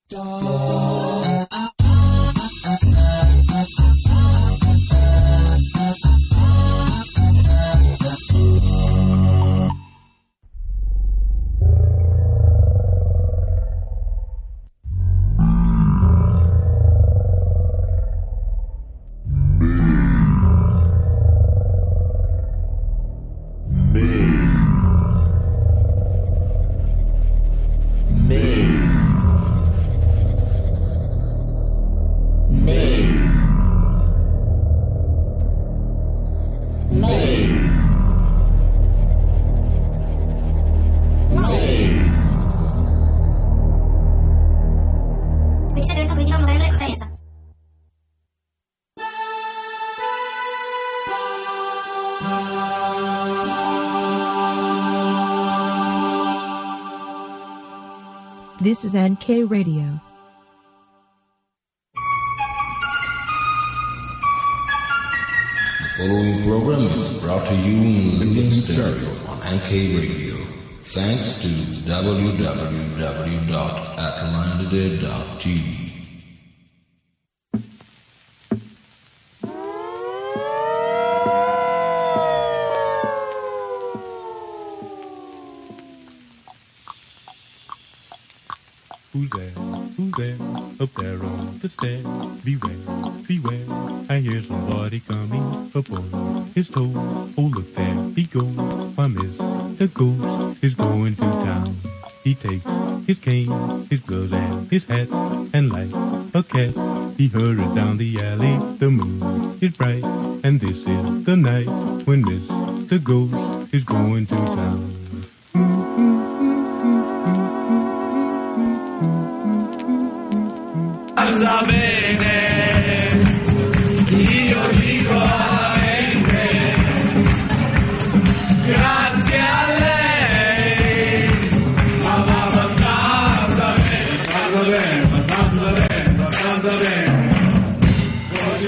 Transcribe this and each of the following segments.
This is NK Radio. The following program is brought to you in living stereo on NK Radio. Thanks to www.atlantide.tv. Who's there? Who's there? Up there on the stairs. Beware, beware. I hear somebody coming up on his toes. Oh, look there he goes. Why, Mr. Ghost is going to town. He takes his cane, his gloves, and his hat, and like a cat, he hurries down the alley. The moon is bright, and this is the night when Mr. Ghost is going to town. Alza bene, io dico anche grazie a lei, ma va abbastanza bene, abbastanza bene, abbastanza bene. Tutti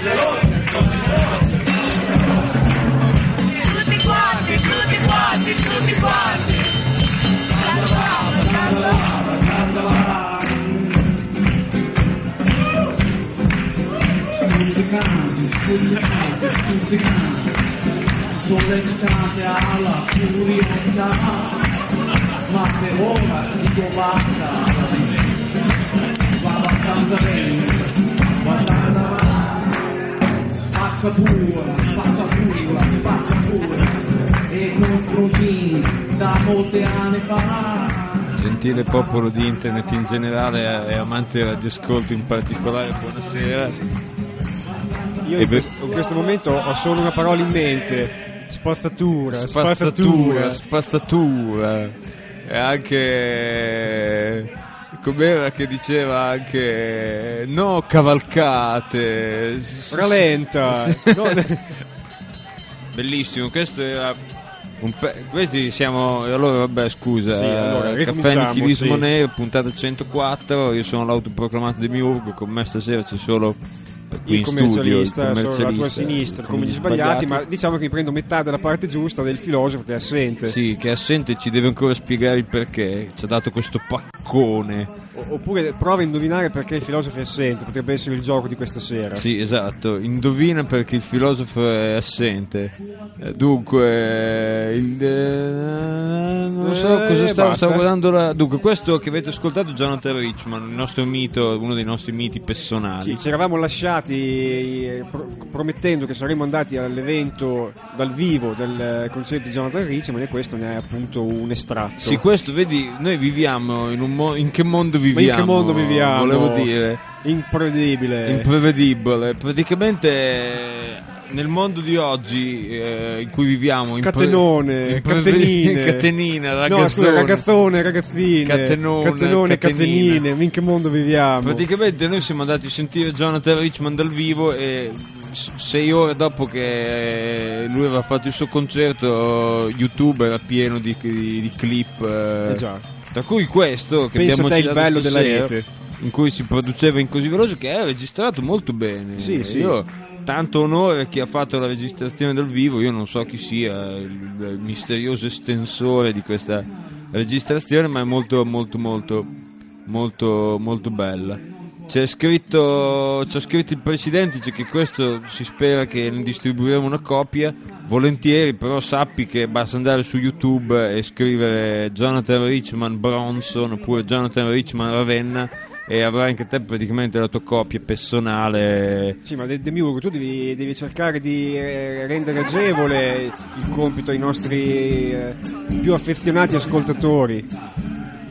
quanti, tutti quanti, tutti quanti. Abbastanza brava, abbastanza brava. Stuzzicanti, sollecitante alla curiosità, ma per ora dico basta, va abbastanza bene, guardando avanti, spazzatura, e confrontini da molti anni fa. Gentile popolo di internet in generale e amanti del radioascolto in particolare, buonasera. Io in questo momento ho solo una parola in mente: spazzatura. E anche com'era che diceva anche no cavalcate, rallenta. Bellissimo, questo era questi siamo allora vabbè scusa, sì, allora, Caffè Nichilismo Nero, puntata 104. Io sono l'autoproclamato Demiurgo, con me stasera c'è solo il commercialista, sono alla tua sinistra, come gli sbagliati, ma diciamo che mi prendo metà della parte giusta del filosofo che è assente. Sì, che è assente, ci deve ancora spiegare il perché ci ha dato questo paccone. Oppure prova a indovinare perché il filosofo è assente, potrebbe essere il gioco di questa sera. Sì, esatto, indovina perché il filosofo è assente. Dunque non so cosa stavo guardando dunque, questo che avete ascoltato è Jonathan Richman, il nostro mito, uno dei nostri miti personali. Sì, ci eravamo lasciati promettendo che saremmo andati all'evento dal vivo del concerto di Jonathan Richman, e questo ne è appunto un estratto. Sì, questo vedi, noi viviamo in un in che mondo viviamo? Ma in che mondo viviamo? Volevo dire imprevedibile. Praticamente nel mondo di oggi in cui viviamo, catenine, ragazzone, ragazzine, catenine, in che mondo viviamo? Praticamente noi siamo andati a sentire Jonathan Richman dal vivo e 6 ore dopo che lui aveva fatto il suo concerto, YouTube era pieno di clip, esatto. Tra cui questo che pensa abbiamo te il bello della rete, in cui si produceva in così veloce, che è registrato molto bene. Sì. Io tanto onore a chi ha fatto la registrazione dal vivo. Io non so chi sia il misterioso estensore di questa registrazione, ma è molto molto molto molto, molto bella. C'è scritto il presidente, dice che questo si spera che ne distribuiremo una copia, volentieri, però sappi che basta andare su YouTube e scrivere Jonathan Richman Bronson oppure Jonathan Richman Ravenna e avrai anche te praticamente la tua copia personale. Sì, ma Demiurgo, tu devi cercare di rendere agevole il compito ai nostri più affezionati ascoltatori.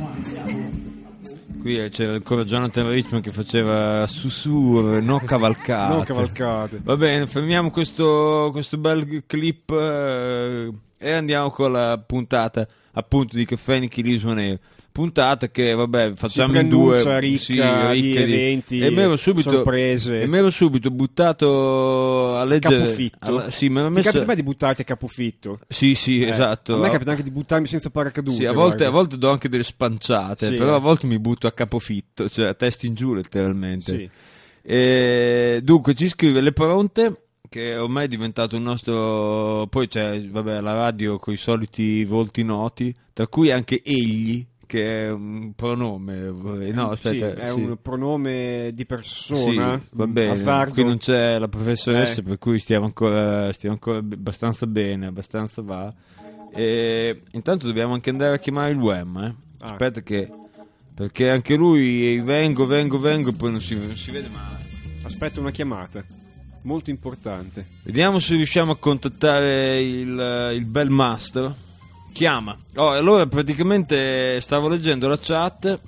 Qui c'era ancora Jonathan Richman che faceva sussurro, no cavalcate. Va bene, fermiamo questo bel clip e andiamo con la puntata appunto di Caffè Nichilismo Nero. Puntata che vabbè facciamo in due, ricca di eventi, e mi ero sorprese, e mi ero subito buttato a leggere capofitto. Sì, me l'ho Ti capita mai di buttarti a capofitto? Sì, esatto. A me capita anche di buttarmi senza paracadute. Sì, a volte do anche delle spanciate, sì, però a volte mi butto a capofitto, cioè a testa in giù letteralmente. Sì. Dunque ci scrive Le Pronte, che ormai è diventato un nostro, poi c'è vabbè la radio con i soliti volti noti, tra cui anche egli, che è un pronome, no aspetta, sì, è un pronome di persona, sì, va bene, azzardo. Qui non c'è la professoressa, per cui stiamo ancora abbastanza bene, abbastanza va. E intanto dobbiamo anche andare a chiamare il Wem, aspetta perché anche lui vengo, poi non si vede mai. Aspetta una chiamata molto importante, vediamo se riusciamo a contattare il bel mastro. Chiama. Allora praticamente stavo leggendo la chat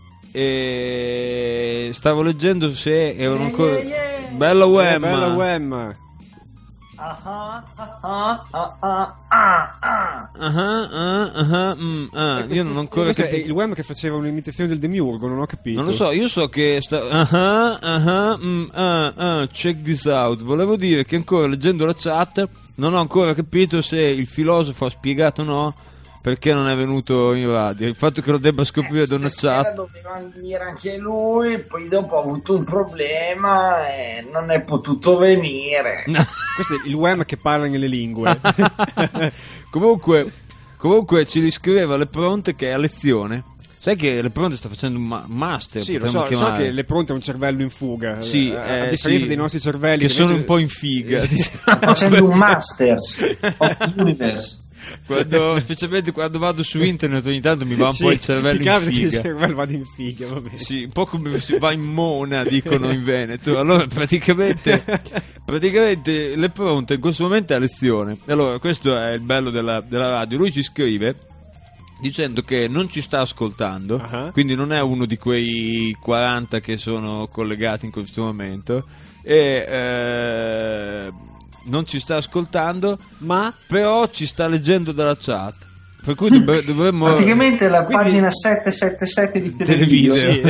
e stavo leggendo se erano ancora bella Wem. Io non ho ancora capito. È il Wem che faceva un'imitazione del Demiurgo, non ho capito. Non lo so, io so che check this out. Volevo dire che ancora leggendo la chat non ho ancora capito se il filosofo ha spiegato o no perché non è venuto in radio. Il fatto che lo debba scoprire da una chat. Doveva venire anche lui, poi dopo ha avuto un problema e non è potuto venire. No. Questo è il Wem che parla nelle lingue. Comunque ci riscriveva Le Pronte che è a lezione. Sai che Le Pronte sta facendo un master? Sì, lo so che Le Pronte è un cervello in fuga. Sì, a differenza dei nostri cervelli che sono un po' in figa. Sta facendo un Masters of Universe. Specialmente quando vado su internet ogni tanto mi va un po' il cervello in figa. Il cervello vado in figa, va bene. Sì, un po' come si va in mona, dicono in Veneto. Allora praticamente Le Pronte in questo momento è a lezione. Allora questo è il bello della radio. Lui ci scrive dicendo che non ci sta ascoltando, quindi non è uno di quei 40 che sono collegati in questo momento e non ci sta ascoltando, ma però ci sta leggendo dalla chat, per cui dovremmo praticamente la pagina 777 di Televideo.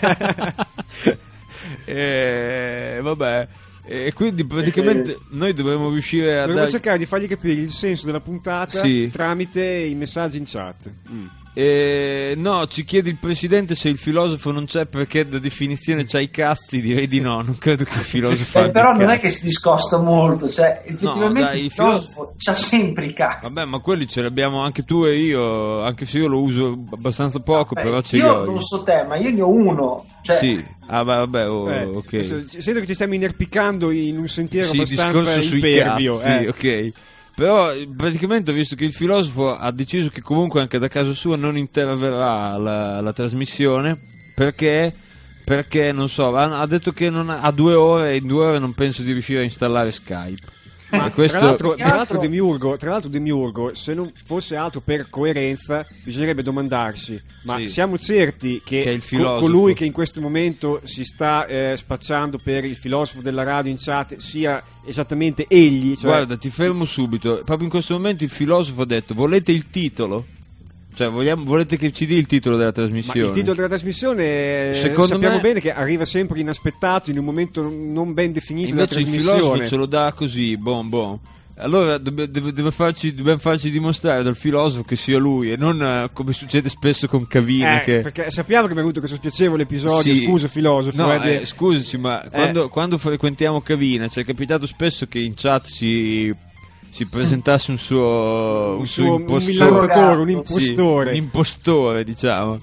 Vabbè, e quindi praticamente noi dovremmo riuscire a cercare di fargli capire il senso della puntata tramite i messaggi in chat. No, ci chiede il presidente se il filosofo non c'è perché da definizione c'ha i cazzi. Direi di no, non credo che il filosofo però non è che si discosta molto, cioè effettivamente no, dai, il filosofo c'ha sempre i cazzi. Vabbè, ma quelli ce li abbiamo anche tu e io, anche se io lo uso abbastanza poco. Però ce li ho. Io non so te, ma io ne ho uno, cioè... Sì, ok. Sento che ci stiamo inerpicando in un sentiero abbastanza discorso sui impervio. Cazzi, ok. Però praticamente ho visto che il filosofo ha deciso che comunque anche da casa sua non interverrà la trasmissione perché non so, ha detto che ha 2 ore e in 2 ore non penso di riuscire a installare Skype. Ma tra l'altro Demiurgo, se non fosse altro per coerenza, bisognerebbe domandarsi: ma siamo certi che il filosofo, colui che in questo momento si sta spacciando per il filosofo della radio in chat sia esattamente egli? Cioè... Guarda, ti fermo subito. Proprio in questo momento il filosofo ha detto: volete il titolo? Cioè, volete che ci dia il titolo della trasmissione? Ma il titolo della trasmissione sappiamo bene che arriva sempre inaspettato, in un momento non ben definito della trasmissione. Invece il filosofo ce lo dà così, bon. Allora dobbiamo farci dimostrare dal filosofo che sia lui e non come succede spesso con Cavina. Perché sappiamo che mi ha avuto questo spiacevole episodio, scusa filosofo. No, scusaci, ma quando frequentiamo Cavina ci è capitato spesso che in chat si presentasse un suo impostore, un impostore, un impostore, diciamo.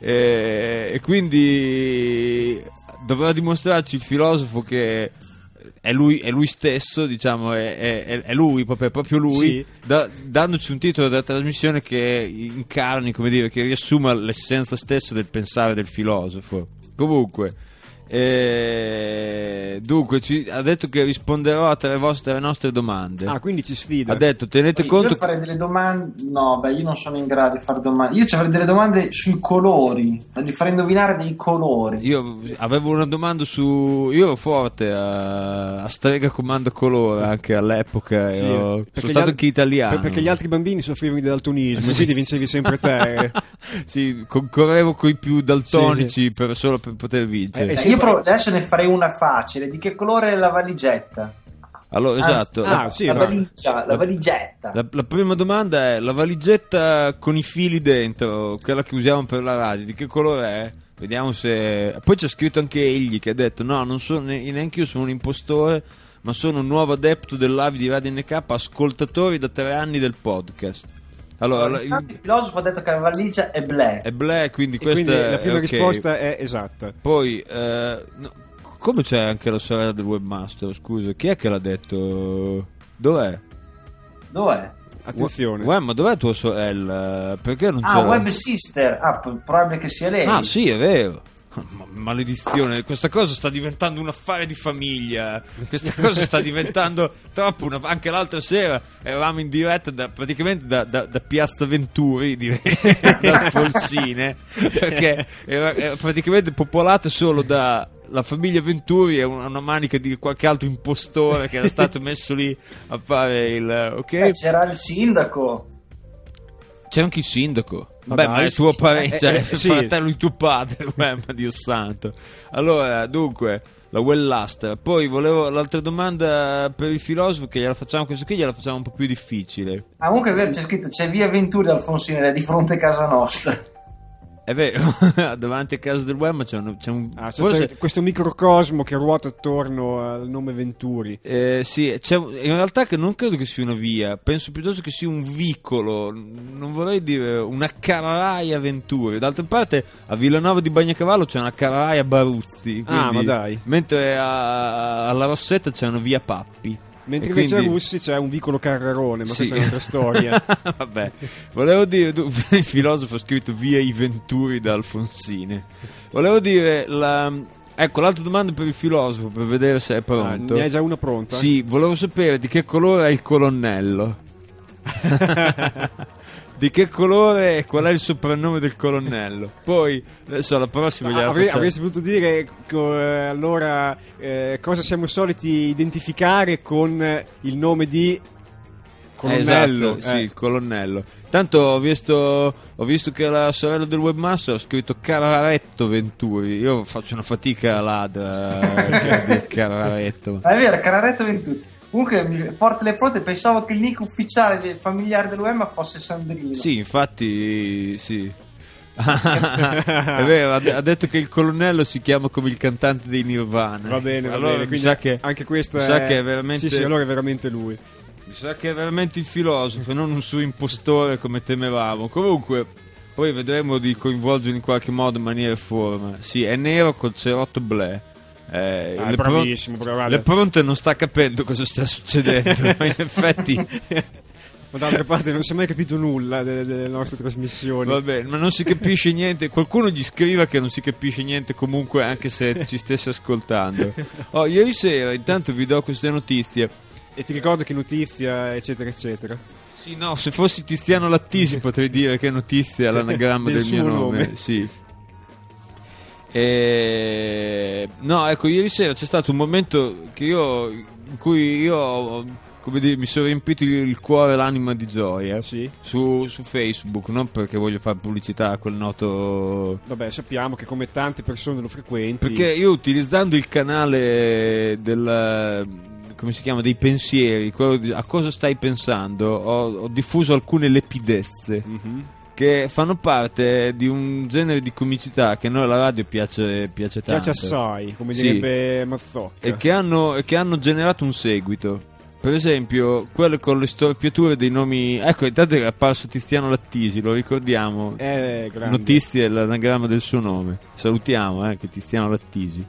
E quindi dovrà dimostrarci il filosofo che è lui stesso, diciamo, è lui, è proprio lui, Sì. dandoci un titolo della trasmissione che incarni, come dire, che riassuma l'essenza stessa del pensare del filosofo. Comunque, dunque ha detto che risponderò a tre nostre domande. Ah, quindi ci sfida. Ha detto, tenete conto Io farei delle domande. No, io non sono in grado di fare domande. Io ci avrei delle domande sui colori. Li farei indovinare dei colori. Io avevo una domanda io ero forte a strega comando colore anche all'epoca, Sì, sono perché stato anche italiano. Perché gli altri bambini soffrivano di daltonismo, quindi vincevi sempre te. Sì, concorrevo con i più daltonici solo per poter vincere. sì. Io adesso ne farei una facile. Di che colore è la valigetta? Allora, esatto. sì, la va. valigetta. La prima domanda è: la valigetta con i fili dentro, quella che usiamo per la radio, di che colore è? Vediamo se. Poi c'è scritto anche egli che ha detto: no, non sono neanche io sono un impostore, ma sono un nuovo adepto del live di Radio NK, ascoltatori da 3 anni del podcast. Allora, il filosofo ha detto che la valigia è black. è black, quindi E questa quindi la prima è ok. risposta è esatta. Poi, no, come c'è anche la sorella del webmaster? Scusa, chi è che l'ha detto? Dov'è? Attenzione. Ma dov'è tua sorella? Perché non c'è? Web sister. Probabile che sia lei. Ah, sì, è vero. Maledizione, questa cosa sta diventando un affare di famiglia. Questa cosa sta diventando troppo. Anche l'altra sera eravamo in diretta praticamente da Piazza Venturi, direi, da Folsine, perché era praticamente popolata solo da la famiglia Venturi e una manica di qualche altro impostore che era stato messo lì a fare il. Ok? C'era il sindaco. C'è anche il sindaco. Ma Beh, dai, ma è tuo parente, cioè, sì. fratello di tuo padre, ma Dio santo. Allora, dunque, la Wellastra. Poi volevo l'altra domanda per il filosofo, che gliela facciamo, questa qui gliela facciamo un po' più difficile. Comunque è vero, c'è scritto c'è via Venturi da Alfonsine, è di fronte a casa nostra. È vero, davanti a casa del web c'è un C'è questo microcosmo che ruota attorno al nome Venturi. sì, in realtà che non credo che sia una via, penso piuttosto che sia un vicolo, non vorrei dire una carraia Venturi. D'altra parte a Villanova di Bagnacavallo c'è una carraia Baruzzi, quindi, ma dai. mentre alla Rossetta c'è una via Pappi. Mentre E invece quindi- a Russi c'è un vicolo Carrarone, ma Sì. questa è un'altra storia. Vabbè, volevo dire, il filosofo ha scritto via i Venturi da Alfonsine. Volevo dire ecco, l'altra domanda per il filosofo, per vedere se è pronto. Ne hai già una pronta? Sì, volevo sapere di che colore è il colonnello. Di che colore e qual è il soprannome del colonnello. Poi, adesso la prossima gliela facciamo. Avresti potuto dire allora cosa siamo soliti identificare con il nome di colonnello. Esatto, sì, il colonnello. Tanto ho visto che la sorella del webmaster ha scritto Cararetto Venturi. Io faccio una fatica ladra a dire Cararetto. Ma è vero, Cararetto Venturi. Comunque, forte le pronte, pensavo che il nick ufficiale del familiare dell'UEM fosse Sandrino. Sì, infatti, sì. È vero, ha detto che il colonnello si chiama come il cantante dei Nirvana. Va bene, allora, quindi mi sa che anche questo mi sa che è veramente. Sì, allora è veramente lui. Mi sa che è veramente il filosofo e non un suo impostore come temevamo. Comunque, poi vedremo di coinvolgerlo in qualche modo, in maniera e forma. Sì, è nero col cerotto bleu. È bravissimo, bravo. Le pronte non sta capendo cosa sta succedendo, ma in effetti. Ma d'altra parte non si è mai capito nulla delle nostre trasmissioni. Vabbè, ma non si capisce niente. Qualcuno gli scriva che non si capisce niente comunque, anche se ci stesse ascoltando. Ieri sera, intanto vi do queste notizie. E ti ricordo che notizia, eccetera, eccetera. Sì, no, se fossi Tiziano Lattisi potrei dire che notizia è l'anagramma Del del mio suo nome. nome. Sì. No, ecco, ieri sera c'è stato un momento in cui io, come dire, mi sono riempito il cuore e l'anima di gioia. Sì. Su Facebook, non perché voglio fare pubblicità a quel noto. Vabbè, sappiamo che come tante persone lo frequenti. Perché io, utilizzando il canale come si chiama, dei pensieri, quello a cosa stai pensando, ho diffuso alcune lepidezze che fanno parte di un genere di comicità che a noi alla radio piace tanto. Piace assai, come Sì. direbbe Mazzocca. E che hanno generato un seguito. per esempio quelle con le storpiature dei nomi. Ecco, intanto è apparso Tiziano Lattisi, lo ricordiamo. Grande. Notizia è l'anagramma del suo nome. Salutiamo che Tiziano Lattisi.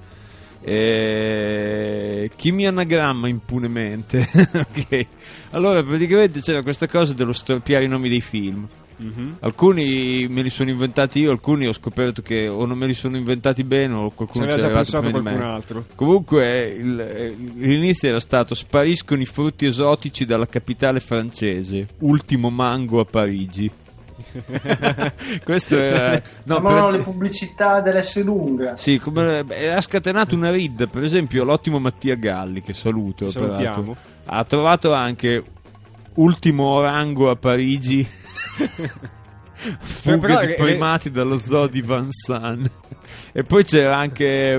Chi mi anagramma impunemente? Ok. Allora praticamente c'era questa cosa dello storpiare i nomi dei film. Alcuni me li sono inventati io, alcuni ho scoperto che o non me li sono inventati bene o qualcuno ci ci aveva aveva già pensato prima di me. qualcun altro. Comunque l'inizio era stato: spariscono i frutti esotici dalla capitale francese, ultimo mango a Parigi. Questo era le pubblicità dell'Esselunga. sì, ha scatenato una ridda. Per esempio l'ottimo Mattia Galli, che saluto, Salutiamo. ha trovato anche ultimo orango a Parigi. Fuga di primati dallo zoo di Vincennes. E poi c'era anche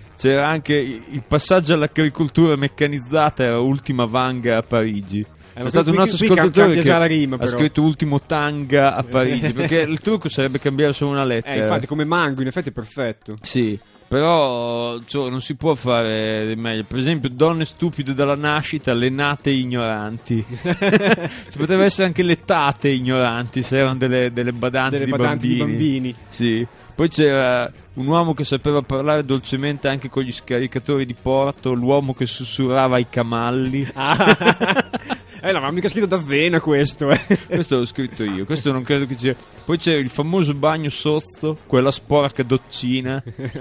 il passaggio all'agricoltura meccanizzata, era ultima vanga a Parigi. C'è stato un nostro ascoltatore che ha scritto ultimo tanga a Parigi, perché il trucco sarebbe cambiare solo una lettera. Infatti, come mango, in effetti è perfetto. Sì, però non si può fare di meglio. Per esempio, donne stupide dalla nascita, le nate ignoranti. Si poteva essere anche le tate ignoranti, se erano delle badanti, di bambini. Sì. Poi c'era un uomo che sapeva parlare dolcemente anche con gli scaricatori di porto, l'uomo che sussurrava ai camalli. No, ma mica scritto d'avvena questo. Questo l'ho scritto io, questo non credo che sia. Poi c'era il famoso bagno sozzo, quella sporca doccina.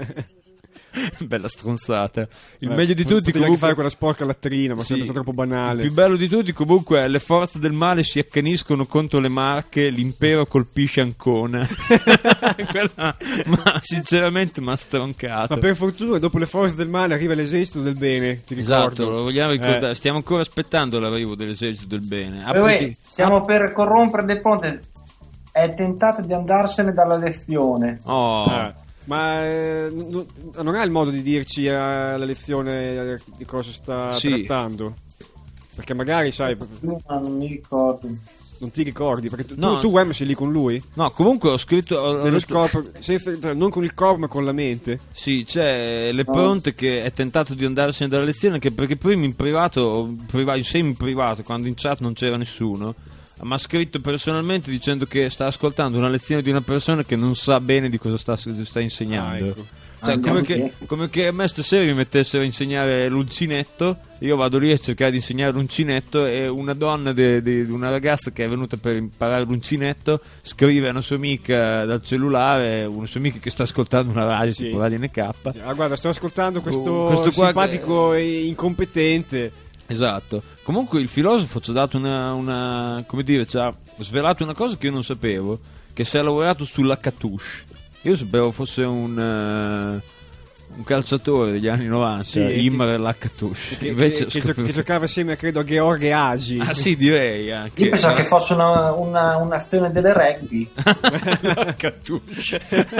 Bella stronzata. Il meglio di tutti comunque fare quella sporca latrina, ma sì, sembra troppo banale. Il più bello di tutti comunque è: le forze del male si accaniscono contro le Marche, l'impero colpisce Ancona. Quella, ma sinceramente m'ha stroncato. Ma per fortuna dopo le forze del male arriva l'esercito del bene, ti ricordo. Esatto, lo vogliamo ricordare. Stiamo ancora aspettando l'arrivo dell'esercito del bene. Stiamo per corrompere del ponte. È tentato di andarsene dalla lezione. Ma non ha il modo di dirci alla lezione di cosa sta trattando? Perché magari, sai, non mi ricordo. Non ti ricordi? Perché tu Wem sei lì con lui? No, comunque ho scritto nello scopo, non con il corpo ma con la mente. Sì, c'è Lepronte che è tentato di andarsene dalla lezione, anche perché prima in privato, quando in chat non c'era nessuno, mi ha scritto personalmente dicendo che sta ascoltando una lezione di una persona che non sa bene di cosa sta insegnando. Ecco. Cioè, come che a me stasera mi mettessero a insegnare l'uncinetto, io vado lì a cercare di insegnare l'uncinetto e una donna una ragazza che è venuta per imparare l'uncinetto scrive a una sua amica dal cellulare, una sua amica che sta ascoltando una radio, tipo Radio NK. Sì. Guarda, sto ascoltando questo simpatico e incompetente. Esatto. Comunque il filosofo ci ha dato una come dire, ci ha svelato una cosa che io non sapevo, che si è lavorato sulla Catouche. Io sapevo fosse un calciatore degli anni 90, Imre Lakatouche, che giocava assieme, credo, a Gheorghe Hagi. Ah sì, direi anche. Io pensavo che fosse un'azione delle rugby. Lakatouche.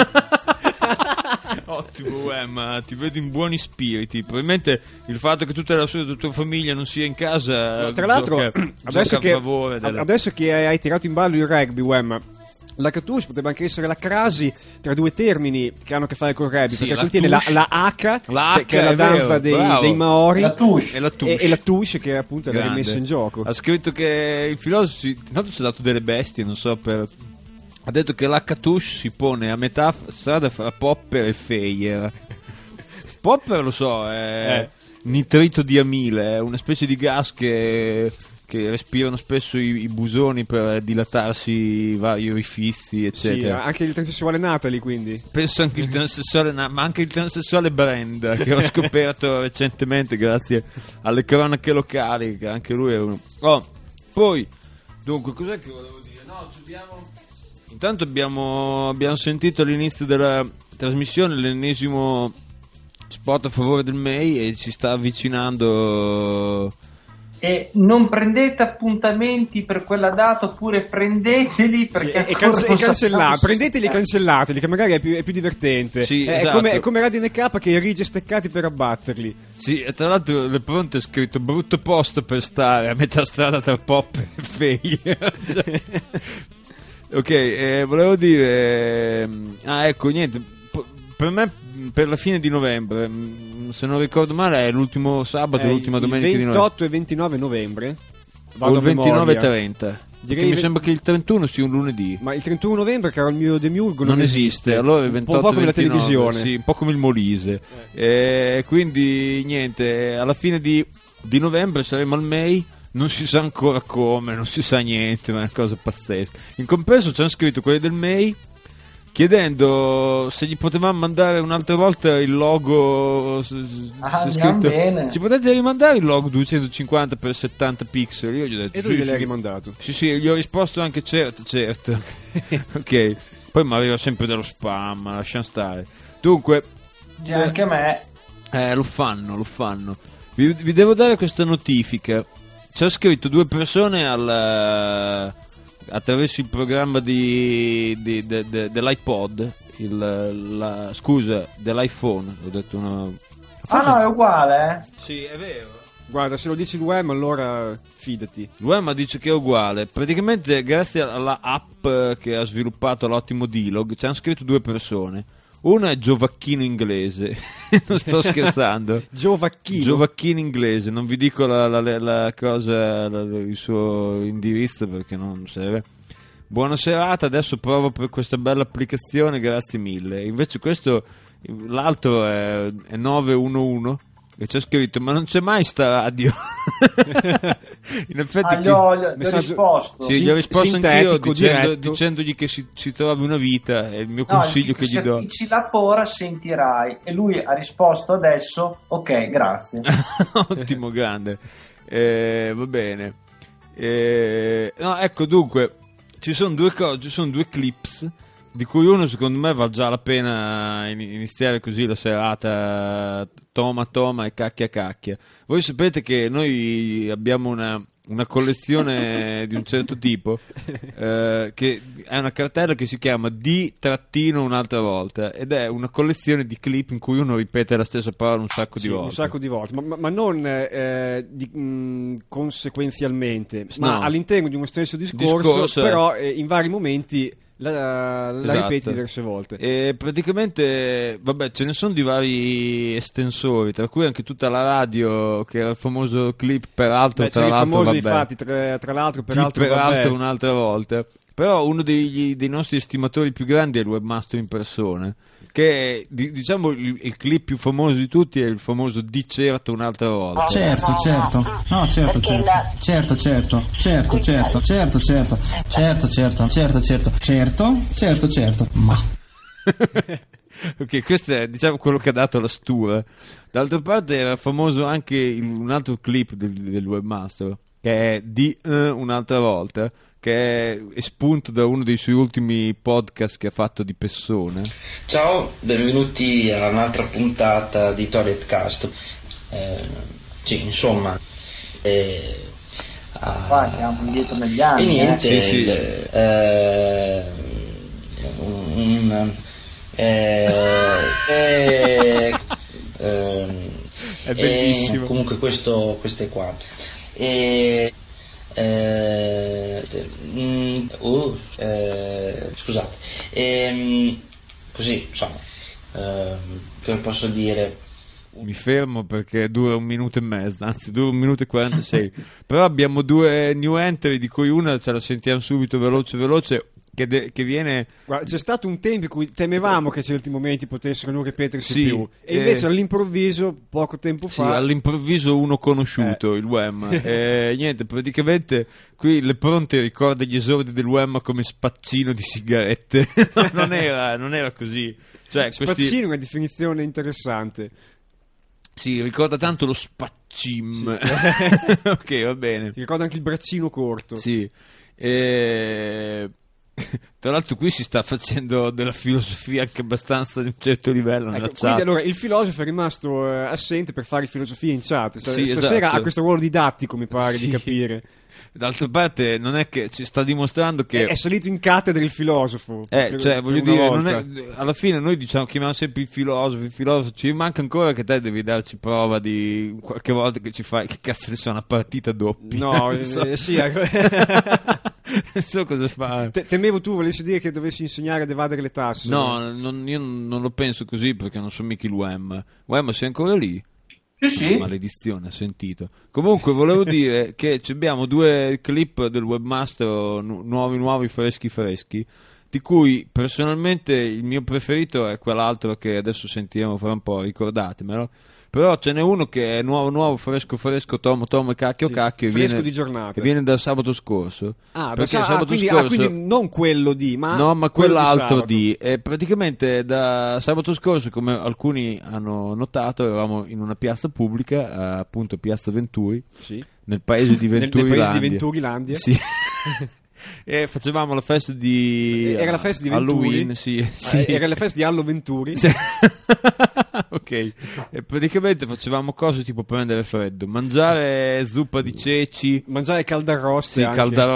Ottimo, ma ti vedo in buoni spiriti. Probabilmente il fatto che tutta la tua famiglia non sia in casa, tra l'altro, adesso che hai tirato in ballo il rugby, Wem, la Catouche potrebbe anche essere la crasi tra due termini che hanno a che fare con il rugby, perché contiene la H, che è la danza dei Maori, e la touche, che è appunto la rimessa in gioco. Ha scritto che il filosofo intanto ci ha dato delle bestie, non so ha detto che la Catouche si pone a metà strada fra Popper e Feyer. Popper lo so, è nitrito di amile, è una specie di gas che respirano spesso i busoni per dilatarsi vari orifizi, eccetera. Sì, anche il transessuale Natalie, quindi. Penso anche il transessuale, ma anche il transessuale Brenda, che ho scoperto recentemente grazie alle cronache locali, che anche lui è uno. Poi, dunque, cos'è che volevo dire? Intanto abbiamo sentito all'inizio della trasmissione l'ennesimo spot a favore del MEI e ci sta avvicinando. E non prendete appuntamenti per quella data, oppure prendeteli perché prendeteli e cancellateli, che magari è più divertente. Sì, è esatto. come Radio NK che erige steccati per abbatterli. Sì, e tra l'altro Le Pronte è scritto brutto posto per stare a metà strada tra Pop e Feyer. Ok, volevo dire ecco, niente, per me per la fine di novembre, se non ricordo male è l'ultimo sabato, l'ultima domenica di novembre. 28 e 29 novembre. O il 29 e 30. Direi mi sembra che il 31 sia un lunedì. Ma il 31 novembre, che era il mio demiurgo, non esiste. Allora il 28 un po' come 29, la televisione. Sì, un po' come il Molise. Quindi niente, alla fine di novembre saremo al May. Non si sa ancora come, non si sa niente, ma è una cosa pazzesca. In compenso ci hanno scritto quelli del May chiedendo se gli potevamo mandare un'altra volta il logo. Scritto, bene. Ci potete rimandare il logo 250x70 pixel? Io gli ho detto, e tu gliel'hai rimandato? Sì, gli ho risposto anche certo. Ok, poi mi arriva sempre dello spam, lasciamo stare. Dunque, anche a me. Lo fanno. Vi devo dare questa notifica. Ci ha scritto 2 persone attraverso il programma dell'iPod, dell'iPhone. Ho detto no, è uguale? Sì, è vero. Guarda, se lo dici l'UEM, allora fidati. L'UEM dice che è uguale. Praticamente, grazie alla app che ha sviluppato l'ottimo D-Log, ci hanno scritto 2 persone. Una è Giovacchino inglese, non sto scherzando. Giovacchino inglese, non vi dico la cosa, il suo indirizzo perché non serve. Buona serata, adesso provo per questa bella applicazione, grazie mille. Invece l'altro è 911 e c'è scritto, ma non c'è mai sta radio. In effetti gli ho risposto. Sì, gli ho risposto anch'io dicendogli che si trovi una vita, è il mio consiglio che gli do. Se ci la ora sentirai, e lui ha risposto adesso, ok, grazie. Ottimo, grande. Va bene. No, ecco, dunque ci sono 2 cose, ci sono 2 clips di cui uno secondo me vale già la pena iniziare così la serata, toma e cacchia. Voi sapete che noi abbiamo una collezione di un certo tipo, che è una cartella che si chiama un'altra volta, ed è una collezione di clip in cui uno ripete la stessa parola un sacco di volte. Un sacco di volte, ma non conseguenzialmente, ma all'interno di uno stesso discorso però in vari momenti la ripeti diverse volte. E praticamente, vabbè, ce ne sono di vari estensori, tra cui anche tutta la radio, che era il famoso clip peraltro, tra l'altro, vabbè. Infatti, tra l'altro, peraltro un'altra volta. Però uno dei nostri estimatori più grandi è il Webmaster in persona, che diciamo il clip più famoso di tutti è il famoso di certo un'altra volta. Certo. No, certo. Ma Ok, questo è, diciamo, quello che ha dato la stura. D'altra parte era famoso anche un altro clip del Webmaster, che è di un'altra volta, che è espunto da uno dei suoi ultimi podcast che ha fatto di Pessone. Ciao, benvenuti a un'altra puntata di Toiletcast. Sì, insomma, andiamo indietro negli anni. E niente, sì. È bellissimo. Comunque queste qua. Scusate, così, insomma, cosa posso dire? Mi fermo perché dura 1 minuto e mezzo, anzi dura 1 minuto e 46. Però abbiamo 2 new entry, di cui una ce la sentiamo subito veloce, che viene... Guarda, c'è stato un tempo in cui temevamo che certi momenti potessero non ripetersi sì, più, e invece all'improvviso, poco tempo fa... Sì, all'improvviso uno conosciuto, il Wem. Niente, praticamente qui le Pronte ricorda gli esordi del Wem come spaccino di sigarette. non era così. Cioè, spaccino è una definizione interessante. Sì, ricorda tanto lo spaccim. Sì. Ok, va bene. Ti ricorda anche il braccino corto. Sì. Tra l'altro qui si sta facendo della filosofia anche abbastanza di un certo livello nella chat. Quindi allora il filosofo è rimasto assente per fare filosofia in chat. Sì, stasera esatto. Ha questo ruolo didattico, mi pare, sì, di capire. D'altra parte non è che ci sta dimostrando che è salito in cattedra il filosofo. Cioè, voglio dire, non è, alla fine noi chiamiamo sempre il filosofo, ci manca ancora che te devi darci prova di qualche volta che ci fai, che cazzo ne so, una partita doppia. No, non so. Sì. Non so cosa fare. Temevo tu volessi volessi dire che dovessi insegnare ad evadere le tasse? No, io non lo penso così, perché non sono mica il Wem, sei ancora lì? Sì. Maledizione, ha sentito. Comunque volevo dire che abbiamo 2 clip del webmaster nuovi, freschi, di cui personalmente il mio preferito è quell'altro che adesso sentiremo fra un po', ricordatemelo. Però ce n'è uno che è nuovo, fresco, tomo e cacchio, fresco di giornata, che viene dal sabato scorso. Quindi non quello di, ma quell'altro di. E praticamente da sabato scorso, come alcuni hanno notato, eravamo in una piazza pubblica, appunto Piazza Venturi, nel paese di Venturilandia. Sì. E facevamo la festa di era la festa di Halloween, sì. Era la festa di Allo Venturi. Sì. Ok. E praticamente facevamo cose tipo prendere freddo, mangiare zuppa di ceci, mangiare caldaroste,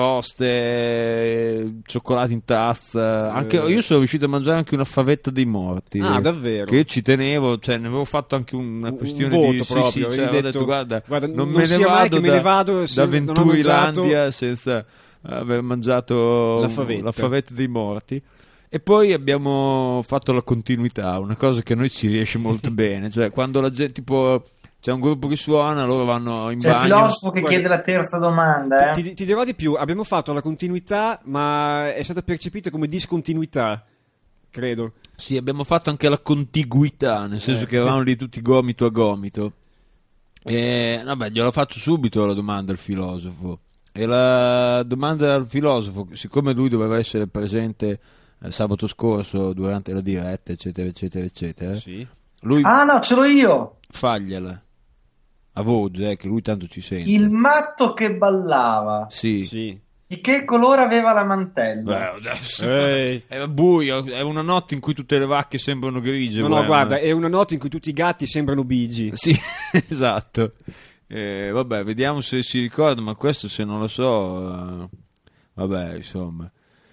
cioccolato in tazza. Anche io sono riuscito a mangiare anche una favetta dei morti. Davvero? Che io ci tenevo, cioè ne avevo fatto anche una questione un voto di proprio. Cioè, ho detto guarda non me ne vado da Venturilandia senza aver mangiato la favetta dei morti. E poi abbiamo fatto la continuità, una cosa che a noi ci riesce molto bene, cioè quando la gente, tipo, c'è un gruppo che suona, loro vanno in bagno. C'è il filosofo che chiede la terza domanda. Ti dirò di più, abbiamo fatto la continuità, ma è stata percepita come discontinuità, credo. Sì, abbiamo fatto anche la contiguità, nel senso che eravamo lì tutti gomito a gomito. E vabbè, glielo faccio subito la domanda al filosofo. E la domanda al filosofo, siccome lui doveva essere presente sabato scorso durante la diretta, eccetera, sì. Lui no, ce l'ho io. Fagliela a voce, che lui tanto ci sente. Il matto che ballava. Sì. Di che colore aveva la mantella? Era buio, è una notte in cui tutte le vacche sembrano grigie. No, guarda, è una notte in cui tutti i gatti sembrano bigi. Sì, esatto. Vabbè, vediamo se si ricorda, ma questo se non lo so, vabbè, insomma.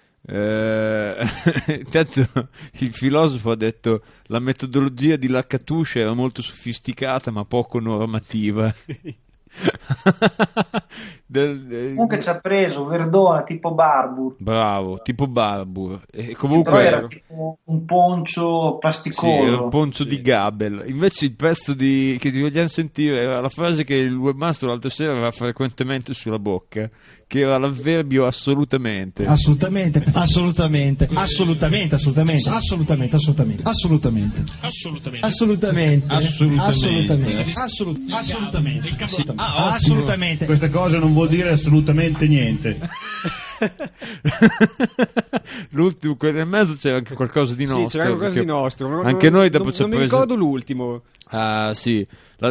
Intanto il filosofo ha detto la metodologia di Lacatouche era molto sofisticata ma poco normativa. Comunque ci ha preso Verdona tipo Barbour. Bravo, tipo Barbour. E comunque era tipo un poncio pasticoso. Sì, era un poncio di Gabel. Invece il pezzo che ti vogliamo sentire era la frase che il webmaster l'altra sera aveva frequentemente sulla bocca, che era l'avverbio assolutamente. Assolutamente. Questa cosa non vuol dire assolutamente niente. L'ultimo, quello in mezzo c'era anche qualcosa di nostro. Sì, c'era qualcosa di nostro. Anche noi dopo ci ha preso. Non mi ricordo l'ultimo. Ah, sì. Va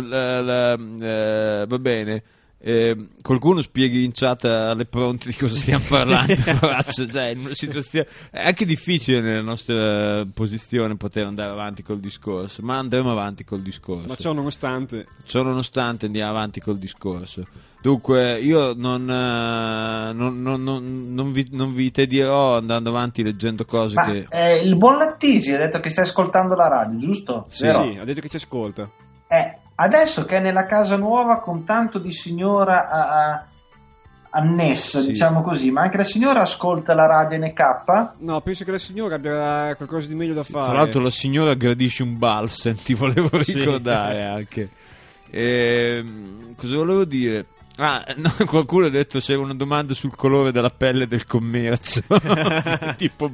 bene. Qualcuno spieghi in chat alle pronte di cosa stiamo parlando. Cioè, in una situazione è anche difficile nella nostra posizione poter andare avanti col discorso, ma andremo avanti col discorso. Ma ciò nonostante andiamo avanti col discorso. Dunque io non vi tedirò andando avanti leggendo cose. Ma, che il buon Lattisi ha detto che stai ascoltando la radio, giusto? Sì, ha detto che ci ascolta. Adesso che è nella casa nuova con tanto di signora annessa, diciamo così, ma anche la signora ascolta la radio NK? No, penso che la signora abbia qualcosa di meglio da fare. Tra l'altro la signora gradisce un balsam, ti volevo ricordare anche. Cosa volevo dire? Qualcuno ha detto c'era una domanda sul colore della pelle del commercio. Tipo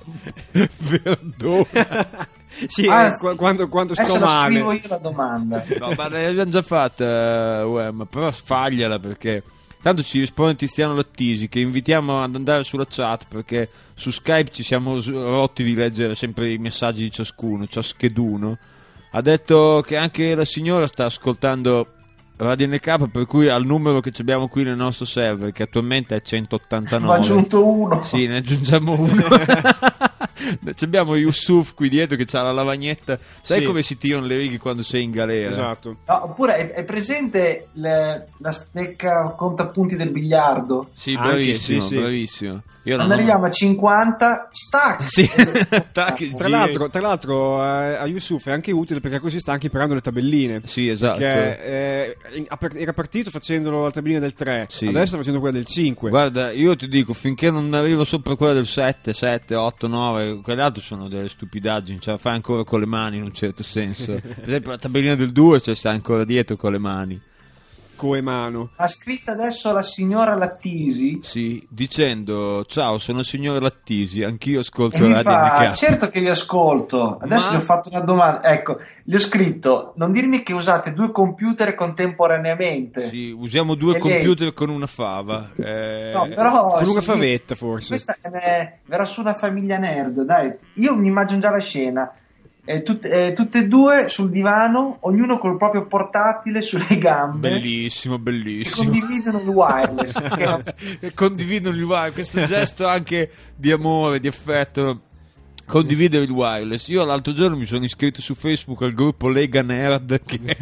Verdona. Sì, quando sto male. Scrivo io la domanda. No, ma l'abbiamo già fatta, però fagliala, perché tanto ci risponde Tiziano Lattisi, che invitiamo ad andare sulla chat, perché su Skype ci siamo rotti di leggere sempre i messaggi di ciascheduno. Ha detto che anche la signora sta ascoltando Radio NK, per cui al numero che abbiamo qui nel nostro server, che attualmente è 189, ne ho aggiunto uno. Sì, ne aggiungiamo uno. Abbiamo Yusuf qui dietro che c'ha la lavagnetta. Sai come si tirano le righe quando sei in galera? Esatto. No, oppure è presente la stecca contapunti del biliardo? Sì, bravissimo, sì. bravissimo. Quando arriviamo a 50, stack! Sì. Tra l'altro a Yusuf è anche utile perché così sta anche imparando le tabelline. Sì, esatto. Perché era partito facendo la tabellina del 3, sì. Adesso sta facendo quella del 5. Guarda, io ti dico, finché non arrivo sopra quella del 7, 8, 9, quelle altre sono delle stupidaggini, ce la fai ancora con le mani in un certo senso. Per esempio la tabellina del 2 ce la stai ancora dietro con le mani. Coemano. Ha scritto adesso la signora Lattisi. Sì, dicendo: ciao, sono il signore Lattisi, anch'io ascolto e mi Radio fa, NK. certo che vi ascolto. Adesso gli ho fatto una domanda. Ecco, gli ho scritto: non dirmi che usate 2 computer contemporaneamente. Sì, usiamo 2 computer con una fava. No, però con una favetta forse. Questa verrà su una famiglia nerd, dai. Io mi immagino già la scena. Tutte e 2 sul divano, ognuno col proprio portatile sulle gambe. Bellissimo, bellissimo. E condividono il wireless. Condividono il wireless, questo gesto anche di amore, di affetto. Condividere il wireless. Io l'altro giorno mi sono iscritto su Facebook al gruppo Lega Nerd, che mi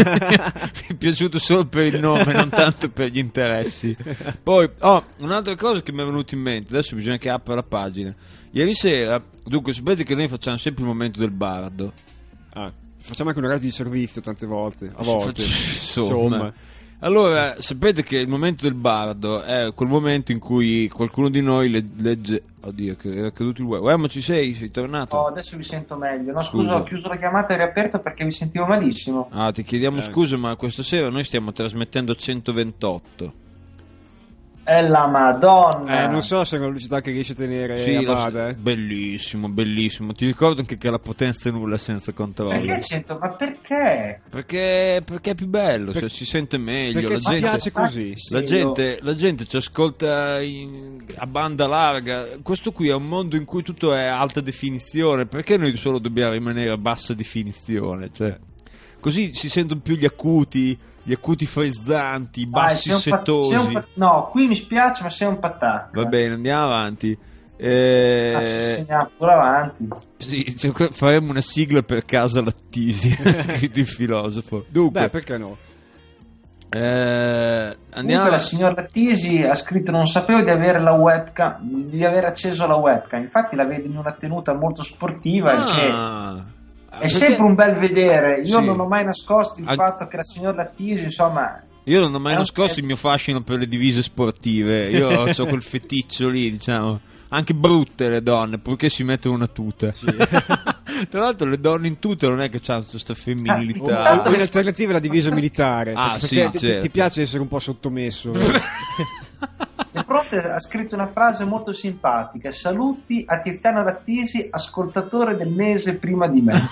è piaciuto solo per il nome, non tanto per gli interessi. Poi, un'altra cosa che mi è venuta in mente, adesso bisogna che apra la pagina. Ieri sera, dunque, sapete che noi facciamo sempre il momento del bardo. Facciamo anche un orario di servizio tante volte, a volte. Insomma. Allora, sapete che il momento del bardo è quel momento in cui qualcuno di noi legge... Oddio, che era caduto il web. Ma ci sei? Sei tornato? Oh, adesso vi sento meglio. No, scusa, ho chiuso la chiamata e riaperto perché vi sentivo malissimo. Ti chiediamo scusa, ma questa sera noi stiamo trasmettendo 128. È la Madonna. Non so se è una velocità che riesce a tenere Amada. Bellissimo, bellissimo. Ti ricordo anche che la potenza è nulla senza controllo. Perché 100? Ma perché? Perché è più bello, cioè si sente meglio. Perché la gente piace così. La gente ci ascolta a banda larga. Questo qui è un mondo in cui tutto è alta definizione. Perché noi solo dobbiamo rimanere a bassa definizione? Cioè, così si sentono più gli acuti frizzanti, i bassi setosi. No, qui mi spiace, ma sei un patacca. Va bene, andiamo avanti. Segniamo pure avanti. Sì, faremo una sigla per Casa Lattisi, scritto il filosofo. Dunque, perché no? Andiamo. Comunque la signora Lattisi ha scritto: non sapevo di avere la webcam, di aver acceso la webcam. Infatti la vedo in una tenuta molto sportiva. È sempre un bel vedere. Io non ho mai nascosto il fatto che la signora Lattisi, insomma. Io non ho mai nascosto il mio fascino per le divise sportive. Io ho quel feticcio lì, diciamo. Anche brutte le donne, purché si mettono una tuta. Sì. Tra l'altro le donne in tuta non è che hanno questa femminilità. L'alternativa è la divisa militare. Perché certo. ti piace essere un po' sottomesso. E pronto, ha scritto una frase molto simpatica: saluti a Tiziano Lattisi, ascoltatore del mese prima di me.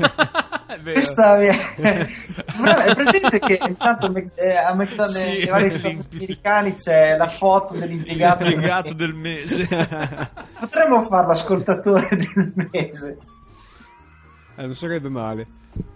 Questa è presente che intanto a McDonald's nei vari ristoranti americani c'è la foto dell'impiegato del mese. Potremmo fare l'ascoltatore del mese. Non sarebbe male.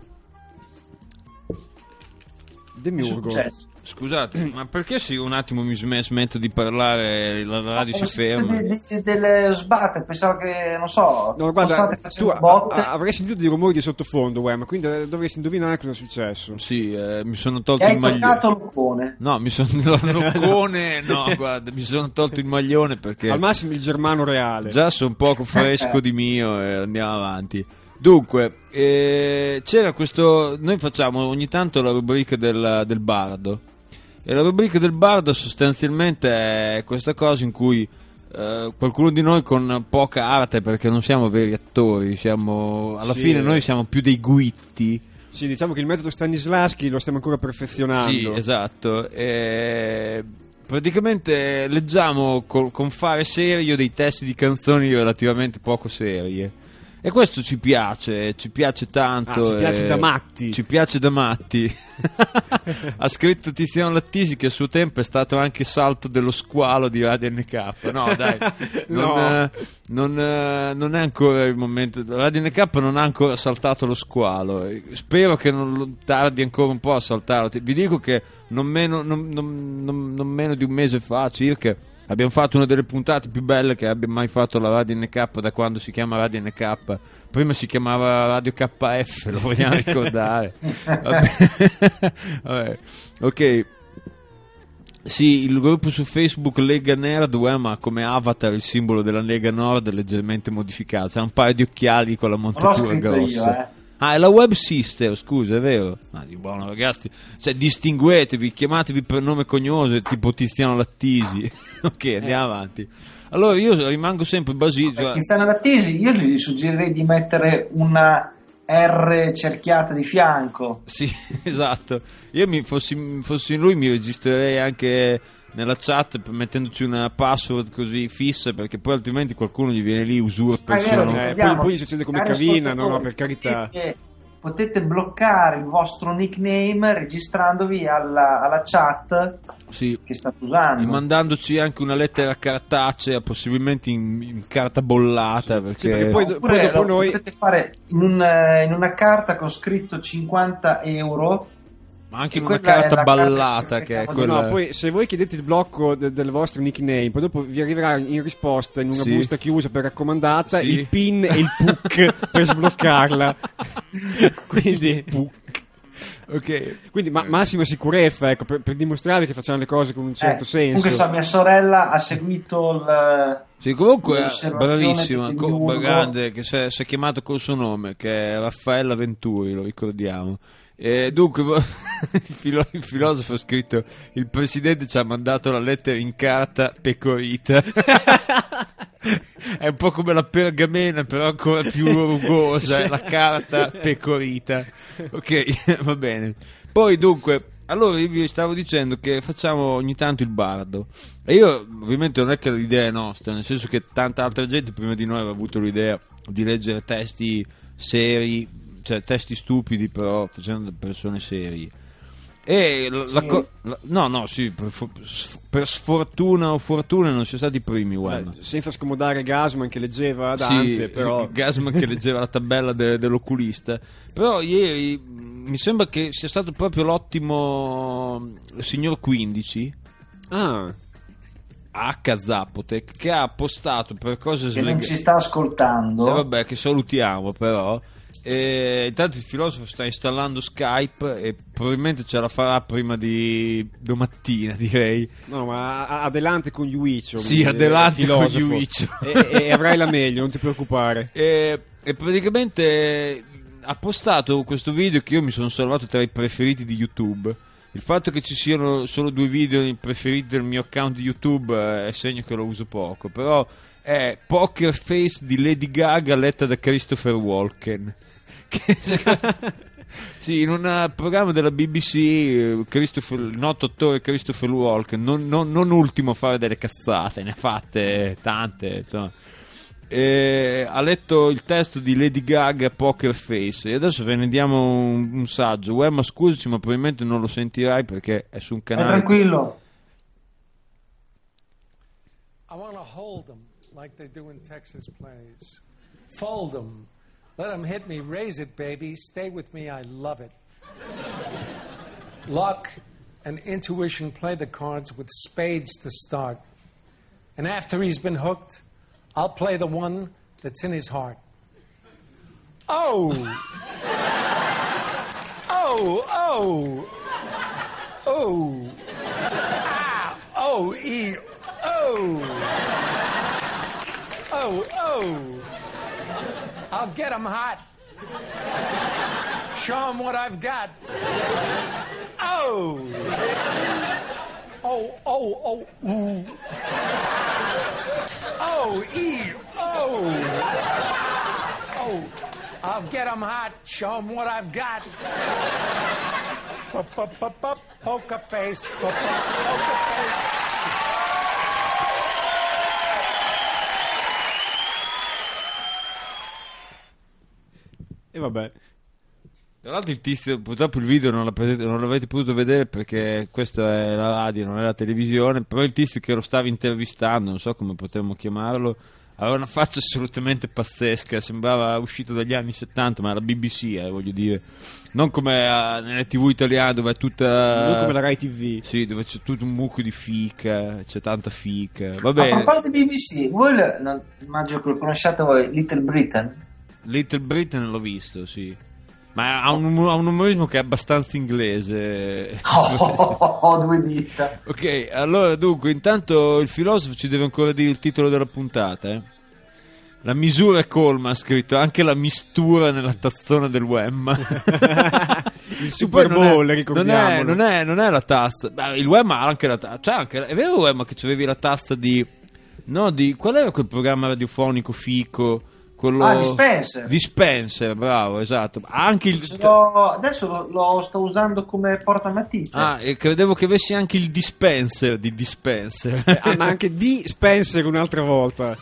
Demiurgo. Scusate, ma perché se io un attimo mi smetto di parlare la radio si ferma? Delle sbatte, pensavo che, non so, no, guarda, state facendo tu botte. Avrei sentito dei rumori di sottofondo, ma quindi dovresti indovinare cosa è successo. Sì, mi sono tolto il maglione. Hai toccato l'occone? No, mi sono l'occone, no, guarda, mi sono tolto il maglione perché... Al massimo il germano reale. Già sono un poco fresco di mio e andiamo avanti. Dunque, c'era questo... Noi facciamo ogni tanto la rubrica del bardo. E la rubrica del bardo sostanzialmente è questa cosa in cui qualcuno di noi con poca arte, perché non siamo veri attori, alla fine noi siamo più dei guitti. Sì, diciamo che il metodo Stanislavski lo stiamo ancora perfezionando. Sì, esatto. Praticamente leggiamo con fare serio dei testi di canzoni relativamente poco serie. E questo ci piace tanto. Ci piace da matti. Ci piace da matti. Ha scritto Tiziano Lattisi che a suo tempo è stato anche salto dello squalo di Radio NK. No, dai, non è ancora il momento. Radio NK non ha ancora saltato lo squalo. Spero che non tardi ancora un po' a saltarlo. Vi dico che non meno di un mese fa circa Abbiamo fatto una delle puntate più belle che abbia mai fatto la Radio NK da quando si chiama Radio NK. Prima si chiamava Radio KF, lo vogliamo ricordare. Vabbè. Ok. Sì, il gruppo su Facebook Lega Nerd ma come avatar il simbolo della Lega Nord leggermente modificato. C'ha un paio di occhiali con la montatura grossa. Io, Ah, è la Web Sister, scusa, è vero? Ah, di buono, ragazzi. Cioè, distinguetevi, chiamatevi per nome e cognome, tipo Tiziano Lattisi. Ok, andiamo avanti. Allora, io rimango sempre basito. Tiziano Lattisi, io gli suggerirei di mettere una R cerchiata di fianco. Sì, esatto. Io fossi lui mi registrerei anche nella chat mettendoci una password così fissa, perché poi altrimenti qualcuno gli viene lì usurpa. Poi succede come Cavina, no, per carità. Potete bloccare il vostro nickname registrandovi alla chat che state usando e mandandoci anche una lettera cartacea, possibilmente in carta bollata, perché poi dopo noi potete fare in una carta con scritto 50 euro, ma anche in una carta ballata che è quella. No, poi se voi chiedete il blocco del vostro nickname, poi dopo vi arriverà in risposta in una busta chiusa per raccomandata il PIN e il PUC per sbloccarla. Quindi ok, quindi massima sicurezza, ecco, per dimostrare che facciamo le cose con un certo senso. Comunque mia sorella ha seguito il sì, comunque è bravissima, grande, che si è chiamato col suo nome, che è Raffaella Venturi, lo ricordiamo. Dunque il filosofo ha scritto: il presidente ci ha mandato la lettera in carta pecorita. È un po' come la pergamena, però ancora più rugosa, la carta pecorita. Ok, va bene. Poi dunque, allora io vi stavo dicendo che facciamo ogni tanto il bardo, e io ovviamente non è che l'idea è nostra, nel senso che tanta altra gente prima di noi aveva avuto l'idea di leggere testi seri, cioè testi stupidi però facendo persone serie, e per sfortuna o fortuna non siamo stati i primi, senza scomodare Gasman che leggeva Dante, però Gasman che leggeva la tabella dell'oculista. Però ieri mi sembra che sia stato proprio l'ottimo signor 15 H. Zapotec, che ha postato per cose che non ci sta ascoltando, vabbè, che salutiamo però. Intanto il filosofo sta installando Skype e probabilmente ce la farà prima di domattina, direi. No, ma adelante con Yuicho. Sì, adelante con Yuicho. E avrai la meglio, non ti preoccupare. E praticamente ha postato questo video che io mi sono salvato tra i preferiti di YouTube. Il fatto che ci siano solo 2 video nei preferiti del mio account di YouTube è segno che lo uso poco, però è Poker Face di Lady Gaga letta da Christopher Walken. Sì, in un programma della BBC, il noto attore Christopher Walken, non ultimo a fare delle cazzate, ne ha fatte tante, insomma. Ha letto il testo di Lady Gaga Poker Face, e adesso ve ne diamo un saggio. Ma scusaci, ma probabilmente non lo sentirai perché è su un canale. Tranquillo. I want to hold them like they do in Texas plays. Fold them. Let them hit me. Raise it, baby. Stay with me. I love it. Luck and intuition play the cards with spades to start. And after he's been hooked, I'll play the one that's in his heart. Oh! Oh, oh! Oh! Ah! Oh, E! Oh! Oh, oh! I'll get 'em hot. Show 'em what I've got. Oh! Oh, oh, oh, ooh. Oh, E! Oh! Oh! I'll get 'em hot. Show 'em what I've got. Poker face. Poker face. E vabbè. Tra l'altro il tizio, purtroppo il video non l'avete potuto vedere perché questa è la radio, non è la televisione, però il tizio che lo stava intervistando, non so come potremmo chiamarlo, aveva una faccia assolutamente pazzesca, sembrava uscito dagli anni 70, ma la BBC, voglio dire, non come nelle TV italiane dove è tutta, non come la Rai TV, sì, dove c'è tutto un mucchio di fica, c'è tanta fica. Va bene. A proposito di BBC, voi immagino che lo conosciate voi, Little Britain l'ho visto, sì, ma ha un umorismo che è abbastanza inglese. Due dita. Ok, allora dunque, intanto il filosofo ci deve ancora dire il titolo della puntata, La misura è colma, ha scritto, anche la mistura nella tazzona del Wemma. Il Super Bowl, ricordiamolo. Non è la tasta. Il Wemma ha anche la tasta. Cioè, è vero, Wemma, che c'avevi la tasta di qual era quel programma radiofonico fico? Quello Dispenser, bravo, esatto. Anche adesso lo sto usando come portamatite. E credevo che avessi anche il dispenser di Dispenser. Ma anche di Spencer un'altra volta.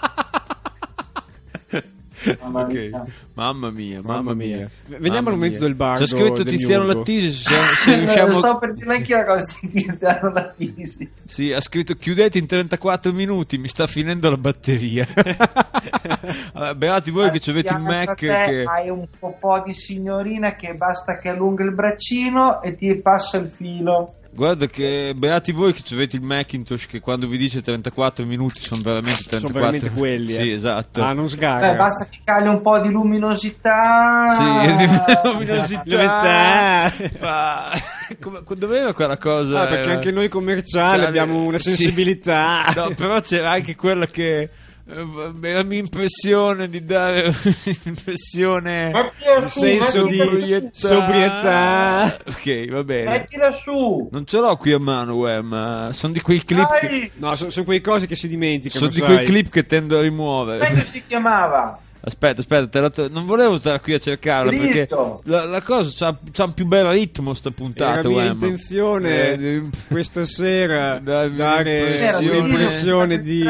Mamma mia. Veniamo al momento del bardo. C'è scritto Tiziano Lattisi. Se riusciamo... Lo stavo per dire anche la cosa di Tiziano Lattisi. Sì, ha scritto chiudete in 34 minuti, mi sta finendo la batteria. Beati voi che avete il Mac. Che hai un po' di signorina che basta che allunga il braccino e ti passa il filo. Guarda che beati voi che avete il Macintosh, che quando vi dice 34 minuti sono veramente 34. Sono veramente quelli. Sì, esatto. Non sgarra. Basta che cagli un po' di luminosità. Sì, luminosità. Dov'era quella cosa? Perché anche noi commerciali abbiamo una sensibilità. No, però c'era anche quella che la mia impressione di dare un'impressione, un senso di sobrietà. Ok, va bene. Mettila su. Non ce l'ho qui a mano, ma sono di quei clip no, sono quelle cose che si dimenticano. Sono di quei clip che tendo a rimuovere. Come si chiamava? Aspetta, non volevo stare qui a cercarla perché la cosa c'ha un più bel ritmo sta puntata. Era mia intenzione questa sera dare un'impressione di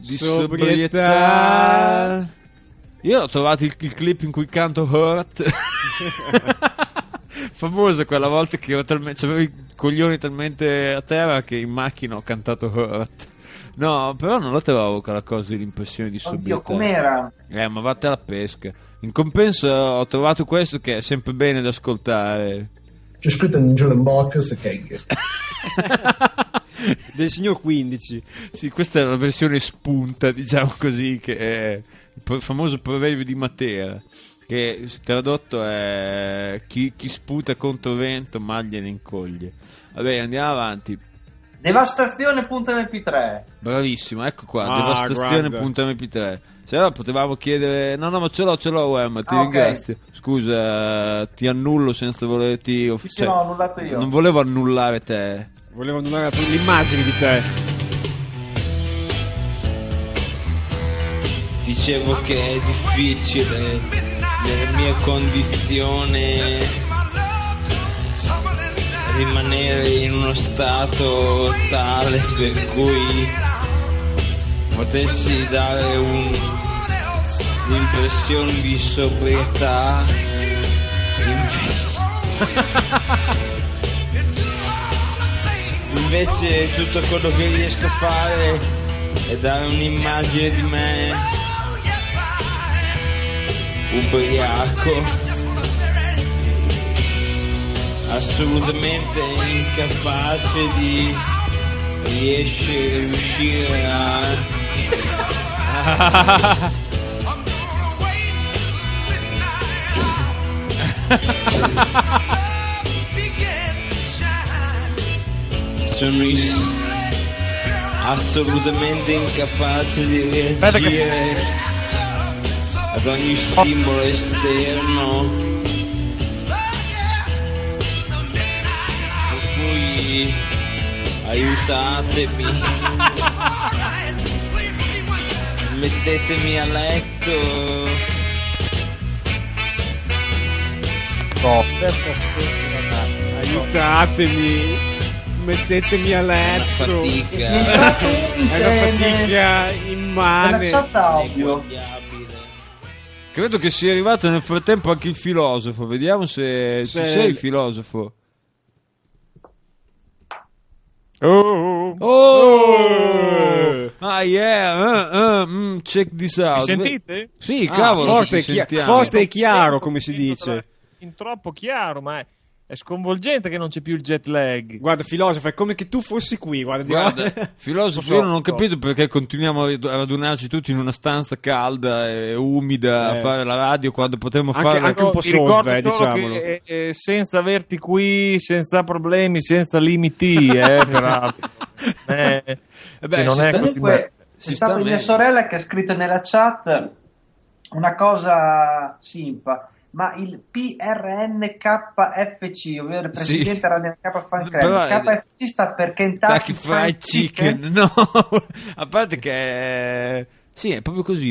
sobrietà. Io ho trovato il clip in cui canto Hurt. Famosa quella volta che avevo i coglioni talmente a terra che in macchina ho cantato Hurt. No, però non la trovo quella cosa dell'impressione di sobrietà. Oddio, com'era? Ma vatte alla pesca. In compenso ho trovato questo che è sempre bene da ascoltare. C'è scritto in giù in box cake. Del signor 15. Sì, questa è la versione spunta, diciamo così, che è il famoso proverbio di Matera, che tradotto è chi sputa contro vento mal gliene incoglie. Vabbè, andiamo avanti. Devastazione.mp3. Bravissimo, ecco qua, devastazione.mp3. Se allora potevamo chiedere. No, ma ce l'ho, Wemma, ti ringrazio. Scusa, ti annullo senza volerti. Sì, no, ho annullato io. Non volevo annullare te. Volevo annullare l'immagine di te. Dicevo che è difficile nella mia condizione rimanere in uno stato tale per cui potessi dare un'impressione di sobrietà. Invece tutto quello che riesco a fare è dare un'immagine di me ubriaco, assolutamente incapace di riuscire a sono assolutamente incapace di reagire ad ogni stimolo esterno. Aiutatemi, mettetemi a letto. Aiutatemi, mettetemi a letto. Una fatica. È una fatica immane. Credo che sia arrivato nel frattempo anche il filosofo. Vediamo se ci sei il filosofo. check this out. Mi sentite? Sì, cavolo, forte e chiaro, come si dice. In troppo chiaro, ma è sconvolgente che non c'è più il jet lag. Guarda, filosofo, è come che tu fossi qui. Guarda filosofo, io non ho capito perché continuiamo a radunarci tutti in una stanza calda e umida a fare la radio quando potremmo fare anche un po' sove, diciamolo. Che, senza averti qui, senza problemi, senza limiti, peraltro. Non è così. C'è stata mia sorella che ha scritto nella chat una cosa simpa. Ma il PRNKFC, ovvero il presidente RNK Fan Club, KFC sta per Kentucky Fried Chicken? No, a parte che sì, è proprio così,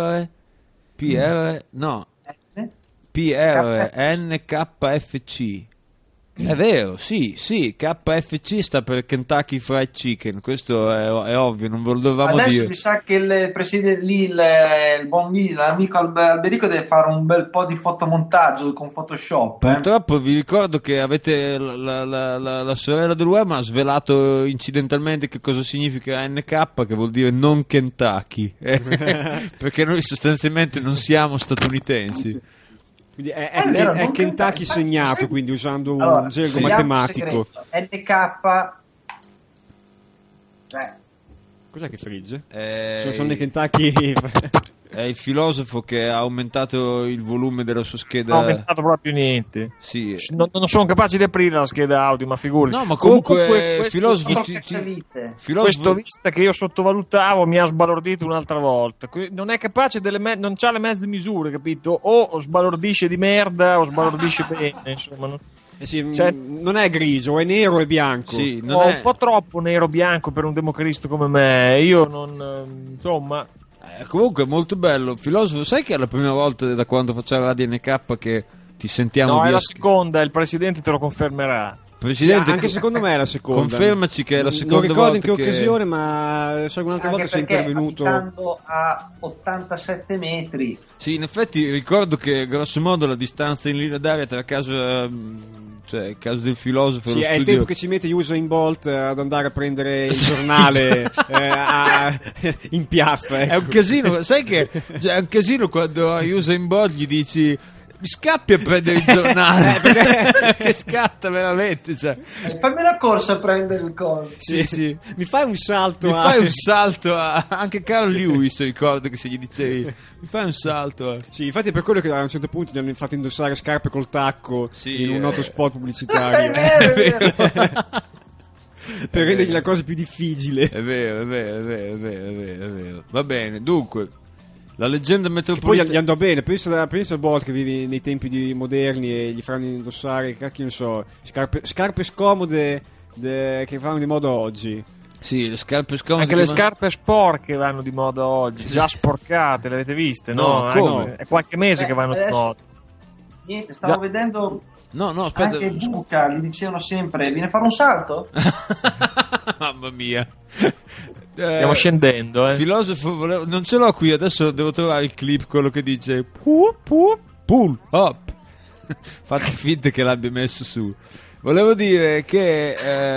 PRNKFC. È vero, sì, KFC sta per Kentucky Fried Chicken, questo è ovvio, non ve lo dovevamo dire. Adesso mi sa che il presidente lì, l'amico Alberico deve fare un bel po' di fotomontaggio con Photoshop. Purtroppo vi ricordo che avete la sorella dell'UEM ha svelato incidentalmente che cosa significa NK, che vuol dire non Kentucky, perché noi sostanzialmente non siamo statunitensi. Quindi è Kentucky segnato, quindi usando un gergo matematico. NK. Cos'è che frigge? Sono i Kentucky. È il filosofo che ha aumentato il volume della sua scheda. Non ha aumentato proprio niente. Sì. Non sono capace di aprire la scheda audio, ma figurati. No, ma comunque questo vista che io sottovalutavo mi ha sbalordito un'altra volta. Non è capace non c'ha le mezze misure, capito? O sbalordisce di merda o sbalordisce bene, insomma. Non è grigio, è nero e bianco. Sì, un po' troppo nero-bianco per un democristo come me. Io non, insomma. Comunque è molto bello. Filosofo, sai che è la prima volta da quando facciamo Radio NK che ti sentiamo? No, è la seconda, il presidente te lo confermerà. Presidente, anche secondo me è la seconda. Confermaci che è la seconda volta. Non ricordo in che occasione, ma so che un'altra volta sei intervenuto. Abitando a 87 metri. Sì, in effetti ricordo che grosso modo la distanza in linea d'aria tra casa, cioè il caso del filosofo, sì, è il tempo che ci mette Usain Bolt ad andare a prendere il giornale in piazza. Ecco. È un casino, sai che è un casino quando a Usain Bolt gli dici mi scappi a prendere il giornale perché scatta veramente, cioè. Fammi una corsa a prendere il coso. Sì. Mi fai un salto anche Carl Lewis ricordo che se gli dicevi mi fai un salto Sì, infatti è per quello che a un certo punto gli hanno fatto indossare scarpe col tacco in un noto spot pubblicitario. È vero. Per rendergli la cosa più difficile. È vero. Va bene, dunque la leggenda metropolitana. Poi gli andò bene, pensa a Bolt che vivi nei tempi moderni e gli faranno indossare, cacchio ne so, scarpe scomode che vanno di moda oggi. Sì, le scarpe scomode. Anche le scarpe sporche vanno di moda oggi, già sporcate, le avete viste? No, come? È qualche mese che vanno di moda. Niente, stavo vedendo. No, aspetta. Anche Buca gli dicevano sempre: viene a fare un salto? Mamma mia. Stiamo scendendo, Filosofo, non ce l'ho qui, adesso devo trovare il clip, quello che dice pull up. Fate finta che l'abbia messo su. Volevo dire che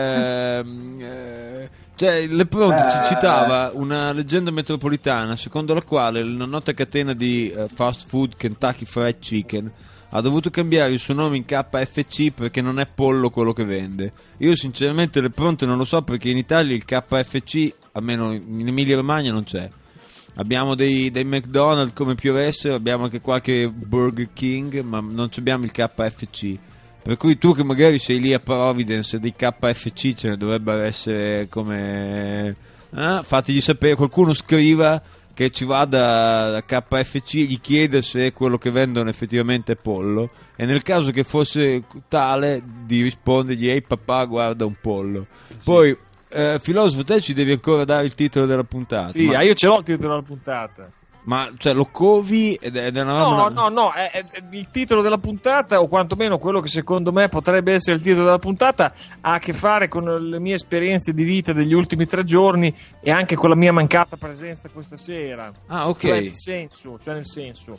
cioè Lepronti ci citava una leggenda metropolitana secondo la quale la nota catena di fast food Kentucky Fried Chicken ha dovuto cambiare il suo nome in KFC perché non è pollo quello che vende. Io sinceramente Lepronti non lo so, perché in Italia il KFC, almeno in Emilia Romagna, non c'è. Abbiamo dei McDonald's come piovessero, abbiamo anche qualche Burger King, ma non abbiamo il KFC. Per cui tu che magari sei lì a Providence, dei KFC ce ne dovrebbero essere come... fategli sapere, qualcuno scriva che ci vada da KFC e gli chiede se quello che vendono effettivamente è pollo, e nel caso che fosse tale di rispondergli: ehi papà, guarda un pollo. Sì. Poi filosofo, te ci devi ancora dare il titolo della puntata. Sì, io ce l'ho il titolo della puntata. Ma cioè lo covi ed è una roba... No, è il titolo della puntata, o quantomeno quello che secondo me potrebbe essere il titolo della puntata, ha a che fare con le mie esperienze di vita degli ultimi 3 giorni e anche con la mia mancata presenza questa sera. Ah, ok. Cioè nel senso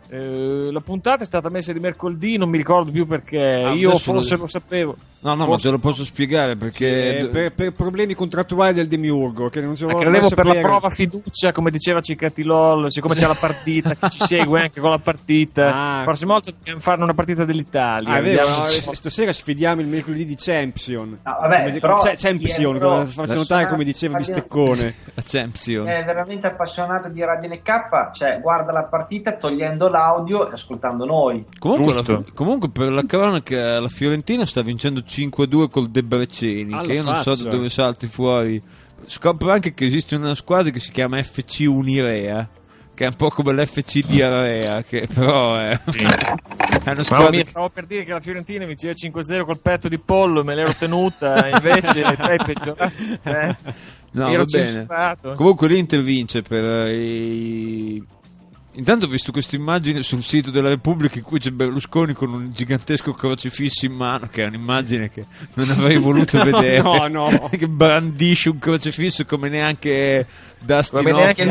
La puntata è stata messa di mercoledì, non mi ricordo più perché. Io forse lo sapevo. No, ma te lo posso spiegare perché per problemi contrattuali del demiurgo che non credevo per la prova fiducia, come diceva Cicatilol, siccome c'è la partita, chi ci segue anche con la partita. La prossima volta dobbiamo fare una partita dell'Italia. È vero, stasera sfidiamo il mercoledì di Champion. Champion, faccio notare come diceva Bisteccone. La Champion. È veramente appassionato di Radio NK, cioè guarda la partita togliendo l'audio e ascoltando noi. Comunque per la cronaca la Fiorentina sta vincendo 5-2 col Debreceni, che io non so da dove salti fuori. Scopro anche che esiste una squadra che si chiama FC Unirea, che è un po' come l'FC Diarrea, che però è una squadra. Stavo per dire che la Fiorentina vinceva 5-0 col petto di pollo, me l'ero tenuta, invece è peggiorato. No, va bene. Comunque l'Inter vince per Intanto ho visto questa immagine sul sito della Repubblica in cui c'è Berlusconi con un gigantesco crocifisso in mano, che è un'immagine che non avrei voluto vedere. No. Che brandisce un crocifisso come neanche Dustin Hoffman.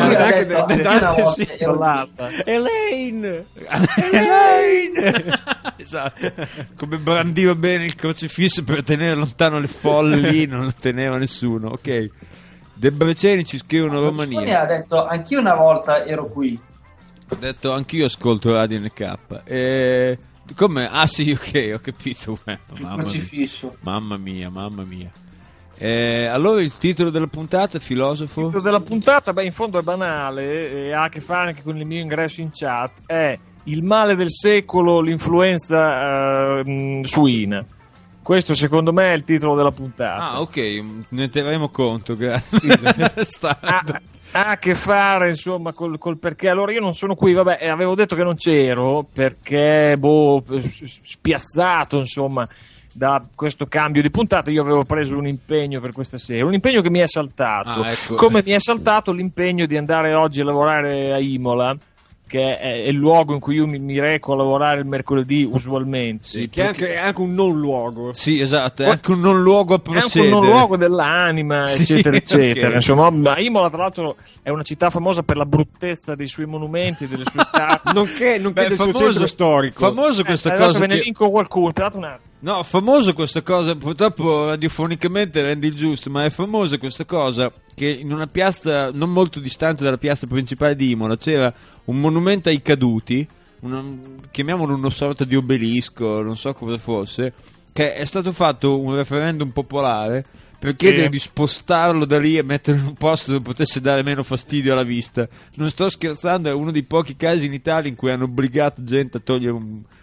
Elaine! Esatto. Come brandiva bene il crocifisso per tenere lontano le folle lì, non lo teneva nessuno. Ok. Debreceni ci scrivono Romania. Berlusconi ha detto anch'io una volta ero qui. Ho detto anch'io ascolto Radio NK. Come? Ah sì, ok, ho capito. Mamma mia. Allora il titolo della puntata, filosofo? Il titolo della puntata, in fondo è banale e ha a che fare anche con il mio ingresso in chat. È il male del secolo, l'influenza suina. Questo secondo me è il titolo della puntata. Ah, ok, ne terremo conto, grazie. Ha a che fare insomma col perché. Allora io non sono qui, vabbè, avevo detto che non c'ero perché spiazzato insomma da questo cambio di puntata. Io avevo preso un impegno per questa sera, un impegno che mi è saltato, ecco. Come mi è saltato l'impegno di andare oggi a lavorare a Imola, che è il luogo in cui io mi reco a lavorare il mercoledì usualmente. Sì, che è anche un non luogo. Sì, esatto, è anche un non luogo a procedere. È anche un non luogo dell'anima, eccetera, eccetera. Okay. Insomma, Imola, tra l'altro, è una città famosa per la bruttezza dei suoi monumenti, delle sue statue. nonché del suo centro storico. Famoso questa cosa. Adesso ve ne linko qualcuno, aspettate un attimo. No, famoso questa cosa, purtroppo radiofonicamente rende il giusto, ma è famosa questa cosa che in una piazza non molto distante dalla piazza principale di Imola c'era un monumento ai caduti, chiamiamolo una sorta di obelisco, non so cosa fosse, che è stato fatto un referendum popolare per chiedere di spostarlo da lì e metterlo in un posto dove potesse dare meno fastidio alla vista. Non sto scherzando, è uno dei pochi casi in Italia in cui hanno obbligato gente a togliere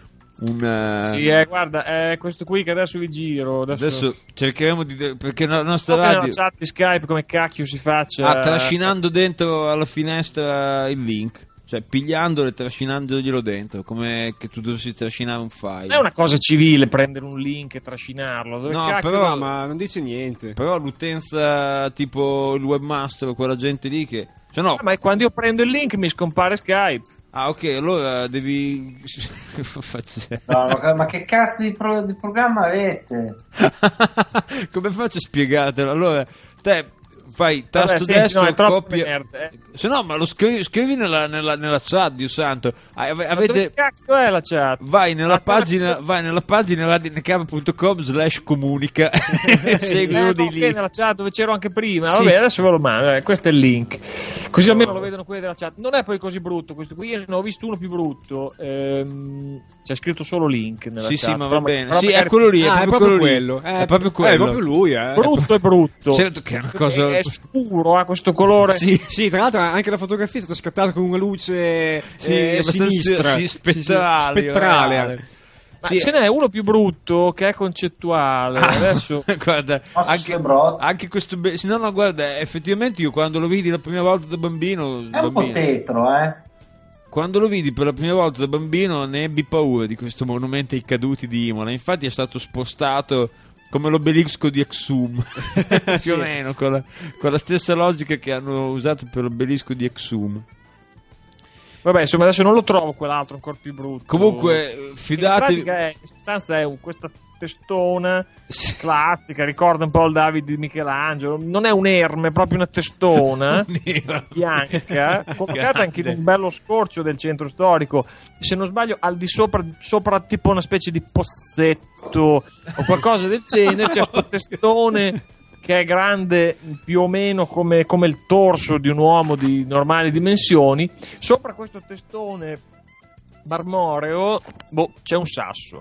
Sì, guarda, è questo qui che adesso vi giro. Adesso cercheremo di. Perché la nostra radio. Nella chat di Skype come cacchio si faccia. Trascinando dentro alla finestra il link. Cioè, pigliandolo e trascinandoglielo dentro, come che tu dovessi trascinare un file. È una cosa civile prendere un link e trascinarlo. Però, ma non dice niente. Però l'utenza, tipo il webmaster, quella gente lì che. Cioè, no. Ma quando io prendo il link mi scompare Skype. Ah, ok, allora devi. No, ma che cazzo di programma avete? Come faccio a spiegartelo? Allora, te fai tasto destro, copia. Se no, ma lo scrivi nella chat, Dio santo. Avete. Dove cazzo è la chat? Vai nella pagina radioNK.com/comunica e segui uno dei link. Nella chat dove c'ero anche prima. Sì. Vabbè, adesso ve lo mando. Questo è il link. Così almeno lo vedono quelli della chat. Non è poi così brutto questo qui. Io ne ho visto uno più brutto. C'è scritto solo link nella chat. Sì, ma va bene. Sì, è quello lì. È proprio quello. È proprio quello. È proprio lui. Brutto è brutto. Certo che è una cosa. È scuro, ha questo colore. Sì, tra l'altro anche la fotografia è stata scattata con una luce sinistra. Sì, spettrale. Ma ce n'è uno più brutto che è concettuale. Adesso guarda, anche questo no, guarda, effettivamente io quando lo vidi la prima volta da bambino è un po' tetro, Quando lo vidi per la prima volta da bambino ne ebbi paura di questo monumento ai caduti di Imola. Infatti è stato spostato come l'obelisco di Exhum, più o meno, con la stessa logica che hanno usato per l'obelisco di Exhum. Vabbè, insomma, adesso non lo trovo quell'altro ancora più brutto. Comunque, fidatevi. In sostanza è questa testona classica, ricorda un po' il David di Michelangelo, non è un erme, è proprio una testona bianca, collocata anche in un bello scorcio del centro storico, se non sbaglio al di sopra tipo una specie di possetto o qualcosa del genere. C'è questo testone che è grande più o meno come il torso di un uomo di normali dimensioni. Sopra questo testone marmoreo c'è un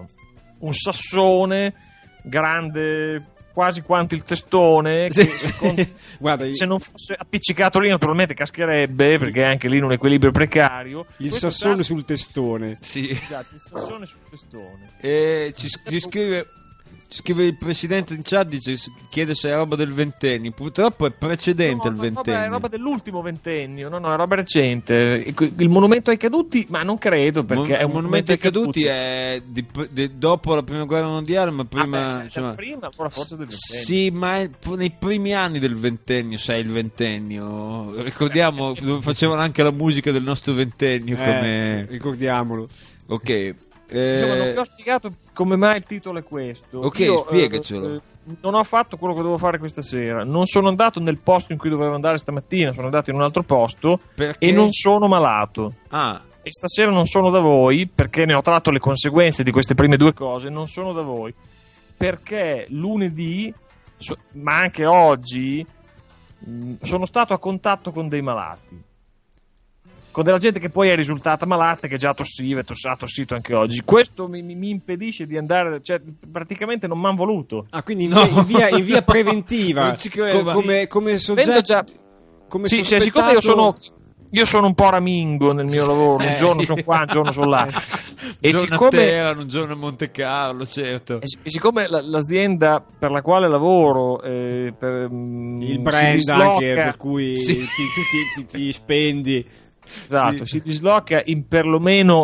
sassone grande quasi quanto il testone, che guarda, se non fosse appiccicato lì naturalmente cascherebbe, perché è anche lì in un equilibrio precario. Il sassone sul testone. Sì. Esatto, il sassone sul testone. E ci scrive il presidente in chat, chiede se è roba del ventennio. Purtroppo è precedente al ventennio. È roba dell'ultimo ventennio, no, è roba recente. Il monumento ai caduti, ma non credo, perché è un monumento ai caduti è dopo la prima guerra mondiale, ma prima, prima allora forse del ventennio. Sì, ma è nei primi anni del ventennio, sai, il ventennio. Ricordiamo, facevano anche la musica del nostro ventennio, ricordiamolo. Ok. Non vi ho spiegato come mai il titolo è questo. Ok, spiegacelo. Non ho fatto quello che dovevo fare questa sera. Non sono andato nel posto in cui dovevo andare stamattina, sono andato in un altro posto. Perché? E non sono malato. E stasera non sono da voi, perché ne ho tratto le conseguenze di queste prime due cose. Non sono da voi perché lunedì, ma anche oggi, sono stato a contatto con dei malati, con della gente che poi è risultata malata, che già tossiva e ha tossito anche oggi. Questo mi impedisce di andare, cioè praticamente non mi hanno voluto. Quindi in via preventiva, come soggetto, siccome io sono un po' ramingo nel mio lavoro, un giorno sono qua, un giorno sono là, e giorno a Teramo, un giorno a Monte Carlo, certo. E siccome l'azienda per la quale lavoro, il brand anche per cui ti spendi. Esatto, si disloca in perlomeno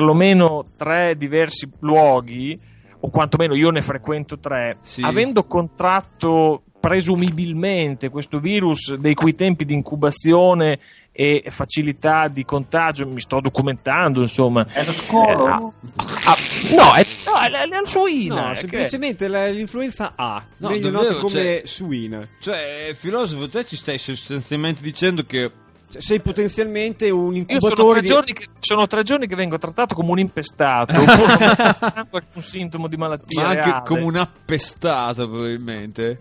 3 diversi luoghi, o quantomeno io ne frequento 3, avendo contratto presumibilmente questo virus, dei cui tempi di incubazione e facilità di contagio mi sto documentando, insomma. È lo scolo? È la suina. No, semplicemente l'influenza A, meglio noto come suina. Cioè, filosofo, te ci stai sostanzialmente dicendo che sei potenzialmente un incubatore. Sono 3 giorni che vengo trattato come un impestato, oppure un sintomo di malattia, ma anche reale. come un appestato, probabilmente.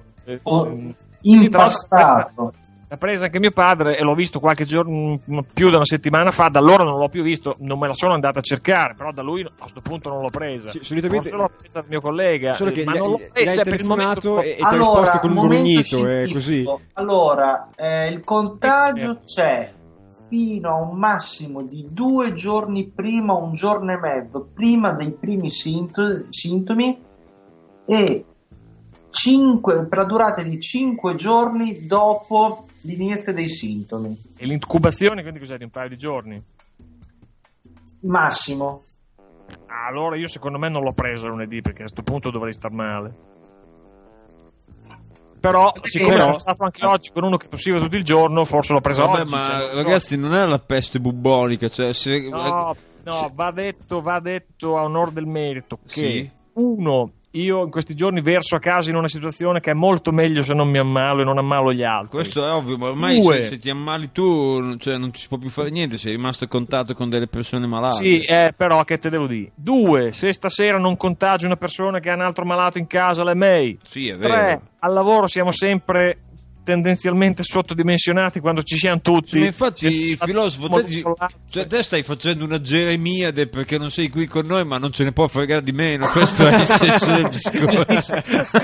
Impastato. L'ha presa anche mio padre e l'ho visto qualche giorno, più di una settimana fa. Da allora non l'ho più visto, non me la sono andata a cercare, però da lui a questo punto non l'ho presa. Solitamente forse l'ho presa dal mio collega, solo che ma non l'ho presa per il momento. E ti ha risposto con un grugnito, è così. Allora, il contagio c'è fino a un massimo di 2 giorni prima, 1 giorno e mezzo prima dei primi sintomi, e per la durata di 5 giorni dopo l'inizio dei sintomi. E l'incubazione quindi cos'è, di un paio di giorni? Massimo. Allora io secondo me non l'ho presa lunedì, perché a questo punto dovrei star male. Però siccome sono stato anche oggi con uno che tossiva tutto il giorno, forse l'ho presa oggi. Ma ragazzi, non è la peste bubonica, cioè no, va detto a onor del merito che io in questi giorni verso a casa in una situazione che è molto meglio se non mi ammalo e non ammalo gli altri. Questo è ovvio, ma ormai se ti ammali tu, cioè, non ci si può più fare niente, sei rimasto a contatto con delle persone malate. Sì, però che te devo dire? 2, se stasera non contagi una persona che ha un altro malato in casa, l'è May. Sì, è vero. 3, al lavoro siamo sempre tendenzialmente sottodimensionati quando ci siamo tutti. Sì, ma infatti, filosofo, te stai facendo una Geremiade perché non sei qui con noi, ma non ce ne può fregare di meno. Questo è il senso del discorso.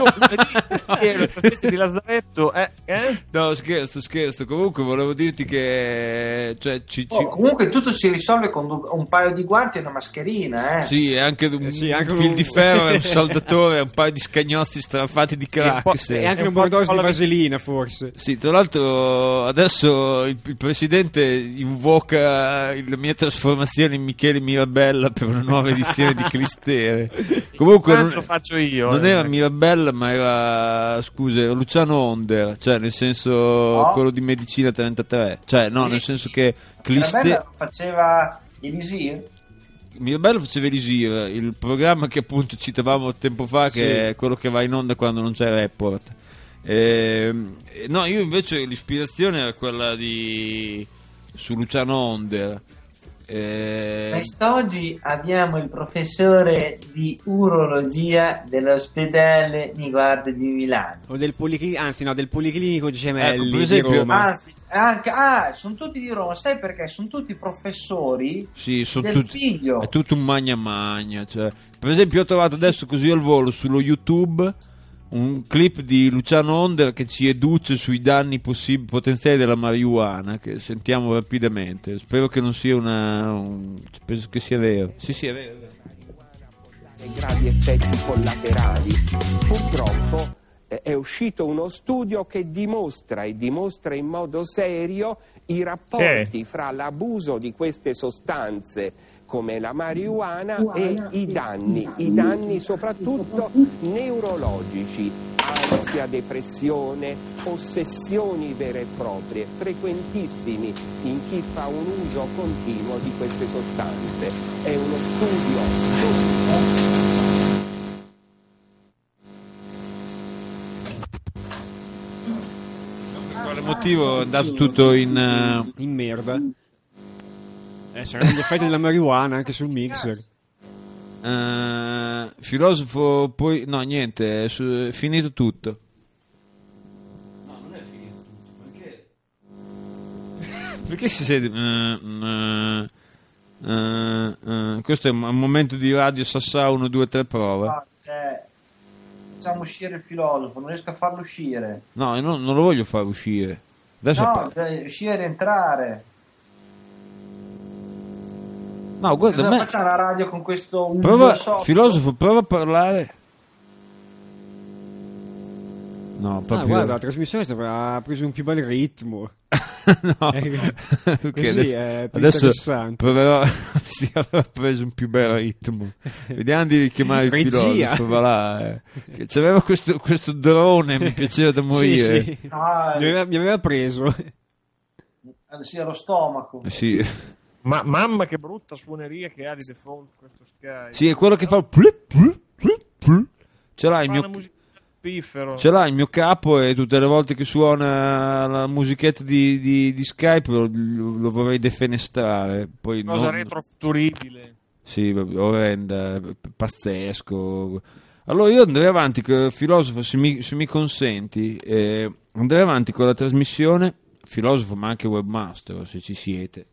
Di Lazzaretto, No, scherzo. Comunque volevo dirti che comunque tutto si risolve con un paio di guanti e una mascherina, Sì, anche un fil di ferro e un saldatore e un paio di scagnozzi strafati di crack e anche un bordoso di vaselina, forse. Sì, tra l'altro adesso il presidente invoca la mia trasformazione in Michele Mirabella per una nuova edizione di Clistere. Comunque lo faccio io. Non era Mirabella, ma era Luciano Onder, cioè nel senso quello di Medicina 33. Cioè nel senso che Mirabella faceva Elisir? Mirabello faceva Elisir, il programma che appunto citavamo tempo fa, che è quello che va in onda quando non c'è Report. No, io invece l'ispirazione era quella su Luciano Onder. Quest'oggi abbiamo il professore di urologia dell'ospedale Niguarda di Milano. O del Policlinico Gemelli, per esempio, di Roma. Sono tutti di Roma, sai perché? Sono tutti professori del figlio. È tutto un magna, cioè. Per esempio ho trovato adesso così al volo sullo YouTube un clip di Luciano Onder che ci educe sui danni potenziali della marijuana, che sentiamo rapidamente. Spero che non sia penso che sia vero. Sì, è vero. Gravi effetti collaterali. Purtroppo è uscito uno studio che dimostra in modo serio i rapporti fra l'abuso di queste sostanze come la marijuana e i danni soprattutto neurologici, ansia, depressione, ossessioni vere e proprie, frequentissimi in chi fa un uso continuo di queste sostanze. È uno studio Per quale motivo è andato tutto in merda? Saranno gli effetti della marijuana anche sul mixer. Filosofo, poi no, niente, è finito tutto. No, non è finito tutto, perché si sente questo è un momento di radio Sassà 1 2 3 prova. Facciamo uscire il filosofo, non riesco a farlo uscire. No, io non lo voglio far uscire. Adesso deve uscire e rientrare. No, guarda, cosa faccia la radio con questo filosofo, prova a parlare. No, proprio. Guarda, la trasmissione ha preso un più bel ritmo. No, così è più adesso interessante. Proverò si aveva preso un più bel ritmo. Vediamo di richiamare il filosofo. Va là, che c'aveva questo drone, mi piaceva da morire. Sì. Mi aveva preso. Sì, allo stomaco. Sì. Ma mamma che brutta suoneria che ha di default questo Sky. Sì, è quello che fa ce l'ha il mio capo, e tutte le volte che suona la musichetta di Skype lo vorrei defenestrare. Poi cosa retrofuturibile. Sì, orrenda, pazzesco. Allora io andrei avanti, filosofo, se mi consenti, andrei avanti con la trasmissione, filosofo ma anche webmaster, se ci siete.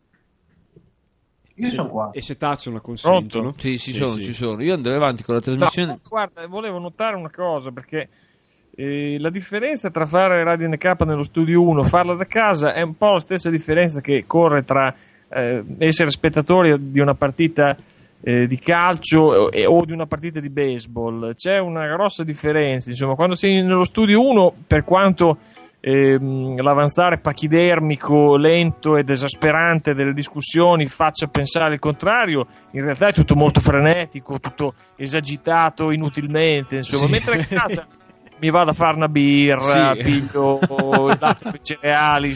Io sono qua. E se Taccio la consentono? Sì, ci sono. Io andrei avanti con la trasmissione. No, guarda, volevo notare una cosa, perché la differenza tra fare Radio NK nello studio 1 e farla da casa è un po' la stessa differenza che corre tra essere spettatori di una partita di calcio o di una partita di baseball. C'è una grossa differenza, insomma, quando sei nello studio 1, per quanto l'avanzare pachidermico, lento ed esasperante delle discussioni faccia pensare il contrario, in realtà è tutto molto frenetico, tutto esagitato inutilmente, insomma, mentre a casa mi vado a fare una birra, piglio il latte per cereali,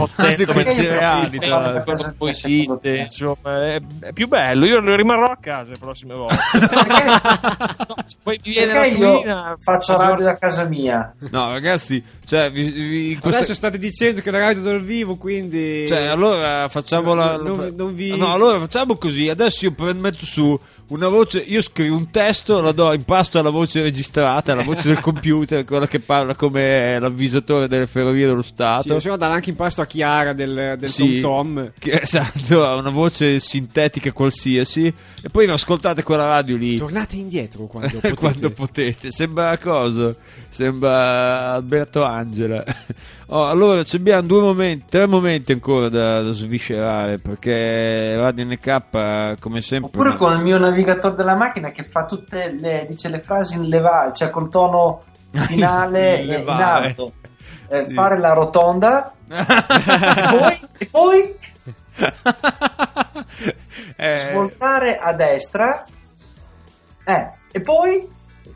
insomma, è più bello. Io rimarrò a casa le prossime volte. Poi mi viene la suina, faccio radio da casa mia. No, ragazzi, cioè, adesso state dicendo che la radio dal vivo, quindi allora facciamo allora facciamo così. Adesso io metto su una voce, io scrivo un testo, la do in pasto alla voce registrata, alla voce del computer, quella che parla come l'avvisatore delle ferrovie dello Stato. Sì, possiamo dare anche in pasto a Chiara del Tom. Esatto, ha una voce sintetica qualsiasi. E poi non ascoltate quella radio lì. Tornate indietro quando potete. Quando potete. Sembra Alberto Angela. Allora abbiamo 3 momenti ancora da sviscerare, perché Radio NK come sempre. Oppure con il mio navigatore della macchina che fa dice le frasi in levare, cioè col tono finale in alto. Fare la rotonda e poi svoltare a destra e poi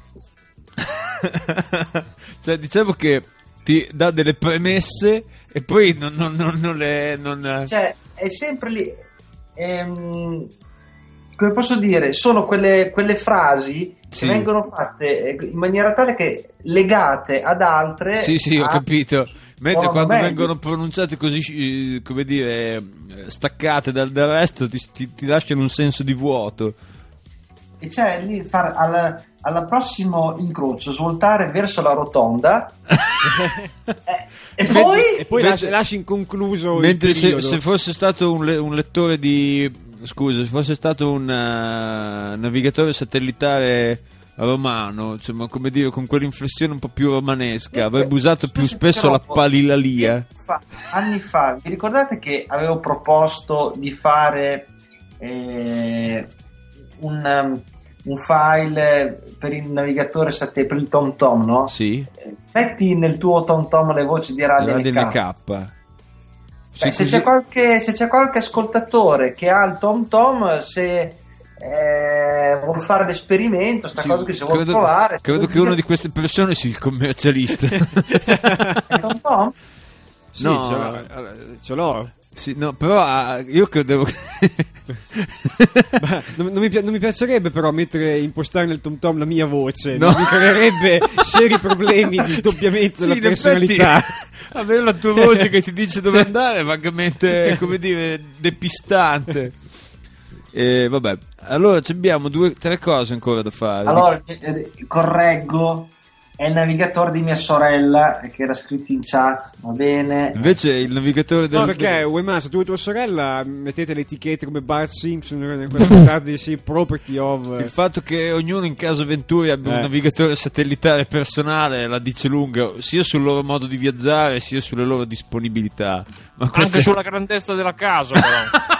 cioè diciamo che ti dà delle premesse e poi non cioè è sempre lì. come posso dire, sono quelle frasi che vengono fatte in maniera tale che legate ad altre. Sì, ho capito. Mentre quando vengono pronunciate così, come dire, staccate dal resto, ti lasciano un senso di vuoto. E c'è lì alla prossimo incrocio svoltare verso la rotonda e poi lasci inconcluso. Mentre se fosse stato un lettore se fosse stato un navigatore satellitare romano, insomma, come dire, con quell'inflessione un po' più romanesca, avrebbe usato più spesso la palilalia. Anni fa, vi ricordate che avevo proposto di fare un file per il navigatore per il TomTom, no? Sì. Metti nel tuo TomTom le voci di Radio NK. Se c'è qualche ascoltatore che ha il TomTom, se vuol fare l'esperimento, cosa che si vuole provare. Credo che una di queste persone sia il commercialista. TomTom? Sì, no, ce l'ho. Sì, no, però io credevo che non mi piacerebbe però impostare nel TomTom la mia voce, no. Mi creerebbe seri problemi di sdoppiamento della personalità. Avere la tua voce che ti dice dove andare è vagamente, come dire, depistante. Vabbè, allora abbiamo 2-3 cose ancora da fare. Allora, correggo. È il navigatore di mia sorella che era scritto in chat, va bene. Invece il navigatore del... No, perché Wayman, se tu e tua sorella mettete le etichette come Bart Simpson in quella di property of... Il fatto che ognuno in casa Venturi abbia un navigatore satellitare personale la dice lunga, sia sul loro modo di viaggiare sia sulle loro disponibilità. Ma anche sulla grandezza della casa, però.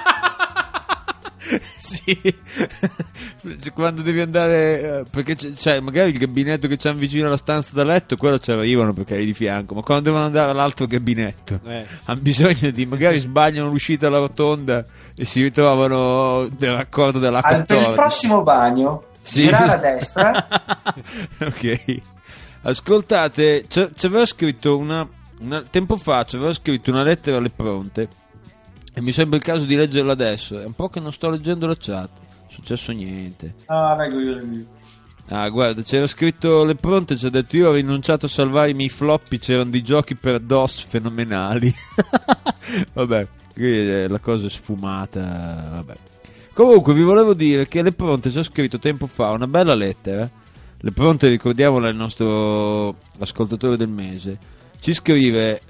Sì, quando devi andare, perché c'è magari il gabinetto che c'hanno vicino alla stanza da letto, quello ci arrivano perché è di fianco, ma quando devono andare all'altro gabinetto hanno bisogno di, magari sbagliano l'uscita alla rotonda e si ritrovano nel raccordo dell'acqua. Per il prossimo bagno girare a destra. Ok, ascoltate, ci aveva scritto tempo fa ci aveva scritto una lettera alle pronte e mi sembra il caso di leggerla adesso. È un po' che non sto leggendo la chat, non è successo niente. Leggo io. Guarda, c'era scritto le pronte, ci ha detto: io ho rinunciato a salvare i miei floppy, c'erano dei giochi per DOS fenomenali. Vabbè, qui la cosa è sfumata. Vabbè. Comunque vi volevo dire che le pronte ci ha scritto tempo fa una bella lettera. Le pronte, ricordiamola, è il nostro ascoltatore del mese. Ci scrive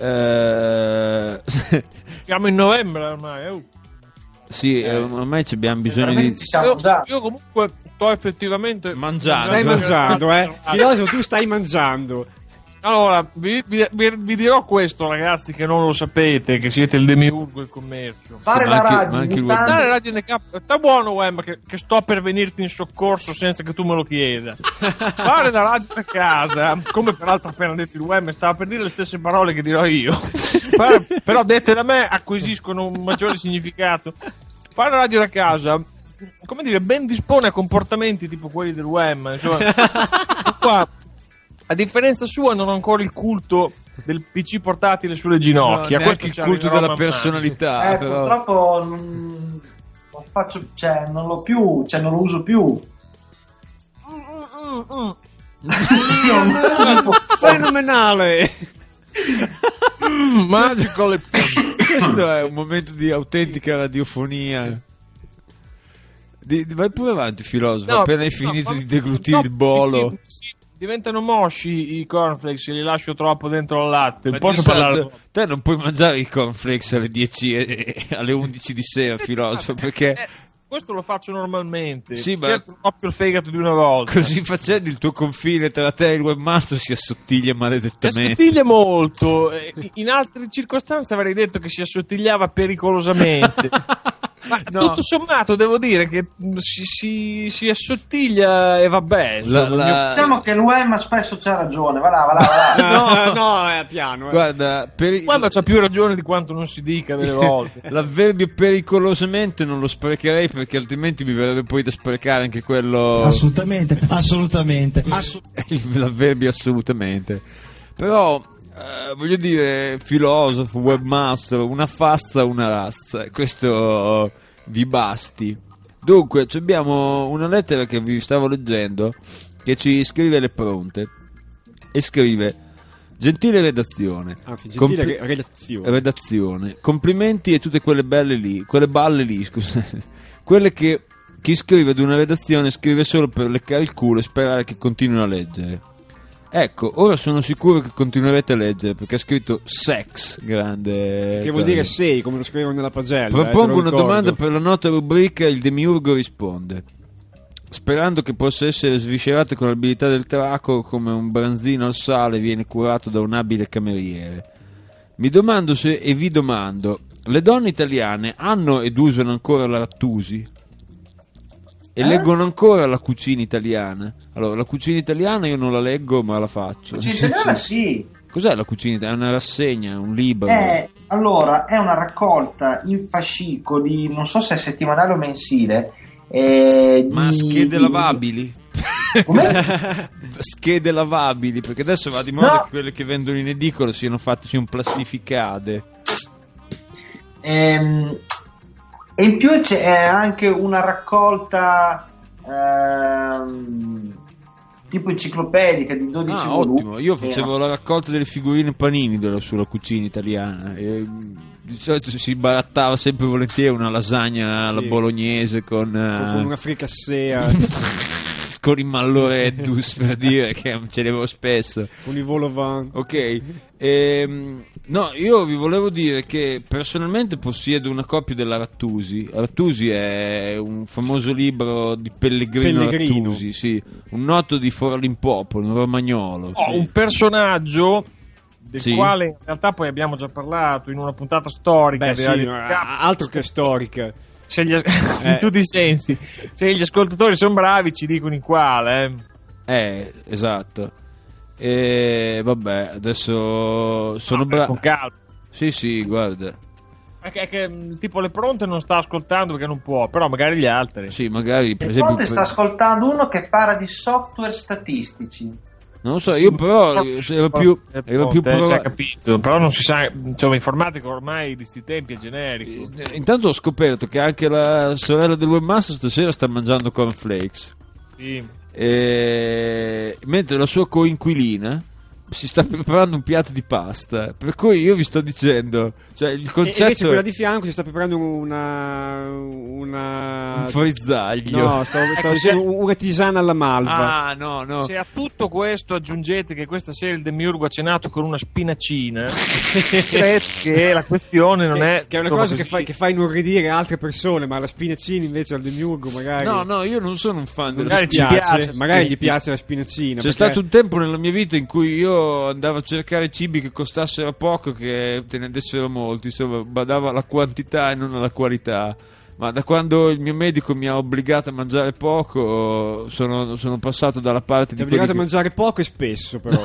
siamo in novembre ormai. Sì, ormai abbiamo bisogno di... Io comunque sto effettivamente mangiando. Stai mangiando, Filosofo, tu stai mangiando. Allora, vi dirò questo, ragazzi, che non lo sapete, che siete il demiurgo del commercio. Fare la radio, Radio NK. Sta buono, Wem, che sto per venirti in soccorso senza che tu me lo chieda. Fare la radio a casa, come peraltro appena detto il Wem, stava per dire le stesse parole che dirò io, però dette da me acquisiscono un maggiore significato. Fare la radio da casa, come dire, ben dispone a comportamenti tipo quelli del Wem. Cioè, qua, a differenza sua non ho ancora il culto del PC portatile sulle ginocchia, questo il culto della personalità. Purtroppo non l'ho più, non lo uso più. Fenomenale. Magical. Questo è un momento di autentica radiofonia. Vai pure avanti, filosofo, appena hai finito di deglutire il bolo. Sì. Diventano mosci i cornflakes se li lascio troppo dentro al latte. Posso parlare? Te non puoi mangiare i cornflakes alle 10 e alle 11 di sera, filosofo, perché questo lo faccio normalmente. Sì, cerco proprio il fegato di una volta. Così facendo il tuo confine tra te e il webmaster si assottiglia maledettamente. Si assottiglia molto. In altre circostanze avrei detto che si assottigliava pericolosamente. Ma tutto sommato devo dire che si assottiglia e vabbè. Diciamo che l'UEM spesso c'ha ragione. Va là. No, è piano. Guarda, Wem c'ha più ragione di quanto non si dica delle volte. L'avverbio pericolosamente non lo sprecherei, perché altrimenti mi verrebbe poi da sprecare anche quello. Assolutamente. L'avverbio assolutamente. Però voglio dire, filosofo, webmaster, una fazza, una razza, questo vi basti. Dunque, abbiamo una lettera che vi stavo leggendo, che ci scrive Le Pronte, e scrive: gentile redazione, redazione, complimenti e tutte quelle balle lì, scusate, quelle che chi scrive ad una redazione scrive solo per leccare il culo e sperare che continuino a leggere. Ecco, ora sono sicuro che continuerete a leggere, perché ha scritto sex, grande. Che vuol dire sei, come lo scrivono nella pagella. Propongo una domanda per la nota rubrica Il Demiurgo risponde, sperando che possa essere sviscerato con l'abilità del traco, come un branzino al sale viene curato da un abile cameriere. Mi domando e vi domando, le donne italiane hanno ed usano ancora la Rattusi? E leggono ancora la cucina italiana? Allora, la cucina italiana io non la leggo, ma la faccio. La cucina italiana sì. Cos'è la cucina italiana? È una rassegna, un libro? Allora, è una raccolta in fascicoli, non so se è settimanale o mensile. Ma schede lavabili? Schede lavabili, perché adesso va di moda che quelle che vendono in edicola siano plastificate. E in più c'è anche una raccolta tipo enciclopedica di 12 volumi. Ottimo, io facevo la raccolta delle figurine Panini sulla cucina italiana e di solito si barattava sempre volentieri una lasagna alla bolognese con una fricassea con i malloreddus, per dire, che ce l'avevo spesso, con i volovant. Ok, no, io vi volevo dire che personalmente possiedo una copia della Rattusi. Rattusi è un famoso libro di Pellegrino. Rattusi, sì, un noto di Forlimpopolo, un romagnolo, sì. Un personaggio del quale in realtà poi abbiamo già parlato in una puntata storica. Altro che storica. In tutti i sensi, se gli ascoltatori sono bravi ci dicono in quale. Esatto. Vabbè, adesso sono bravo. Con calma. Sì, guarda. È che tipo Le Pronte non sta ascoltando perché non può, però magari gli altri. Sì, magari per esempio. Le Pronte sta ascoltando uno che parla di software statistici. Non lo so, io però ero più si è capito, però non si sa, insomma, informatico ormai di questi tempi è generico. Intanto ho scoperto che anche la sorella del webmaster stasera sta mangiando cornflakes. Sì. Mentre la sua coinquilina si sta preparando un piatto di pasta, per cui io vi sto dicendo, cioè il concetto. E invece quella di fianco si sta preparando un frizzaglio. No, stavo dicendo una tisana alla malva. No. Se a tutto questo aggiungete che questa sera il Demiurgo ha cenato con una spinacina, credo che la questione non è che è una cosa che fa inorridire altre persone, ma la spinacina invece al Demiurgo magari. No, io non sono un fan della spinacina. Magari gli piace la spinacina. C'è stato un tempo nella mia vita in cui io andavo a cercare cibi che costassero poco, che te ne dessero molto, insomma badavo alla quantità e non alla qualità, ma da quando il mio medico mi ha obbligato a mangiare poco sono passato dalla parte di obbligato a mangiare poco e spesso, però.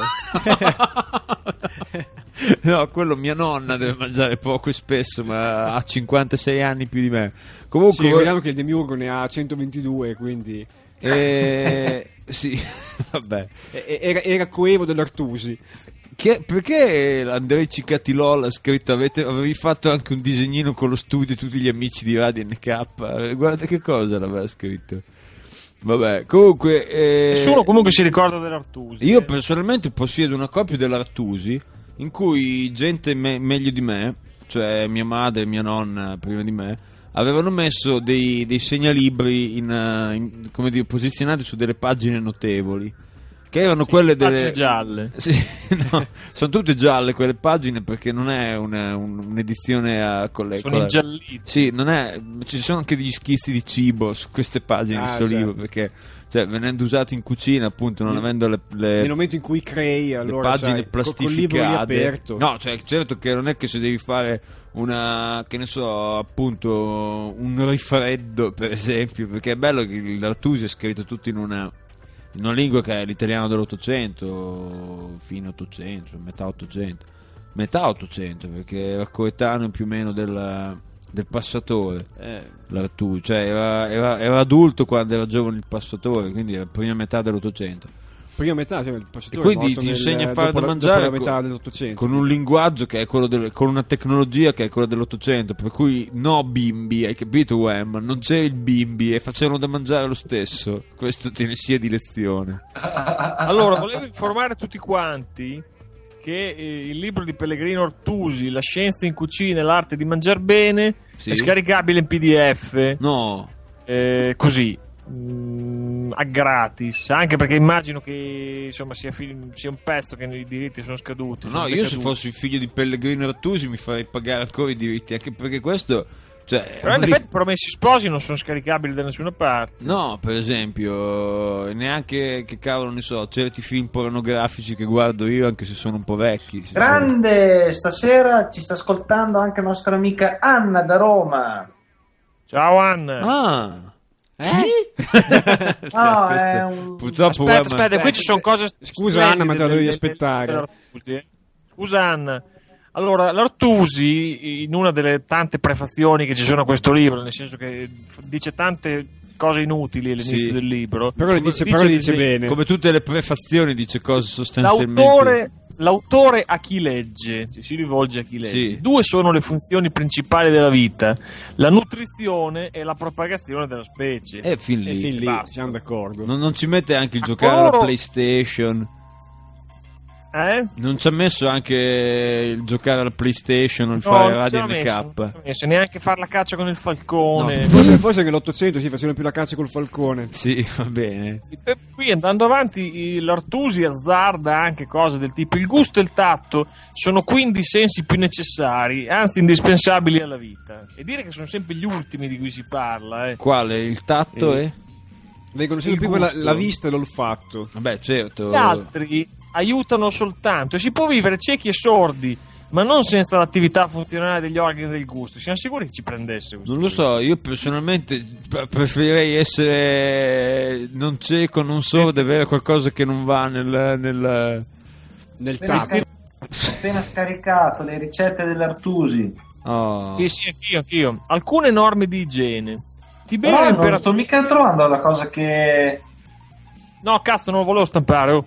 No, quello mia nonna deve mangiare poco e spesso, ma ha 56 anni più di me. Comunque vediamo che il Demiurgo ne ha 122, quindi sì, vabbè. Era coevo dell'Artusi. Perché Andrei Cicatilol ha scritto avevi fatto anche un disegnino con lo studio tutti gli amici di Radio NK? Guarda che cosa l'aveva scritto. Vabbè, comunque nessuno comunque si ricorda dell'Artusi. Io personalmente possiedo una copia dell'Artusi in cui gente meglio di me, cioè mia madre e mia nonna prima di me, avevano messo dei segnalibri come dire, posizionati su delle pagine notevoli, che erano quelle delle gialle. Sì, no, sono tutte gialle quelle pagine, perché non è un'edizione a sono ingiallite. Sì, non è, ci sono anche degli schizzi di cibo su queste pagine di sto libro, perché venendo usati in cucina, appunto, non avendo le nel momento in cui crei, allora le pagine plastificate, col libro lì aperto. No, cioè certo che non è che se devi fare che ne so, appunto un rifreddo, per esempio, perché è bello che l'Artusi è scritto tutto in una lingua che è l'italiano dell'800, fine 800, metà 800, perché era coetaneo più o meno del Passatore, l'Artusi, cioè era adulto quando era giovane il Passatore, quindi era prima metà dell'800. prima metà, cioè, e quindi ti insegna a fare da mangiare con un linguaggio che è quello con una tecnologia che è quella dell'800, per cui no bimbi, hai capito Wem? Non c'è il bimbi e facevano da mangiare lo stesso. Questo te ne sia di lezione. Allora, volevo informare tutti quanti che il libro di Pellegrino Ortusi, La scienza in cucina e l'arte di mangiar bene, è scaricabile in PDF. No. Così. A gratis, anche perché immagino che insomma sia un pezzo che i diritti sono scaduti. No, io se fossi figlio di Pellegrino Artusi mi farei pagare ancora i diritti, anche perché questo, cioè, però in effetti Promessi Sposi non sono scaricabili da nessuna parte. No, per esempio, neanche, che cavolo ne so, certi film pornografici che guardo io, anche se sono un po' vecchi. Grande, stasera ci sta ascoltando anche nostra amica Anna da Ciao Anna. Purtroppo aspetta, qui ci sono cose. Scusa Anna, ma te la devi aspettare. Scusa Anna. Allora, l'Artusi, in una delle tante prefazioni che ci sono a questo libro, nel senso che dice tante cose inutili all'inizio del libro, però le dice bene. Come tutte le prefazioni dice cose sostanzialmente. L'autore a chi legge, si rivolge a chi legge. Due sono le funzioni principali della vita: la nutrizione e la propagazione della specie. Fin lì siamo d'accordo. Non ci mette anche il giocare alla PlayStation? Non ci ha messo anche il giocare alla PlayStation o il fare Radio NK? Non messo neanche fare la caccia con il falcone. No. Forse che l'800 facevano più la caccia col falcone. Sì, va bene. E qui andando avanti l'Artusi azzarda anche cose del tipo: il gusto e il tatto sono quindi i sensi più necessari, anzi indispensabili alla vita. E dire che sono sempre gli ultimi di cui si parla. Quale? Il tatto e? Vengono sempre più la vista e l'olfatto. Vabbè, certo. Gli altri aiutano soltanto. Si può vivere ciechi e sordi, ma non senza l'attività funzionale degli organi del gusto. Siamo sicuri che ci prendesse questo? Non lo so, io personalmente preferirei essere non cieco, non sordo, e avere qualcosa che non va nel tatto. Appena scaricato le ricette dell'Artusi. Sì, anch'io. Alcune norme di igiene. Però non sto mica trovando la cosa che... No, cazzo, non lo volevo stampare.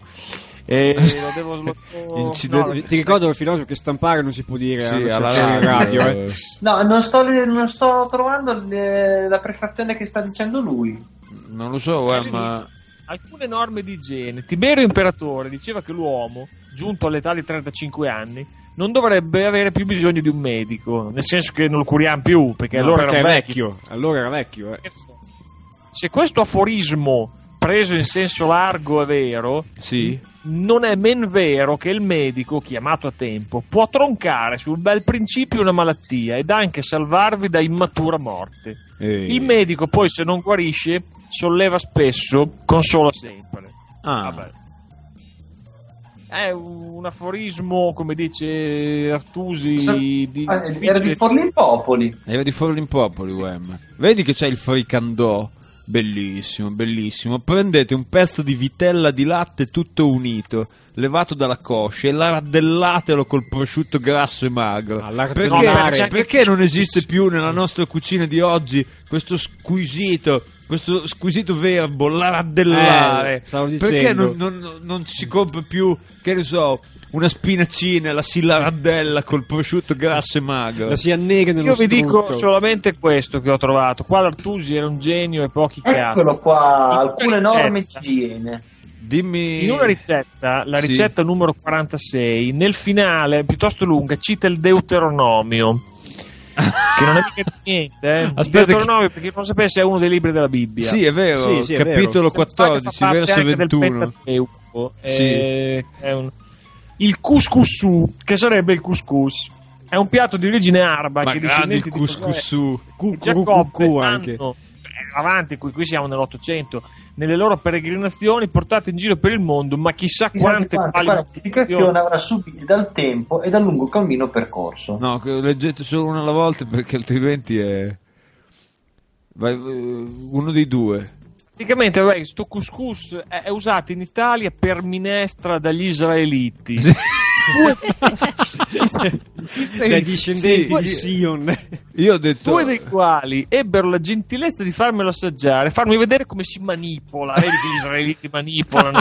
Ti ricordo il filosofo che stampare non si può dire alla radio. No, non sto trovando la prefazione che sta dicendo lui. Non lo so, ma... Alcune norme di igiene. Tiberio Imperatore diceva che l'uomo, giunto all'età di 35 anni, non dovrebbe avere più bisogno di un medico, nel senso che non lo curiamo più, perché allora era vecchio. Allora era vecchio. Se questo aforismo preso in senso largo è vero, non è men vero che il medico, chiamato a tempo, può troncare sul bel principio una malattia ed anche salvarvi da immatura morte. Il medico poi, se non guarisce, solleva spesso, consola sempre. Vabbè. È un aforismo, come dice Artusi, era di Forlimpopoli. Era di Forlimpopoli, Wem. Vedi che c'è il fricandò. Bellissimo, bellissimo. Prendete un pezzo di vitella di latte tutto unito, levato dalla coscia, e la raddellatelo col prosciutto grasso e magro. Perché non esiste più nella nostra cucina di oggi questo squisito verbo, la raddellare? Perché non si compra più, che ne so, una spinacina, la si la raddella col prosciutto grasso e magro? La si annega nello strutto. Io vi dico solamente questo che ho trovato. Qua l'Artusi era un genio e pochi cazzi. Eccolo qua, alcune norme di igiene. Dimmi... In una ricetta, la ricetta numero 46, nel finale, piuttosto lunga, cita il Deuteronomio, che non è mica niente. Il Deuteronomio, per chi non sapesse, è uno dei libri della Bibbia. Sì, è vero, sì, capitolo 14, verso 21. Il couscous, che sarebbe il couscous, è un piatto di origine araba. Ma che grande il couscous, anche avanti, qui siamo nell'800, nelle loro peregrinazioni portate in giro per il mondo, ma chissà quante qualificazioni avrà subito dal tempo e dal lungo cammino percorso. No, leggete solo una alla volta, perché altrimenti è uno dei due. Praticamente questo couscous è usato in Italia per minestra dagli israeliti. dai discendenti di Sion. Io ho detto, due dei quali ebbero la gentilezza di farmelo assaggiare, farmi vedere come si manipola. Vedi che gli israeliti manipolano,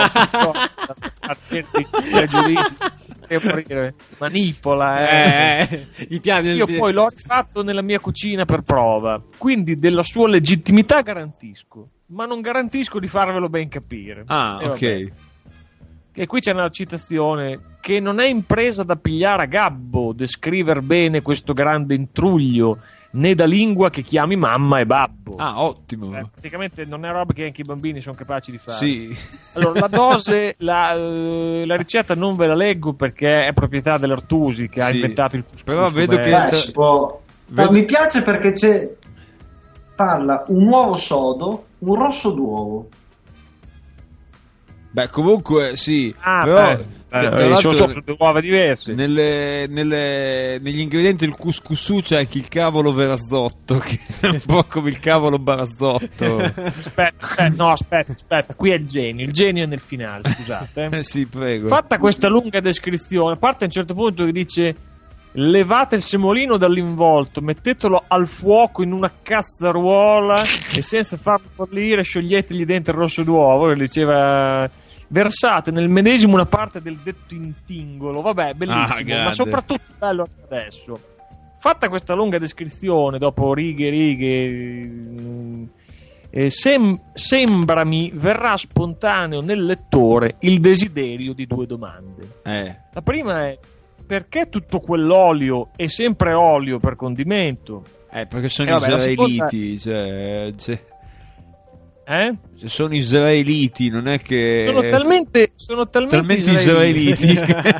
manipola, Io poi l'ho fatto nella mia cucina per prova, quindi della sua legittimità garantisco, ma non garantisco di farvelo ben capire. Ok. E qui c'è una citazione: che non è impresa da pigliare a gabbo descriver bene questo grande intruglio, né da lingua che chiami mamma e babbo. Ottimo. Praticamente non è roba che anche i bambini sono capaci di fare. Sì. Allora, la dose, la ricetta non ve la leggo perché è proprietà dell'Artusi che ha inventato il couscous. Però vedo che No, mi piace perché parla un uovo sodo, un rosso d'uovo. Beh, comunque sì, però sono due uova diverse. Negli ingredienti del couscous c'è anche il cavolo verazzotto, che è un po' come il cavolo barazzotto. Aspetta, qui è il genio è nel finale, scusate. Sì, prego. Fatta questa lunga descrizione, parte a un certo punto che dice: levate il semolino dall'involto, mettetelo al fuoco in una cazzaruola e senza farlo bollire scioglietegli dentro il rosso d'uovo, che diceva. Versate nel medesimo una parte del detto intingolo. Vabbè, bellissimo, ma soprattutto bello adesso. Fatta questa lunga descrizione, dopo righe, sembrami verrà spontaneo nel lettore il desiderio di due domande. La prima è: perché tutto quell'olio è sempre olio per condimento? Perché sono israeliti, sono israeliti, non è che sono talmente israeliti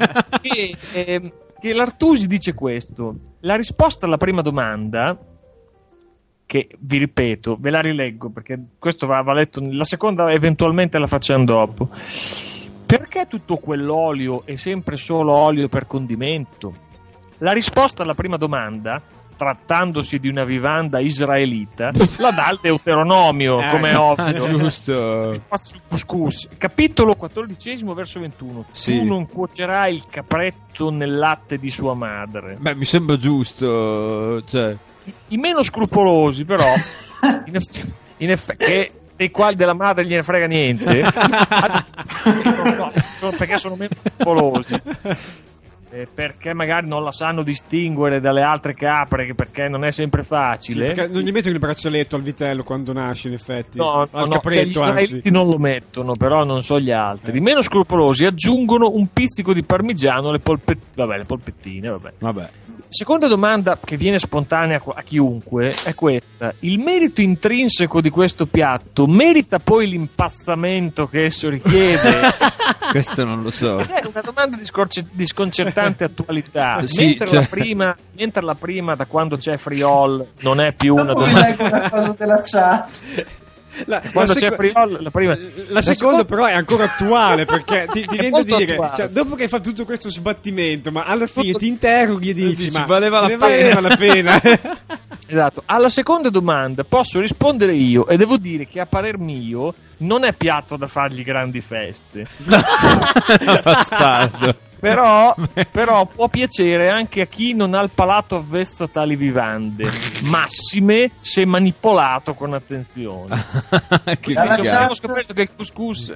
che l'Artusi dice questo. La risposta alla prima domanda, che vi ripeto, ve la rileggo perché questo va letto, la seconda eventualmente la facciamo dopo. Perché tutto quell'olio è sempre solo olio per condimento? La risposta alla prima domanda, trattandosi di una vivanda israelita, la dà il Deuteronomio, come è ovvio. Giusto. Couscous, capitolo 14, verso 21. Sì. Tu non cuocerai il capretto nel latte di sua madre. Beh, mi sembra giusto. I meno scrupolosi, però, in effetti, dei quali della madre gliene frega niente, perché sono meno scrupolosi. Perché magari non la sanno distinguere dalle altre capre, perché non è sempre facile. Perché non gli mettono il braccialetto al vitello quando nasce, in effetti. No, gli israeliti non lo mettono, però non so gli altri. I meno scrupolosi aggiungono un pizzico di parmigiano alle polpettine. Vabbè. Seconda domanda che viene spontanea a chiunque è questa: il merito intrinseco di questo piatto merita poi l'impazzamento che esso richiede? Questo non lo so. È una domanda di sconcertante attualità. Sì, mentre la prima, da quando c'è Friol, non è più una domanda. Una cosa della chat. Quando c'è Friol, la prima. La seconda però è ancora attuale, perché ti viene da dire, dopo che hai fatto tutto questo sbattimento, ma alla fine ti interroghi e dici: ma valeva la pena. Esatto. Alla seconda domanda posso rispondere io, e devo dire che a parer mio non è piatto da fargli grandi feste. Bastardo. Però può piacere anche a chi non ha il palato avvezzo a tali vivande, massime se manipolato con attenzione. Abbiamo scoperto che il couscous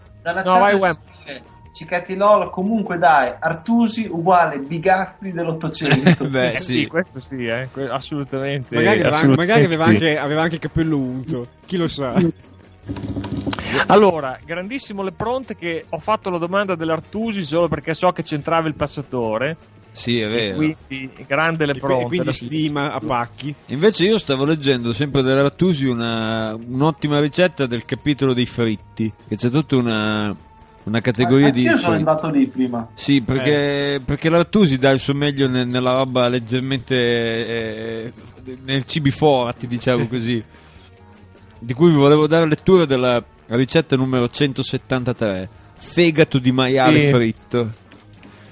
Cicatilolo comunque dai, Artusi uguale Bigatti dell'Ottocento. Beh, sì, questo sì, assolutamente. Magari aveva anche il capello unto, chi lo sa. Allora, grandissimo Le Pronte, che ho fatto la domanda dell'Artusi solo perché so che c'entrava il passatore. Sì, è vero. Quindi grande Le Pronte. E quindi stima a pacchi. Invece io stavo leggendo sempre dell'Artusi un'ottima ricetta del capitolo dei fritti, che c'è tutta una categoria di... Io sono andato lì prima. Sì, perché l'Artusi dà il suo meglio nella roba leggermente nel cibi forti, diciamo così. Di cui vi volevo dare lettura della ricetta numero 173, fegato di maiale fritto.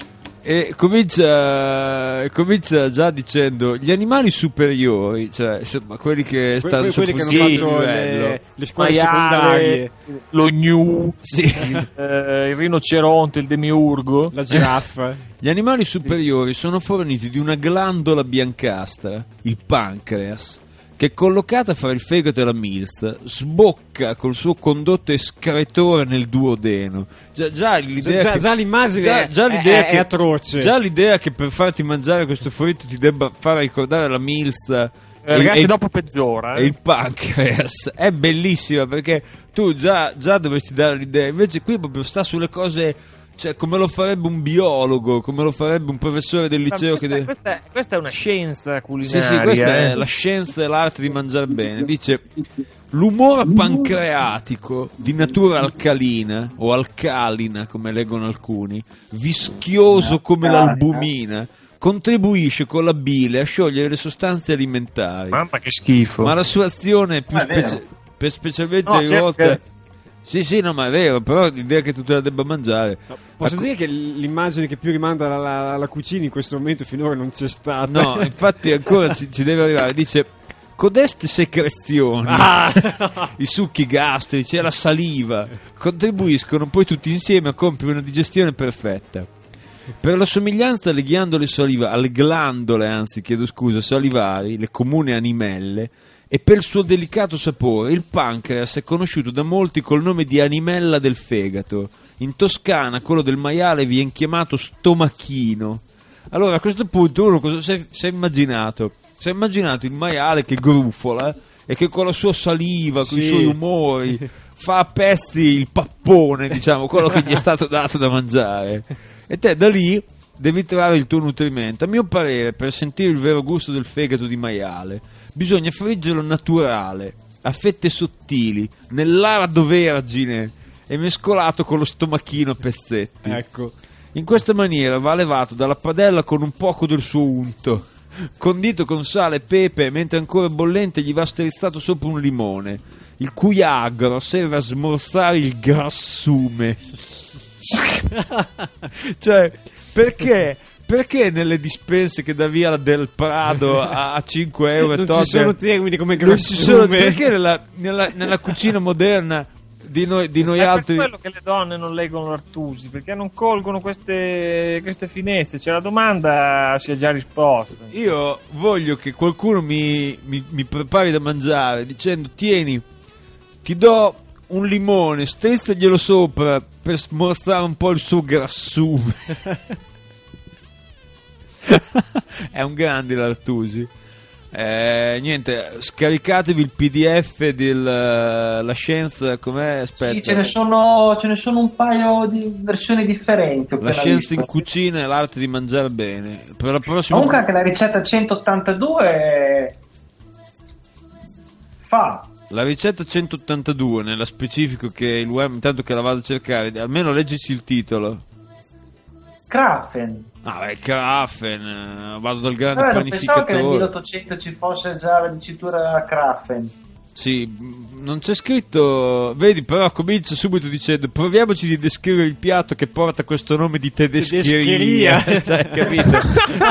E comincia già dicendo gli animali superiori, cioè insomma quelli che stanno quelli che hanno fatto le scuole secondarie, lo gnu, sì. Il rinoceronte, il demiurgo, la giraffa. Gli animali superiori sono forniti di una glandola biancastra, il pancreas, che è collocata fra il fegato e la milza, sbocca col suo condotto escretore nel duodeno. Già l'immagine è atroce. Già l'idea che per farti mangiare questo fritto ti debba far ricordare la milza, ragazzi, dopo peggiora. E il pancreas è bellissima, perché tu già dovresti dare l'idea, invece qui proprio sta sulle cose. Cioè, come lo farebbe un biologo, come lo farebbe un professore del liceo. Questa è una scienza culinaria. Sì, questa è la scienza e l'arte di mangiare bene. Dice: l'umore pancreatico di natura alcalina o alcalina, come leggono alcuni, vischioso come l'albumina, contribuisce con la bile a sciogliere le sostanze alimentari. Mamma, che schifo! Ma la sua azione è più specialmente rivolta. Sì, no, ma è vero, però l'idea che tu te la debba mangiare. No, posso dire che l'immagine che più rimanda alla cucina in questo momento finora non c'è stata. No, infatti ancora ci deve arrivare. Dice: codeste secrezioni, i succhi gastrici e la saliva contribuiscono poi tutti insieme a compiere una digestione perfetta. Per la somiglianza alle glandole salivari, le comuni animelle, e per il suo delicato sapore, il pancreas è conosciuto da molti col nome di animella del fegato. In Toscana quello del maiale viene chiamato stomachino. Allora, a questo punto uno cosa si è immaginato? Si è immaginato il maiale che grufola e che con la sua saliva, con i suoi umori, fa a pezzi il pappone, diciamo, quello che gli è stato dato da mangiare. E te da lì devi trovare il tuo nutrimento. A mio parere, per sentire il vero gusto del fegato di maiale, bisogna friggerlo naturale, a fette sottili, nell'arado vergine e mescolato con lo stomachino a pezzetti. Ecco. In questa maniera va levato dalla padella con un poco del suo unto, condito con sale e pepe, mentre ancora bollente gli va strizzato sopra un limone, il cui agro serve a smorzare il grassume. Cioè, perché nelle dispense che dà via del Prado a 5 euro non ci sono termini come grassume? Perché nella cucina moderna di noi altri, per quello che le donne non leggono l'Artusi, perché non colgono queste finestre. Cioè, la domanda si è già risposta. Io voglio che qualcuno mi prepari da mangiare dicendo: tieni, ti do un limone, strizzaglielo sopra per smorzare un po' il suo grassume. È un grande l'Artusi. Niente, scaricatevi il PDF della scienza. Com'è? Aspetta. Sì, ce ne sono un paio di versioni differenti. La scienza in cucina e l'arte di mangiare bene. Per la prossima... Comunque anche la ricetta 182 fa. La ricetta 182, nella specifico, che il web, intanto che la vado a cercare, almeno leggici il titolo. Krafen. Krafen, vado dal grande panificatore. Pensavo che nel 1800 ci fosse già la dicitura Krafen. Sì, non c'è scritto, vedi, però comincia subito dicendo: proviamoci di descrivere il piatto che porta questo nome di tedescheria. Cioè, capito?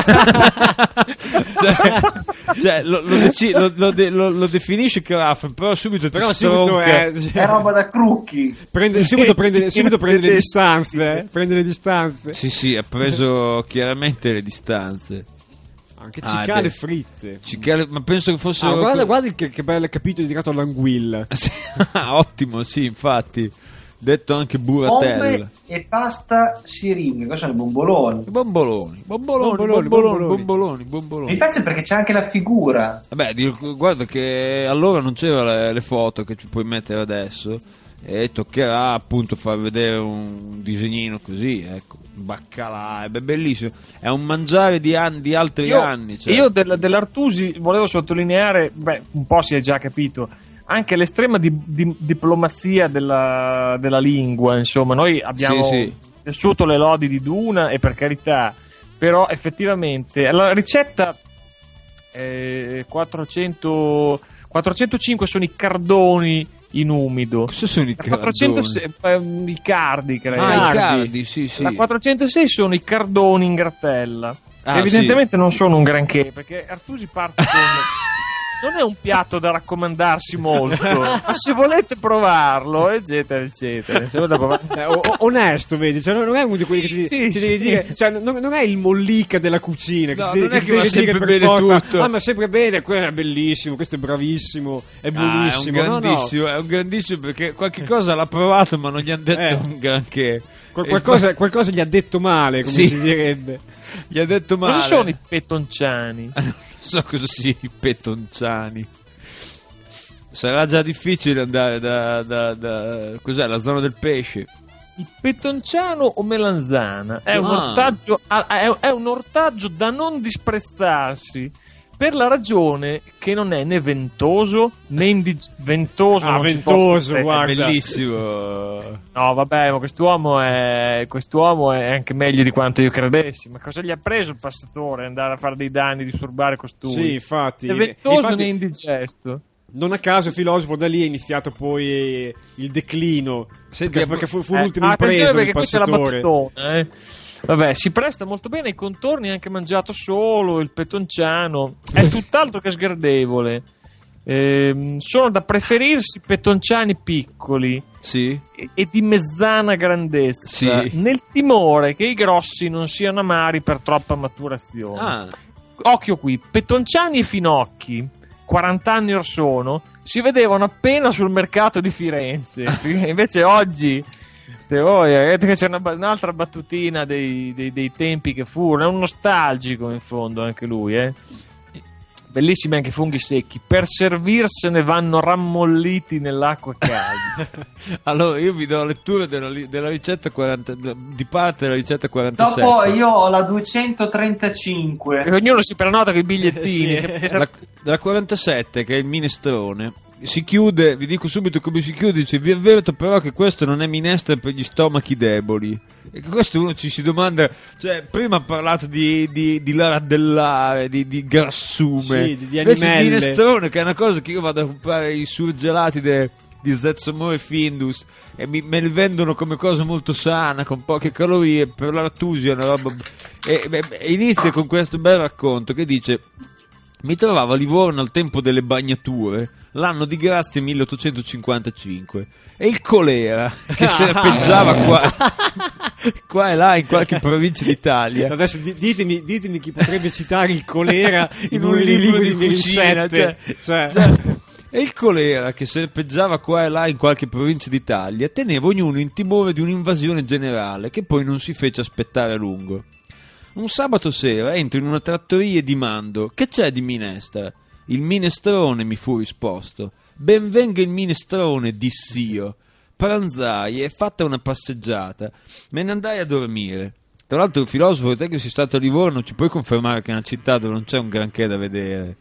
lo definisce Krafen, però subito è roba da crucchi. Subito prende le distanze. Prende le distanze. Sì, ha preso chiaramente le distanze. Anche cicale fritte. Ma penso che fosse. Guarda che bel capitolo dedicato all'anguilla. Ottimo, sì, infatti. Detto anche burratella. Bombe e pasta siringhe. Cosa sono i bomboloni? Bomboloni. Mi piace perché c'è anche la figura. Vabbè, guarda che allora non c'erano le foto che ci puoi mettere adesso. E toccherà appunto far vedere un disegnino così, ecco. Baccalà, è bellissimo, è un mangiare di altri anni. Cioè. Io dell'Artusi volevo sottolineare, un po' si è già capito, anche l'estrema diplomazia della lingua. Insomma, noi abbiamo tessuto le lodi di Duna, e per carità, però effettivamente la ricetta 405 sono i cardoni in umido. Cosa sono i cardoni? 406, i cardi, credo. I cardi, sì. La 406 sono i cardoni in gratella. Che evidentemente non sono un granché, perché Artusi parte con... Non è un piatto da raccomandarsi molto, ma se volete provarlo, eccetera, eccetera. Se volete onesto, vedi, cioè, non è uno di quelli che ti devi dire, cioè, non è il mollica della cucina. No, non è che va sempre bene tutto. Ah, ma sempre bene, quello è bellissimo, questo è bravissimo, è buonissimo. È un grandissimo perché qualche cosa l'ha provato, ma non gli hanno detto un granché. Qualcosa gli ha detto male, come si direbbe. Gli ha detto male. Cosa sono i petonciani? So cosa sia i petonciani. Sarà già difficile andare da cos'è la zona del pesce. Il petonciano o melanzana è un ortaggio da non disprezzarsi, per la ragione che non è né ventoso né ventoso. Ventoso, guarda, è bellissimo. No, vabbè, ma quest'uomo è anche meglio di quanto io credessi. Ma cosa gli ha preso il passatore? Andare a fare dei danni, disturbare costui? Sì, infatti. È ventoso né indigesto. Non a caso, filosofo, da lì è iniziato poi il declino. Perché fu l'ultima impresa del passatore. Vabbè, si presta molto bene ai contorni, anche mangiato solo, il petonciano è tutt'altro che sgradevole. Sono da preferirsi petonciani piccoli e di mezzana grandezza, nel timore che i grossi non siano amari per troppa maturazione. Occhio qui, petonciani e finocchi 40 anni or sono si vedevano appena sul mercato di Firenze. Invece oggi che c'è un'altra battutina dei tempi che furono. È un nostalgico in fondo anche lui, Bellissimi anche i funghi secchi, per servirsene vanno rammolliti nell'acqua calda. Allora io vi do lettura della ricetta 40, di parte della ricetta 47. Dopo io ho la 235 e ognuno si prenota con i bigliettini. La 47, che è il minestrone, si chiude, vi dico subito come si chiude, dice: vi avverto però che questo non è minestra per gli stomachi deboli. E questo uno ci si domanda, cioè prima ha parlato di laradellare, di grassume, di invece il minestrone, che è una cosa che io vado a comprare i surgelati di Zezzamore Findus e me li vendono come cosa molto sana, con poche calorie, per l'Artusi è una roba. E inizia con questo bel racconto che dice: mi trovavo a Livorno al tempo delle bagnature, l'anno di grazia 1855, e il colera che serpeggiava qua e là in qualche provincia d'Italia. Adesso ditemi chi potrebbe citare il colera in un libro di cucina, E il colera che serpeggiava qua e là in qualche provincia d'Italia teneva ognuno in timore di un'invasione generale che poi non si fece aspettare a lungo. Un sabato sera entro in una trattoria e dimando: che c'è di minestra? Il minestrone, mi fu risposto. Ben venga il minestrone, diss'io. Pranzai e fatta una passeggiata me ne andai a dormire. Tra l'altro, il filosofo, te che sei stato a Livorno, ci puoi confermare che è una città dove non c'è un granché da vedere?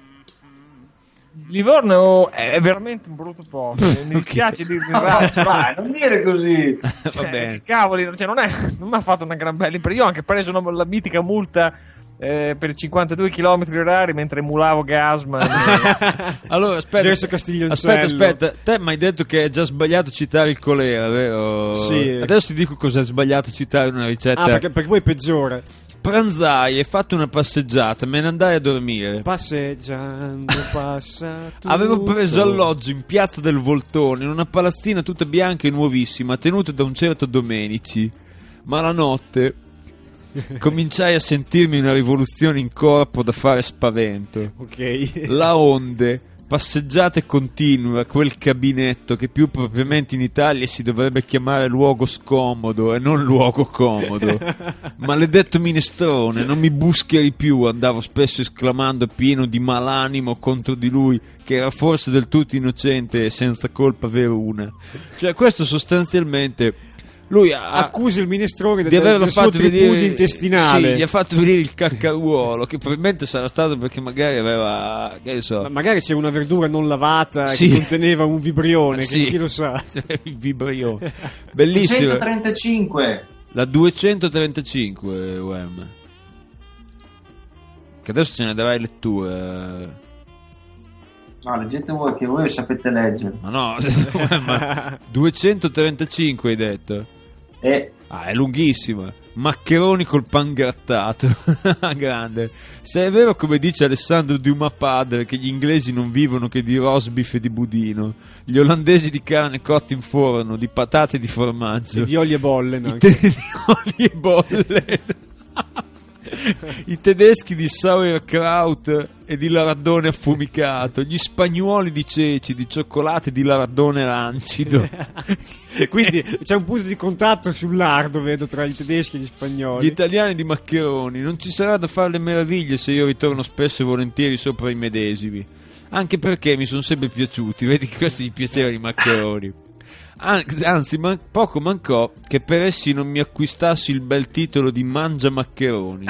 Livorno è veramente un brutto posto. Mi dispiace dirvi non dire così. Va bene. Cavoli, non mi ha fatto una gran bella impressione. Io ho anche preso la mitica multa per 52 km orari mentre emulavo Gasman. Allora aspetta, te mi hai detto che è già sbagliato citare il colera, vero? Sì. Adesso ti dico cos'è sbagliato citare in una ricetta. Perché poi è peggiore. Pranzai e fatto una passeggiata, me ne andai a dormire. Passeggiando passa tutto. Avevo preso alloggio in piazza del Voltone, in una palazzina tutta bianca e nuovissima, tenuta da un certo Domenici. Ma la notte cominciai a sentirmi una rivoluzione in corpo da fare spavento. Ok. La onde, passeggiate continue a quel cabinetto che più propriamente in Italia si dovrebbe chiamare luogo scomodo e non luogo comodo. Maledetto minestrone, non mi buscheri più, andavo spesso esclamando pieno di malanimo contro di lui, che era forse del tutto innocente e senza colpa veruna. Cioè questo sostanzialmente... Lui accusa il minestrone di averlo fatto vedere intestinale. Sì, gli ha fatto vedere il caccaruolo, che probabilmente sarà stato perché magari aveva, che so, magari c'è una verdura non lavata che conteneva un vibrione, che chi lo sa. Il vibrione. Bellissimo. 235. La 235 UM. Che adesso ce ne darai lettura. No, leggete voi, che voi sapete leggere. Ma no, ma 235 hai detto? È lunghissima. Maccheroni col pangrattato. Grande. Se è vero, come dice Alessandro Dumas padre, che gli inglesi non vivono che di rosbif e di budino, gli olandesi di carne cotta in forno, di patate e di formaggio, e di oli e bolle, no? Di oli e bolle. I tedeschi di sauerkraut e di lardone affumicato, gli spagnuoli di ceci, di cioccolate e di lardone rancido. Quindi c'è un punto di contatto sul lardo, vedo, tra i tedeschi e gli spagnoli. Gli italiani di maccheroni. Non ci sarà da fare le meraviglie se io ritorno spesso e volentieri sopra i medesimi, anche perché mi sono sempre piaciuti. Vedi che questo gli piaceva di maccheroni. Anzi, poco mancò che per essi non mi acquistassi il bel titolo di Mangia Maccheroni.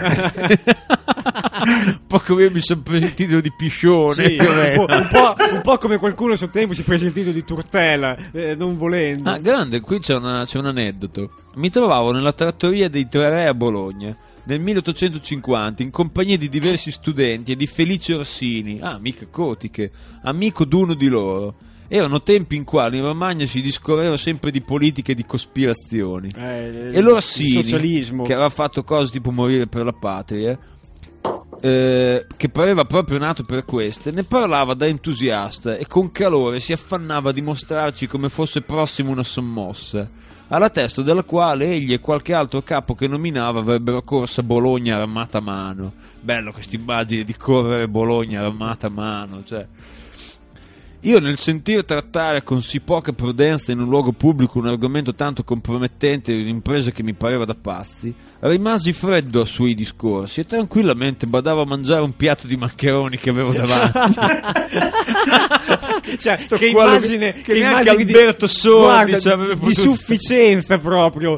Un po' come io mi sono preso il titolo di Piscione. Sì, un po' come qualcuno a suo tempo si prese il titolo di Turtela, non volendo. Ah, grande, qui c'è un aneddoto. Mi trovavo nella trattoria dei Tre Re a Bologna nel 1850 in compagnia di diversi studenti e di Felice Orsini, mica Cotiche, amico d'uno di loro. Erano tempi in quali in Romagna si discorreva sempre di politica e di cospirazioni, e l'Orsini, che aveva fatto cose tipo morire per la patria, che pareva proprio nato per queste, ne parlava da entusiasta e con calore si affannava a dimostrarci come fosse prossimo una sommossa, alla testa della quale egli e qualche altro capo che nominava avrebbero corsa Bologna armata a mano. Bello questa immagine di correre Bologna armata a mano, cioè. Io, nel sentire trattare con sì poca prudenza in un luogo pubblico un argomento tanto compromettente di un'impresa che mi pareva da pazzi, rimasi freddo ai suoi discorsi e tranquillamente badavo a mangiare un piatto di maccheroni che avevo davanti. Cioè, che immagine, che neanche Alberto Sordi di sufficienza proprio.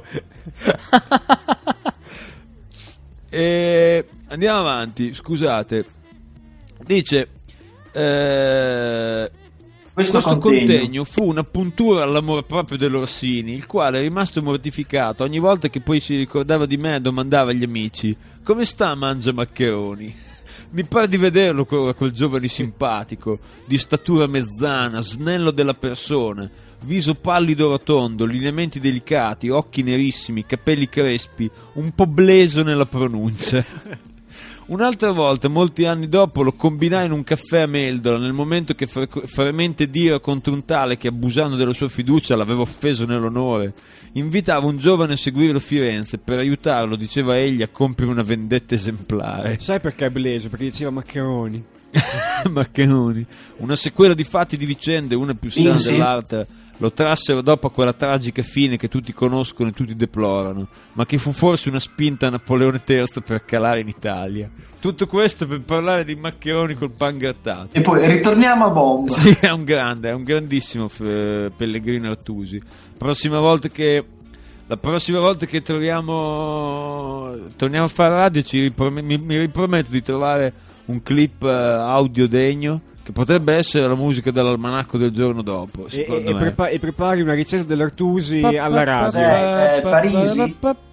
Andiamo avanti, scusate. Dice... Questo contegno fu una puntura all'amor proprio dell'Orsini, il quale, rimasto mortificato, ogni volta che poi si ricordava di me domandava agli amici: come sta Mangia Maccheroni? Mi pare di vederlo quel giovane simpatico, di statura mezzana, snello della persona, viso pallido rotondo, lineamenti delicati, occhi nerissimi, capelli crespi, un po' bleso nella pronuncia. Un'altra volta, molti anni dopo, lo combinai in un caffè a Meldola, nel momento che fremente dira contro un tale che, abusando della sua fiducia, l'aveva offeso nell'onore. Invitava un giovane a seguirlo a Firenze per aiutarlo, diceva egli, a compiere una vendetta esemplare. Sai perché è bleso? Perché diceva Maccheroni. Maccheroni. Una sequela di fatti e di vicende, una più strana dell'altra, lo trassero dopo a quella tragica fine che tutti conoscono e tutti deplorano, ma che fu forse una spinta a Napoleone III per calare in Italia. Tutto questo per parlare di Maccheroni col pangrattato. E poi ritorniamo a Bomba. Sì, è un grandissimo Pellegrino Artusi. La prossima volta che torniamo a fare radio mi riprometto di trovare un clip audio degno, che potrebbe essere la musica dell'almanacco del giorno dopo, e prepari una ricetta dell'Artusi alla radio. Parisi.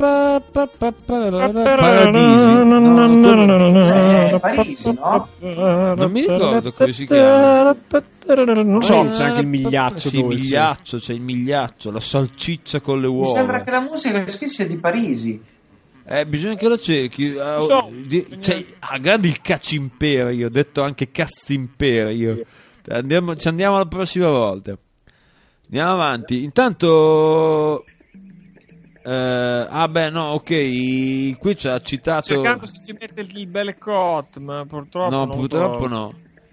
Parisi, no? Non mi ricordo come si chiama. Non so, c'è anche il migliaccio. Sì, c'è il migliaccio, la salciccia con le uova. Mi sembra che la musica sia di Parisi. Bisogna che lo cerchi. Grande il Cacimperio, detto anche Cazzimperio. Ci andiamo la prossima volta. Andiamo avanti. Intanto qui ci ha citato. Cercando se ci mette il bel cot, ma purtroppo no.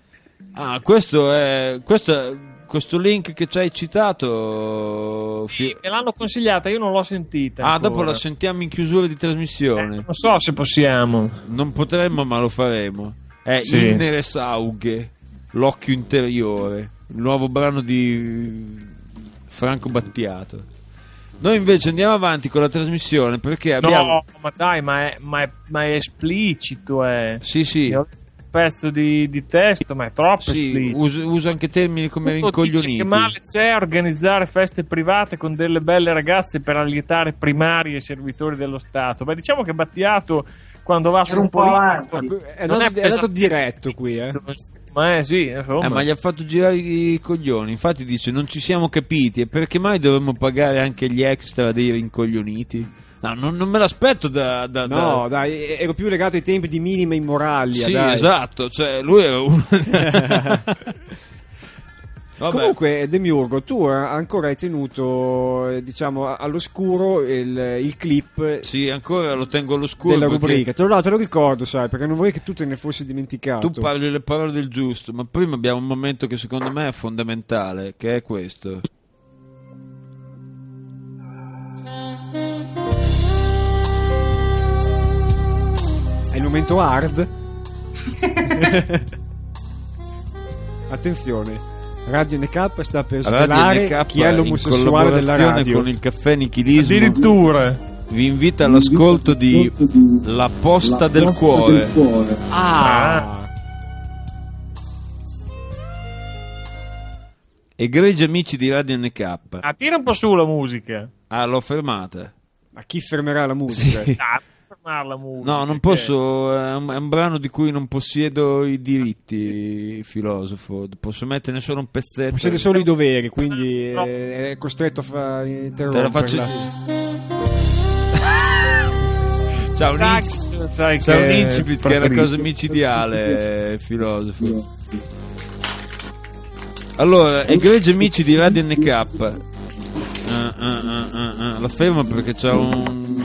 Questo link che ci hai citato, sì, me l'hanno consigliata, io non l'ho sentita ancora. Dopo la sentiamo in chiusura di trasmissione. Non so se possiamo. Non potremmo, ma lo faremo. Sì. Innere Saughe, l'occhio interiore, il nuovo brano di Franco Battiato. Noi invece andiamo avanti con la trasmissione perché abbiamo... No, ma dai, ma è esplicito, Sì. Pezzo di testo, ma è troppo esplicito. Uso anche termini come rincoglioniti. Che male c'è organizzare feste private con delle belle ragazze per allietare primari e servitori dello Stato. Beh, diciamo che Battiato, quando va su un po' è andato diretto qui, Sì, ma gli ha fatto girare i coglioni. Infatti dice: non ci siamo capiti, e perché mai dovremmo pagare anche gli extra dei rincoglioniti? No, non me l'aspetto No, dai, ero più legato ai tempi di Minima Immoraglia. Sì, dai. esatto, cioè lui era uno. Comunque, Demiurgo, tu ancora hai tenuto, diciamo, all'oscuro il clip. Sì, ancora lo tengo all'oscuro della rubrica. Te lo ricordo, sai, perché non vorrei che tu te ne fossi dimenticato. Tu parli le parole del giusto, ma prima abbiamo un momento che secondo me è fondamentale, che è questo. È il momento hard. Attenzione, Radio NK sta per svelare chi è l'omosessuale della radio. Con il caffè Nichilismo addirittura vi invita all'ascolto di La Posta del Cuore. Egregi amici di Radio NK. Tira un po' su la musica. L'ho fermata. Ma chi fermerà la musica? Sì. La musica, no, non posso. È un brano di cui non possiedo i diritti, filosofo. Posso metterne solo un pezzetto. Possiede solo i doveri, quindi è costretto a interrompere. Te la faccio. Ciao un incipit che è la cosa micidiale, filosofo. Allora, egregi amici di Radio NK. La fermo perché c'è un.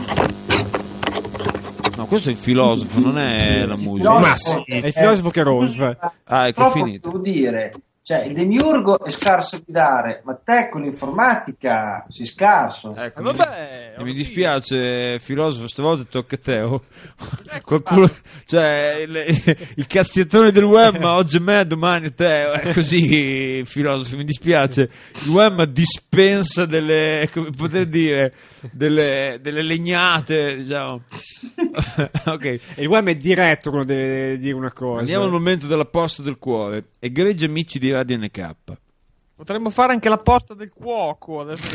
No, questo è il filosofo, non è la musica. È il filosofo che ronza. È che è finito. Devo dire, cioè il Demiurgo è scarso guidare, ma te con l'informatica sei scarso. Ecco, mi dispiace, filosofo, stavolta tocca a te. Qualcuno, cioè il cazziatone del web, ma oggi è me, domani è te. È così, filosofo, mi dispiace. Il web dispensa delle, come potete dire, delle legnate, diciamo. Ok. E il web è diretto quando deve dire una cosa. Andiamo al momento della posta del cuore. Egregi amici di Radio NK. Potremmo fare anche la posta del cuoco adesso.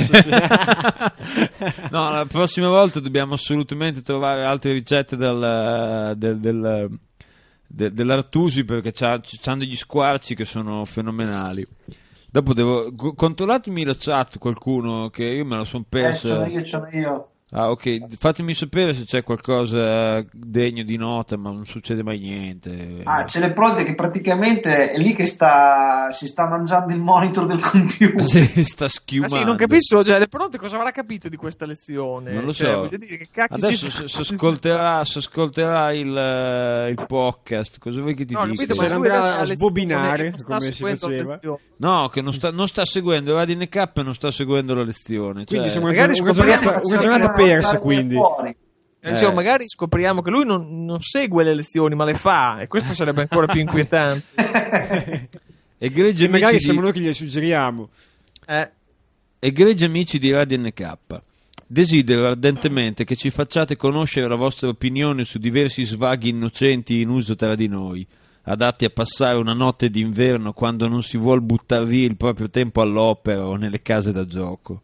No, la prossima volta dobbiamo assolutamente trovare altre ricette dell'Artusi, perché c'hanno degli squarci che sono fenomenali. Dopo controllatemi la chat, qualcuno, che io me la son persa. Sono io. Ok, fatemi sapere se c'è qualcosa degno di nota, ma non succede mai niente. C'è le prode che praticamente è lì che si sta mangiando il monitor del computer. Sì, sta schiumando. Sì, non capisco, cioè, le pronte cosa avrà capito di questa lezione? Non lo so. Voglio dire, che cacchio adesso si ascolterà il podcast, cosa vuoi che ti dica? Capito, ma andrà a sbobinare come si faceva. No, che non sta seguendo Radio NK, non sta seguendo la lezione. Quindi cioè, magari una giornata persa, quindi. Diciamo, magari scopriamo che lui non segue le lezioni, ma le fa, e questo sarebbe ancora più inquietante. Egregi magari siamo noi che gliele suggeriamo. Egregi amici di Radio NK, desidero ardentemente che ci facciate conoscere la vostra opinione su diversi svaghi innocenti in uso tra di noi, adatti a passare una notte d'inverno quando non si vuol buttare via il proprio tempo all'opera o nelle case da gioco.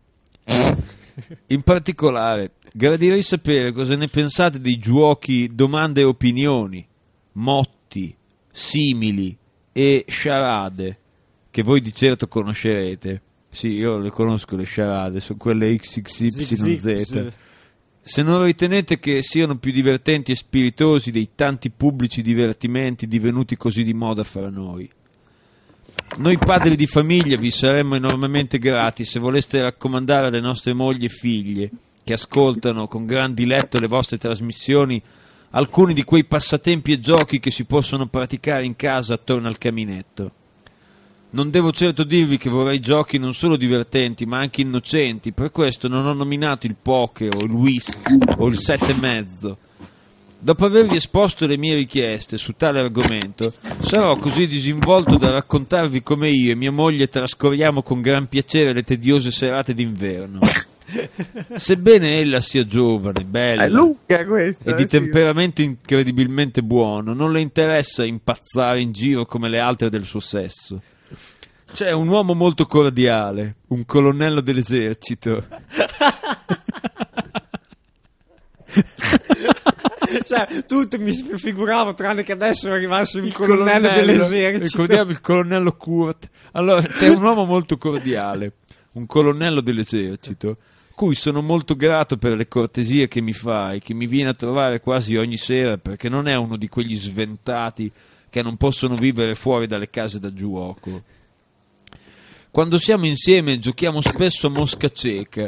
In particolare, gradirei sapere cosa ne pensate dei giochi domande e opinioni, motti, simili e sciarade, che voi di certo conoscerete. Sì, io le conosco le sciarade, sono quelle XXYZ. Se non ritenete che siano più divertenti e spiritosi dei tanti pubblici divertimenti divenuti così di moda fra noi. Noi padri di famiglia vi saremmo enormemente grati se voleste raccomandare alle nostre mogli e figlie, che ascoltano con gran diletto le vostre trasmissioni, alcuni di quei passatempi e giochi che si possono praticare in casa attorno al caminetto. Non devo certo dirvi che vorrei giochi non solo divertenti ma anche innocenti, per questo non ho nominato il poker o il whisky o il 7,5. Dopo avervi esposto le mie richieste su tale argomento, sarò così disinvolto da raccontarvi come io e mia moglie trascorriamo con gran piacere le tediose serate d'inverno. Sebbene ella sia giovane, bella e di temperamento incredibilmente buono, non le interessa impazzare in giro come le altre del suo sesso. C'è un uomo molto cordiale, un colonnello dell'esercito. Cioè, tutto mi figuravo, tranne che adesso arrivasse il colonnello dell'esercito. Ricordiamo il colonnello Kurt. Allora, c'è un uomo molto cordiale, un colonnello dell'esercito, cui sono molto grato per le cortesie che mi fa e che mi viene a trovare quasi ogni sera, perché non è uno di quegli sventati che non possono vivere fuori dalle case da giuoco. Quando siamo insieme giochiamo spesso a mosca cieca,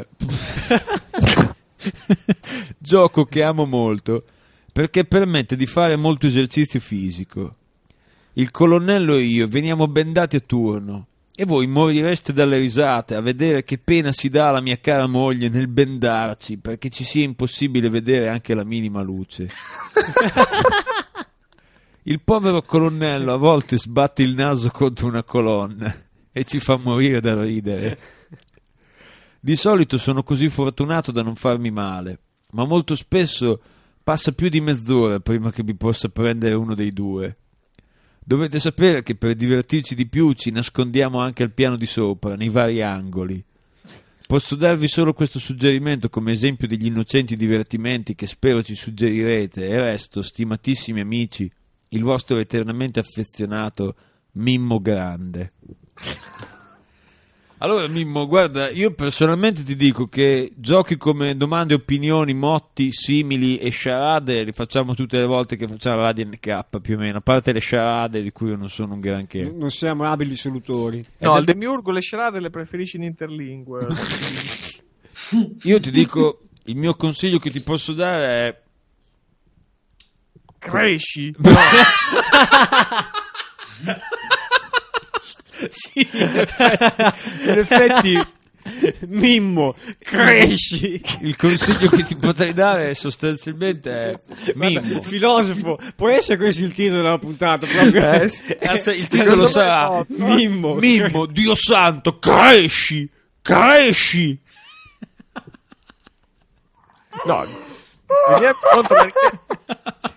gioco che amo molto perché permette di fare molto esercizio fisico. Il colonnello e io veniamo bendati a turno e voi morireste dalle risate a vedere che pena si dà alla mia cara moglie nel bendarci perché ci sia impossibile vedere anche la minima luce. Il povero colonnello a volte sbatte il naso contro una colonna e ci fa morire da ridere. Di solito sono così fortunato da non farmi male, ma molto spesso passa più di mezz'ora prima che mi possa prendere uno dei due. Dovete sapere che per divertirci di più ci nascondiamo anche al piano di sopra, nei vari angoli. Posso darvi solo questo suggerimento come esempio degli innocenti divertimenti che spero ci suggerirete, e resto, stimatissimi amici, il vostro eternamente affezionato Mimmo Grande. Allora Mimmo, guarda, io personalmente ti dico che giochi come domande, opinioni, motti, simili e sciarade li facciamo tutte le volte che facciamo Radio NK, più o meno, a parte le sciarade di cui io non sono un granché. Non siamo abili solutori. No, al Demiurgo le sciarade le preferisci in interlingua. Io ti dico, il mio consiglio che ti posso dare è... Cresci! No. Sì, in effetti Mimmo, cresci. Il consiglio che ti potrei dare sostanzialmente è Mimmo. Guarda, filosofo, può essere questo il titolo della puntata proprio. Il titolo sarà Mimmo, Dio santo, cresci. No, mi è pronto perché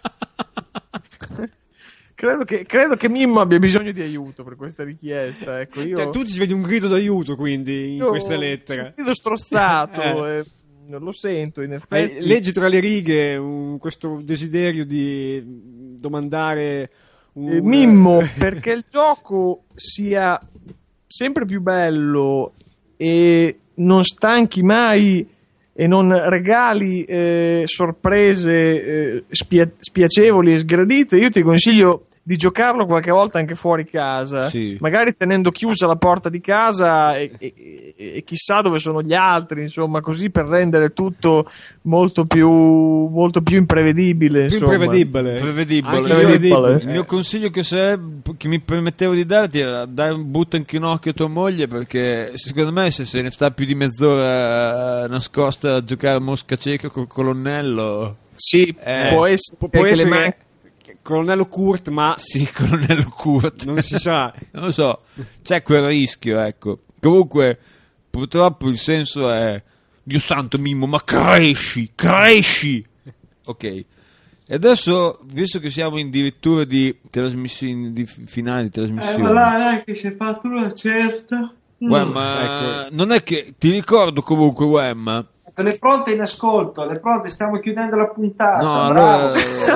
credo che Mimmo abbia bisogno di aiuto per questa richiesta. Ecco, io... tu ci vedi un grido d'aiuto quindi in questa lettera. Un grido strozzato, non lo sento in effetti. Leggi tra le righe questo desiderio di domandare Mimmo, perché il gioco sia sempre più bello e non stanchi mai e non regali sorprese spiacevoli e sgradite, io ti consiglio di giocarlo qualche volta anche fuori casa, sì. Magari tenendo chiusa la porta di casa e chissà dove sono gli altri, insomma, così per rendere tutto molto più imprevedibile. Più prevedibile. Il mio consiglio che mi permettevo di darti era butta anche un occhio a tua moglie, perché secondo me se ne sta più di mezz'ora nascosta a giocare a mosca cieca col colonnello. Sì, può essere Colonnello Kurt, ma sì, Colonnello Kurt, non si sa. Non lo so, c'è quel rischio, ecco. Comunque, purtroppo il senso è: Dio santo Mimmo, ma cresci! Ok. E adesso, visto che siamo addirittura di trasmissioni, di finali di trasmissione, ma là che si è fatto una certa. Ma ecco. Non è che ti ricordo comunque, Wemma. Le pronte in ascolto, le pronte, stiamo chiudendo la puntata. No, allora.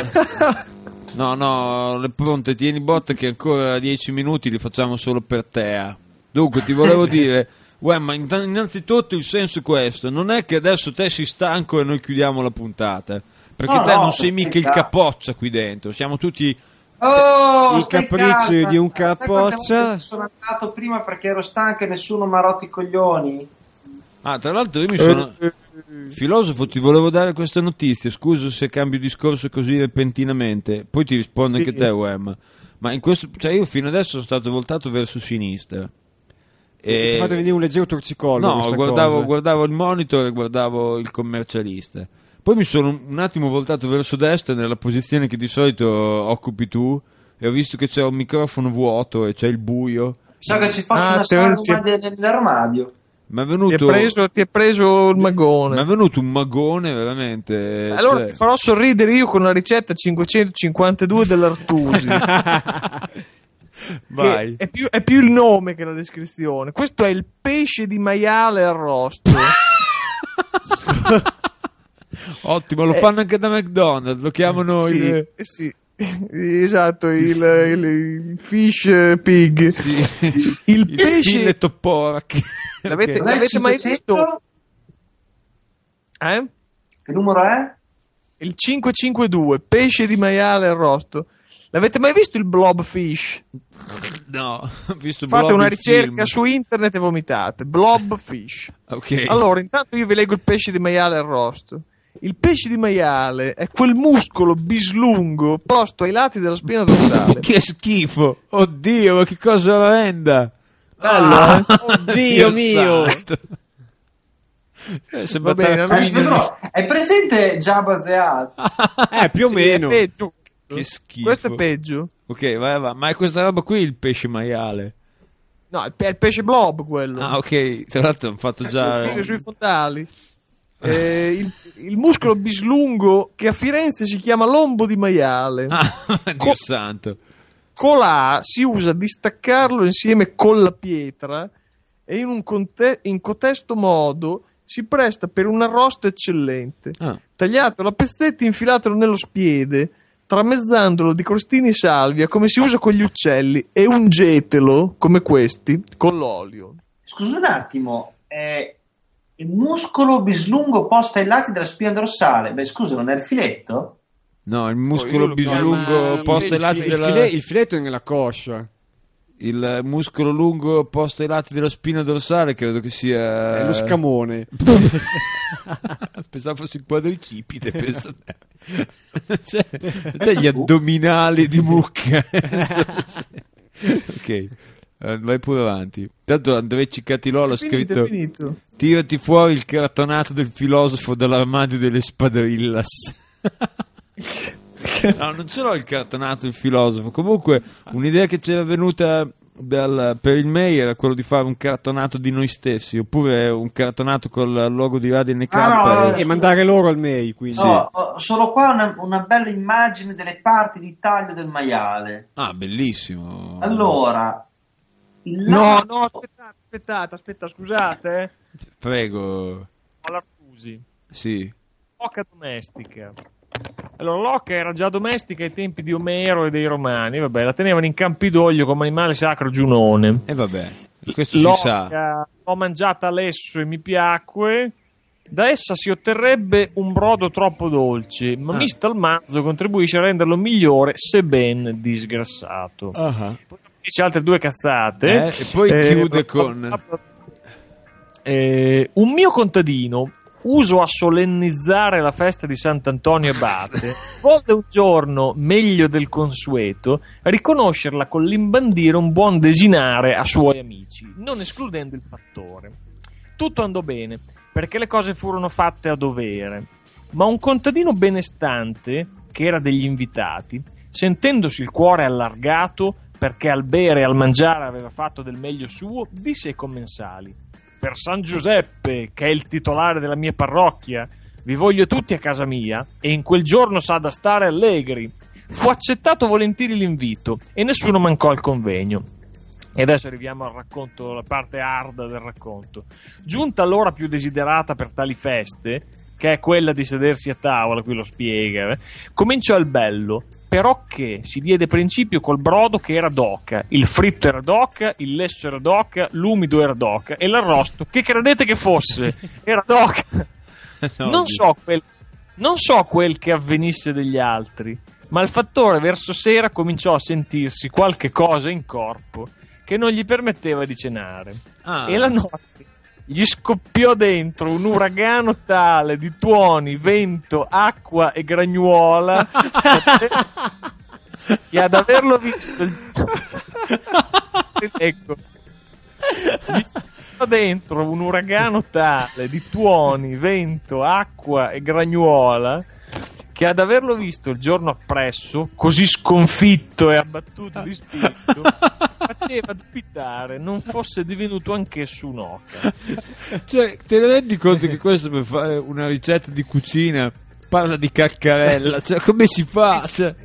No, le pronte, tieni botta che ancora 10 minuti li facciamo solo per te. Dunque, ti volevo dire, ma innanzitutto il senso è questo: non è che adesso te sei stanco e noi chiudiamo la puntata, perché te non sei mica il capoccia qui dentro, siamo tutti i capricci di un capoccia. Sono andato prima perché ero stanco e nessuno mi ha rotto i coglioni. Tra l'altro io mi sono... Filosofo, ti volevo dare questa notizia, scusa se cambio discorso così repentinamente, poi ti rispondo anche te, Wem. Ma in questo, io fino adesso sono stato voltato verso sinistra. Ti fate venire un leggero torcicollo. No, guardavo il monitor e guardavo il commercialista. Poi mi sono un attimo voltato verso destra, nella posizione che di solito occupi tu, e ho visto che c'è un microfono vuoto e c'è il buio. So che ci faccio una salva nell'armadio. Mi è venuto... Ti è preso il magone. Mi è venuto un magone veramente. Allora ti farò sorridere io con la ricetta 552 dell'Artusi. Vai. È più il nome che la descrizione. Questo è il pesce di maiale arrosto. Ottimo, lo fanno anche da McDonald's, lo chiamano sì, sì. Esatto, il fish pig. Sì. Il pesce filetto pork. L'avete mai visto? Che numero è? Il 552, pesce di maiale arrosto. L'avete mai visto il blobfish? No, ho visto Fate una ricerca su internet e vomitate. Blobfish. Ok. Allora, intanto io vi leggo il pesce di maiale arrosto. Il pesce di maiale è quel muscolo bislungo posto ai lati della spina dorsale. Che schifo! Oddio, ma che cosa orrenda! Oddio mio! Va bene, è presente Jabba the Hutt? Più o meno. È peggio. Che schifo. Questo è peggio. Ok, vai. Ma è questa roba qui il pesce maiale? No, è il pesce blob quello. Ah, ok. Tra l'altro hanno fatto già... sui fondali. Il muscolo bislungo che a Firenze si chiama lombo di maiale. Dio santo. Colà si usa a distaccarlo insieme con la pietra e in cotesto modo si presta per un arrosto eccellente. Tagliatelo a pezzetti, infilatelo nello spiede, tramezzandolo di crostini e salvia come si usa con gli uccelli, e ungetelo come questi con l'olio. Scusa un attimo, il muscolo bislungo posto ai lati della spina dorsale. Beh, scusa, non è il filetto? No, il muscolo bislungo posto ai lati della... Il filetto è nella coscia. Il muscolo lungo posto ai lati della spina dorsale credo che sia... È lo scamone. Pensavo fosse il quadricipite. Cioè gli addominali di mucca. Ok. Vai pure avanti. Tanto Andrei Ciccatilolo ha scritto: tirati fuori il cartonato del filosofo dall'armadio delle spadrillas. No, non ce l'ho il cartonato del filosofo. Comunque un'idea che c'era venuta per il May era quello di fare un cartonato di noi stessi, oppure un cartonato col logo di Radio NK e mandare loro al May. Quindi. No, solo qua una bella immagine delle parti di taglio del maiale. Ah, bellissimo. Allora, no, aspetta, scusate. Prego. L'Artusi. Sì. L'oca domestica. Allora, l'oca era già domestica ai tempi di Omero e dei Romani. Vabbè, la tenevano in Campidoglio come animale sacro giunone. E vabbè, questo l'oca si sa. L'ho mangiata adesso e mi piacque. Da essa si otterrebbe un brodo troppo dolce, ma misto al manzo contribuisce a renderlo migliore, sebbene disgrassato. Poi dice altre due cazzate. E poi chiude con... un mio contadino, uso a solennizzare la festa di Sant'Antonio Abate, volle un giorno, meglio del consueto, riconoscerla con l'imbandire un buon desinare a suoi amici, non escludendo il fattore. Tutto andò bene, perché le cose furono fatte a dovere, ma un contadino benestante, che era degli invitati, sentendosi il cuore allargato, perché al bere e al mangiare aveva fatto del meglio suo, disse ai commensali: per San Giuseppe, che è il titolare della mia parrocchia, vi voglio tutti a casa mia, e in quel giorno s'ha da stare allegri. Fu accettato volentieri l'invito, e nessuno mancò al convegno. E adesso arriviamo al racconto, la parte arda del racconto. Giunta l'ora più desiderata per tali feste, che è quella di sedersi a tavola, qui lo spiega, cominciò il bello, però che si diede principio col brodo che era d'oca, il fritto era d'oca, il lesso era d'oca, l'umido era d'oca, e l'arrosto, che credete che fosse? Era d'oca. Non so quel che avvenisse degli altri, ma il fattore verso sera cominciò a sentirsi qualche cosa in corpo che non gli permetteva di cenare. E la notte gli scoppiò dentro un uragano tale di tuoni, vento, acqua e gragnuola che ad averlo visto ecco, gli scoppiò dentro un uragano tale di tuoni, vento, acqua e gragnuola che ad averlo visto il giorno appresso, così sconfitto e abbattuto di spirito, faceva dubitare non fosse divenuto anch'esso un'oca. Cioè, te ne rendi conto che questo per fare una ricetta di cucina parla di caccarella? Cioè, come si fa? Cioè,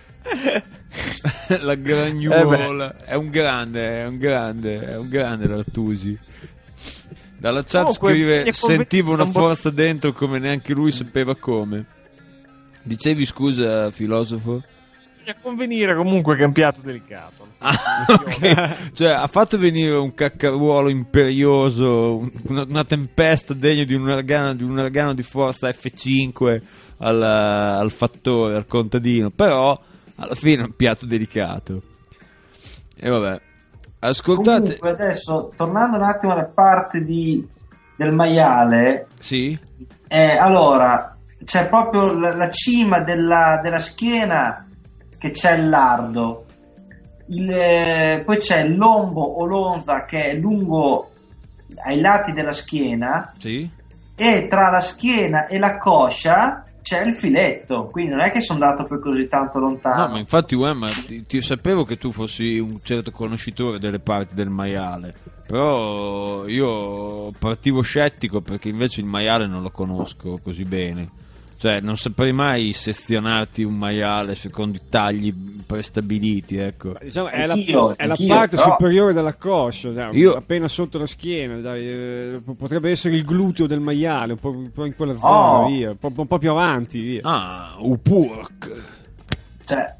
la gragnuola è un grande l'Artusi. Dalla chat scrive: sentivo una forza dentro come neanche lui sapeva come. Dicevi scusa, filosofo? Bisogna convenire comunque che è un piatto delicato. Okay. Cioè ha fatto venire un caccaruolo imperioso, una tempesta degna di un uragano di forza F5 al fattore, al contadino, però alla fine è un piatto delicato. E vabbè, ascoltate. Comunque adesso, tornando un attimo alla parte del maiale, sì. Allora c'è proprio la cima della schiena che c'è il lardo, poi c'è il lombo o l'onza che è lungo ai lati della schiena, sì. E tra la schiena e la coscia c'è il filetto, quindi non è che sono andato poi così tanto lontano. No, ma infatti ma ti sapevo che tu fossi un certo conoscitore delle parti del maiale, però io partivo scettico perché invece il maiale non lo conosco così bene. Cioè, non saprei mai sezionarti un maiale secondo i tagli prestabiliti, ecco. Diciamo, è la parte superiore della coscia, appena sotto la schiena, potrebbe essere il gluteo del maiale, un po' in quella zona, via, un po' più avanti, via. Ah, upurk. Cioè,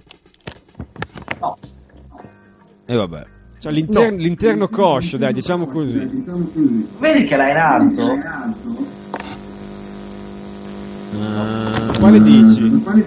no. E vabbè. Cioè, l'interno coscia, dai, diciamo così. Vedi che l'hai in alto? Quale dici?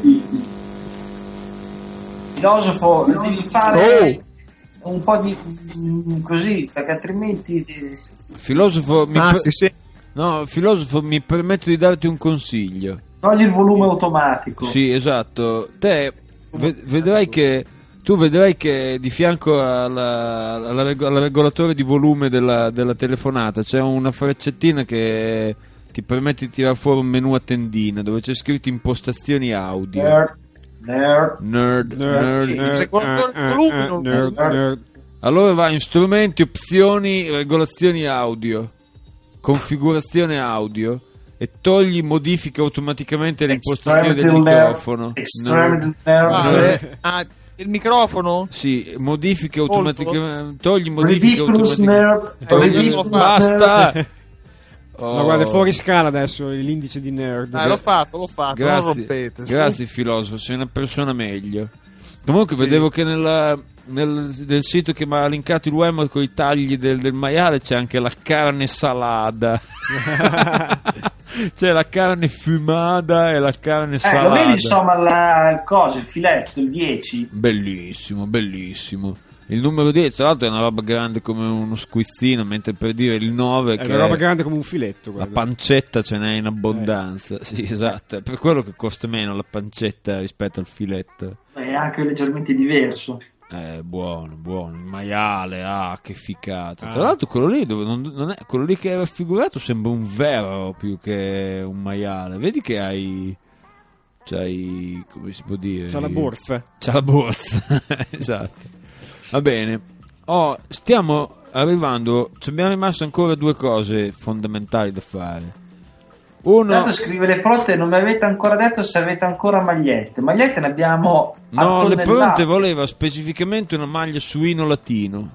Filosofo, devi fare un po' di così, perché altrimenti filosofo filosofo, mi permetto di darti un consiglio. Togli il volume automatico. Sì, esatto. Te vedrai che di fianco al regolatore di volume della telefonata c'è una freccettina che ti permette di tirare fuori un menu a tendina dove c'è scritto impostazioni audio. Nerd. Allora vai in strumenti, opzioni, regolazioni audio, configurazione audio e togli modifica automaticamente le impostazioni del microfono. Il microfono? Sì, modifica automaticamente, togli modifica automaticamente. Basta. Ma guarda, fuori scala adesso l'indice di nerd. L'ho fatto. Grazie, non rompete. Grazie filosofo, sei una persona meglio. Comunque vedevo che nel sito che mi ha linkato il web con i tagli del maiale c'è anche la carne salata. C'è la carne fumata e la carne salata. Lo vedi insomma il filetto, il 10? Bellissimo. Il numero 10, tra l'altro, è una roba grande come uno squizzino, mentre per dire il 9 è una roba grande come un filetto. Guarda. La pancetta ce n'è in abbondanza. Sì, esatto. È per quello che costa meno la pancetta rispetto al filetto. È anche leggermente diverso. Buono. Il maiale, che ficata. Tra l'altro, quello lì non è quello lì che è raffigurato, sembra un vero più che un maiale. Vedi che c'hai, come si può dire? C'ha la borsa. Esatto. Va bene, stiamo arrivando, ci abbiamo rimasto ancora due cose fondamentali da fare. Tanto scrivere pronte, non mi avete ancora detto se avete ancora magliette. Magliette ne abbiamo a tonnellate. Le pronte voleva specificamente una maglia suino latino.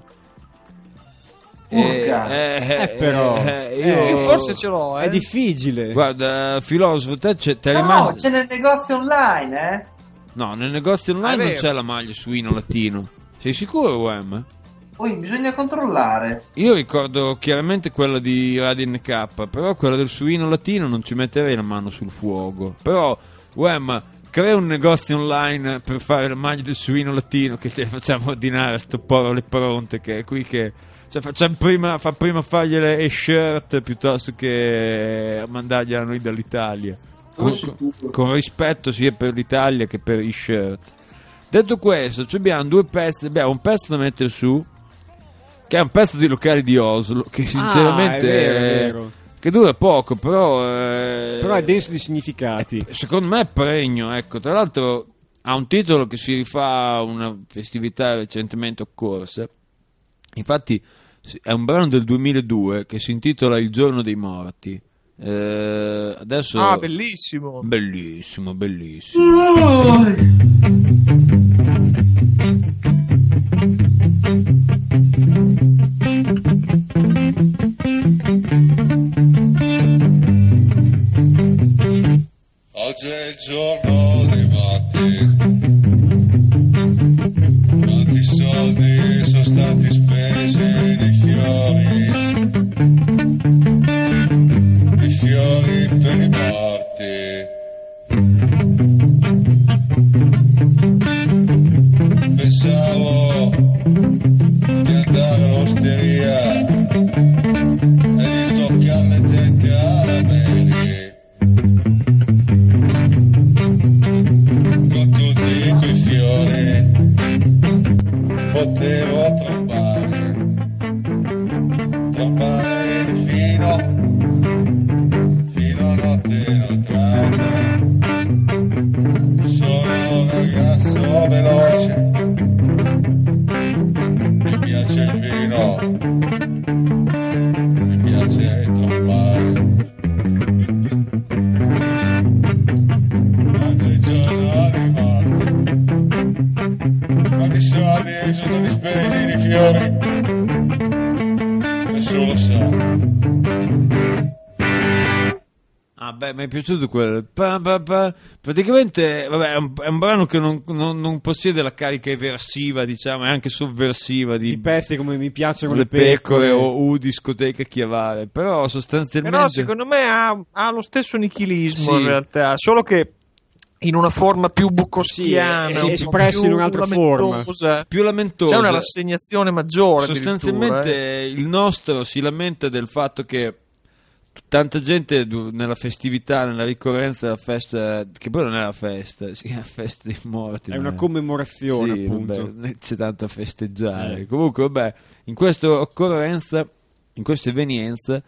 Però io forse ce l'ho. È difficile. Guarda, filosofo, te c'è rimasto... c'è nel negozio online, No, nel negozio online non c'è la maglia suino latino. Sei sicuro, Wem? Poi bisogna controllare. Io ricordo chiaramente quella di Radio NK, però quella del suino latino non ci metterei la mano sul fuoco. Però, Wem, crea un negozio online per fare la maglia del suino latino, che le facciamo ordinare a sto povero le pronte, che è qui che... Cioè, fa prima fargliele e shirt piuttosto che mandargliela noi dall'Italia. Con rispetto sia per l'Italia che per i shirt. Detto questo, abbiamo due pezzi. Abbiamo un pezzo da mettere su, che è un pezzo di Locali di Oslo, che sinceramente è vero. Che dura poco, però è denso di significati. Secondo me è pregno, ecco. Tra l'altro ha un titolo che si rifà a una festività recentemente occorsa. Infatti è un brano del 2002 che si intitola Il giorno dei morti. Adesso bellissimo. il giorno dei morti. Quanti soldi sono stati spesi nei fiori per i morti. Pensavo di andare all'osteria e di toccare le tette alla Mary. Con tutti quei fiori potevo trombare fino a notte inoltrata. Sono un ragazzo veloce, mi piace il vino, mi piace trombare. Oggi è il giorno dei morti. Quanti soldi sono stati spesi nei fiori? Nessuno lo sa. Ah beh, mi è piaciuto quello. Praticamente, vabbè, è un brano che non possiede la carica eversiva, diciamo, è anche sovversiva di pezzi come Mi piacciono le pecore o discoteca Chiavare, però sostanzialmente... Però secondo me ha lo stesso nichilismo, sì, in realtà, solo che in una forma più bucostiana, sì, espresso in un'altra forma, più lamentosa. C'è una rassegnazione maggiore. Sostanzialmente il nostro si lamenta del fatto che tanta gente nella festività, nella ricorrenza della festa, che poi non è la festa, si chiama festa dei morti, è una commemorazione, sì, appunto. Vabbè, c'è tanto a festeggiare. Comunque, vabbè, in questa occorrenza, in questa evenienza,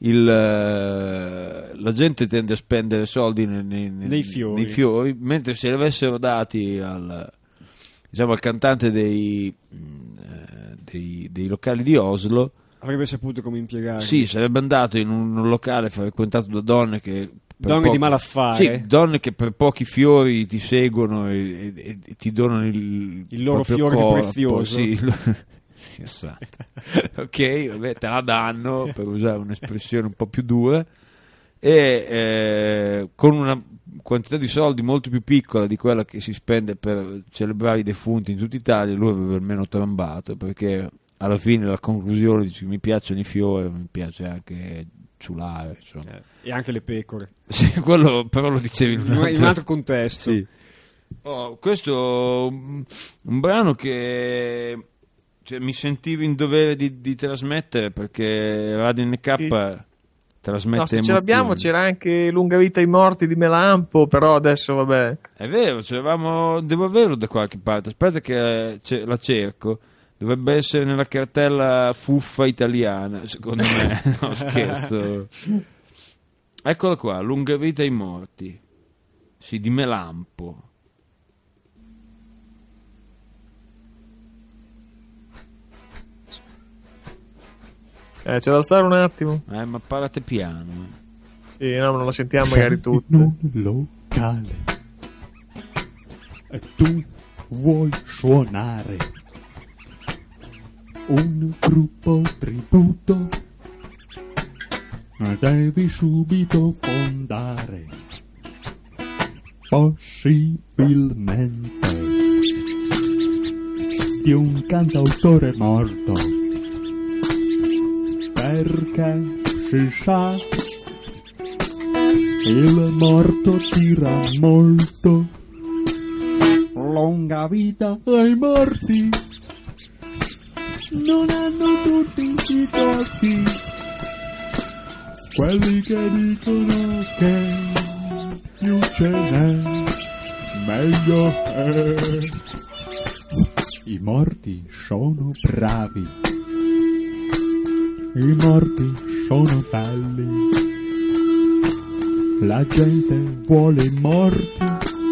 la gente tende a spendere soldi nei fiori, mentre se li avessero dati al cantante dei locali di Oslo, avrebbe saputo come impiegarli. Sì, sarebbe andato in un locale frequentato da donne che... Donne di malaffare. Sì, donne che per pochi fiori ti seguono e ti donano il loro fiore corpo, prezioso. Sì, ok, vabbè, te la danno, per usare un'espressione un po' più dura, e con una quantità di soldi molto più piccola di quella che si spende per celebrare i defunti in tutta Italia, lui aveva almeno trambato, perché... alla fine la conclusione dice: mi piacciono i fiori, mi piace anche ciulare, insomma. E anche le pecore. Sì, quello però lo dicevi in un altro contesto. Sì. Questo un brano che mi sentivo in dovere di trasmettere, perché Radio NK sì. Trasmette no, se ce l'abbiamo, c'era anche Lunga vita ai morti di Melampo, però adesso vabbè. È vero, devo averlo da qualche parte, aspetta che la cerco. Dovrebbe essere nella cartella fuffa italiana, secondo me. No, scherzo. Eccolo qua, Lunga vita ai morti. Sì, di Melampo. C'è da alzare un attimo. Ma parlate piano. Sì, no, non la sentiamo magari tutte. Un locale. E tu vuoi suonare un gruppo tributo, devi subito fondare, possibilmente, di un cantautore morto, perché si sa, il morto tira molto. Lunga vita ai morti, non hanno tutti i torti, quelli che dicono che più ce n'è, meglio è. I morti sono bravi, i morti sono belli, la gente vuole i morti,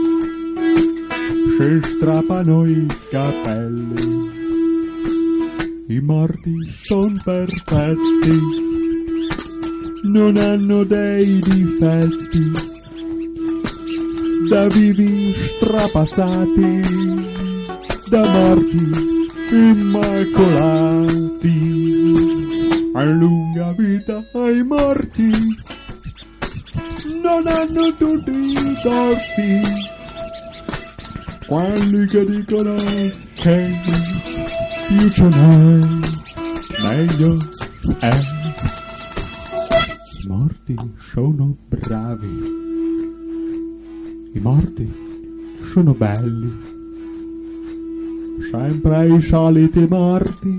si strappano i capelli. I morti son perfetti, non hanno dei difetti, da vivi strapassati, da morti immacolati. A lunga vita ai morti, non hanno tutti i torti quelli che dicono che più ce n'è meglio è. I morti sono bravi, i morti sono belli, sempre i soliti morti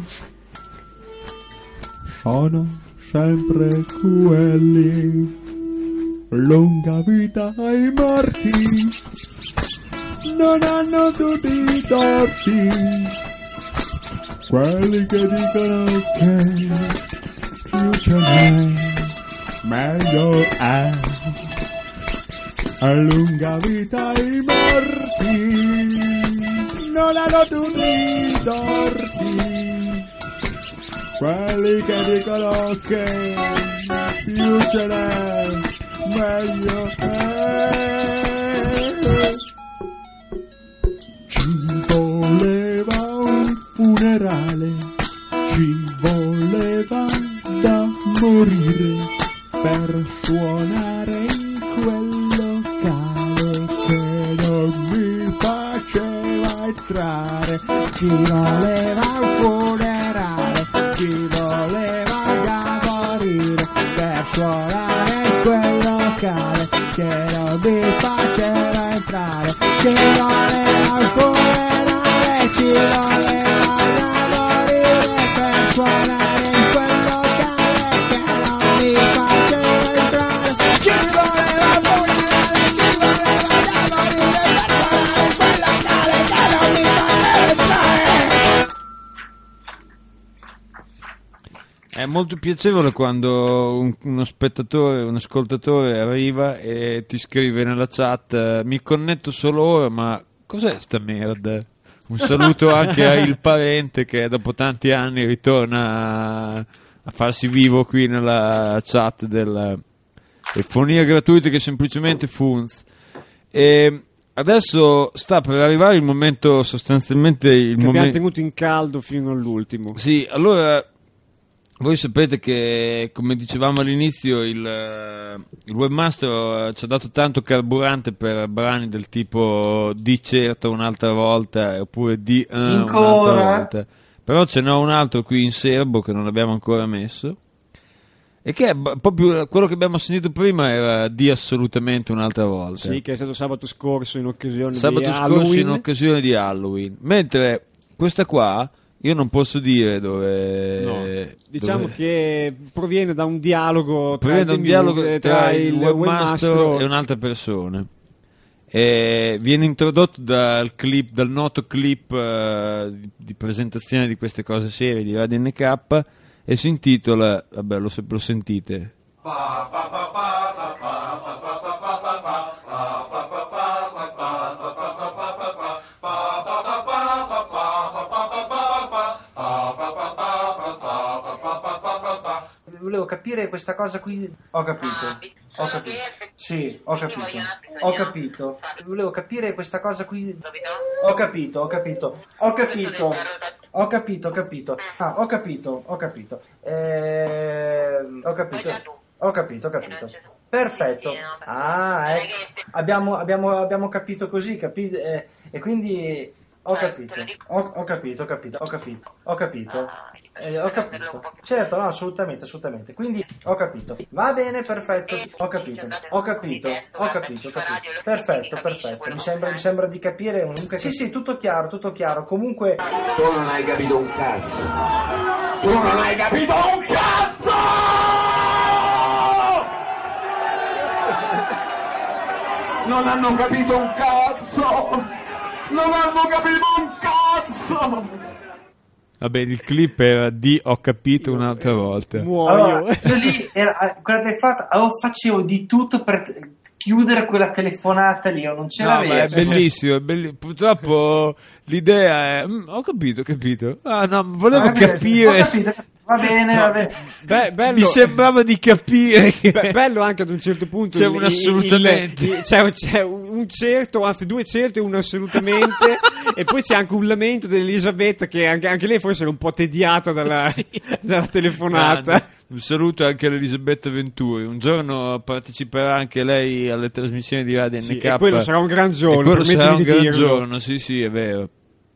sono sempre quelli. Lunga vita ai morti, non hanno tutti i torti quelli che dicono che più ce n'è meglio è. A lunga vita ai morti, non hanno tutti i torti quelli che dicono che più ce n'è meglio è. Ci voleva un funerale, ci voleva da morire per suonare in quel locale che non mi faceva entrare. Ci voleva un funerale, ci voleva da morire per suonare in quel locale che non mi faceva entrare. Ci voleva un funerale, ci voleva da morire per suonare in quel locale che non mi faceva entrare. Ci voleva un funerale, ci voleva da morire per suonare in quel locale che non mi faceva entrare. È molto piacevole quando uno spettatore, un ascoltatore arriva e ti scrive nella chat: mi connetto solo ora, ma cos'è sta merda? Un saluto anche a il parente che dopo tanti anni ritorna a farsi vivo qui nella chat delle fonie gratuite che semplicemente Funz. E adesso sta per arrivare il momento, sostanzialmente il momento abbiamo tenuto in caldo fino all'ultimo. Sì, allora voi sapete che, come dicevamo all'inizio, il webmaster ci ha dato tanto carburante per brani del tipo di certo un'altra volta oppure di un'altra volta. Però ce n'è un altro qui in serbo che non abbiamo ancora messo e che è proprio quello che abbiamo sentito prima, era di assolutamente un'altra volta. Sì, che è stato sabato scorso in occasione di Halloween. Mentre questa qua io non posso dire dove. No. Diciamo che proviene da un dialogo tra il webmaster e un'altra persona. E viene introdotto dal noto clip di presentazione di queste cose serie di Radio NK e si intitola, vabbè, lo sentite. Volevo capire questa cosa qui. Ho capito. Sì, ho capito. Volevo capire questa cosa qui. Ho capito. Ah, ho capito. Perfetto. Ah, abbiamo capito così, e quindi ho capito. Certo, no, assolutamente. Quindi ho capito. Va bene, perfetto. Ho capito. Perfetto. Mi sembra di capire comunque. Sì, tutto chiaro. Comunque tu non hai capito un cazzo. Non hanno capito un cazzo. Vabbè, il clip era di ho capito un'altra volta. Allora, io lì facevo di tutto per chiudere quella telefonata lì, non ce l'avevo. È bellissimo. Purtroppo l'idea è ho capito. Ah no, volevo capire. Ho capito. Va bene. Bello. Mi sembrava di capire che bello anche ad un certo punto c'è un assolutamente c'è un certo, anzi due certo e un assolutamente e poi c'è anche un lamento dell'Elisabetta che anche lei forse era un po' tediata dalla telefonata. Un saluto anche ad Elisabetta Venturi. Un giorno parteciperà anche lei alle trasmissioni di Radio NK. E quello sarà un gran giorno. E quello sarà un gran giorno, sì, è vero.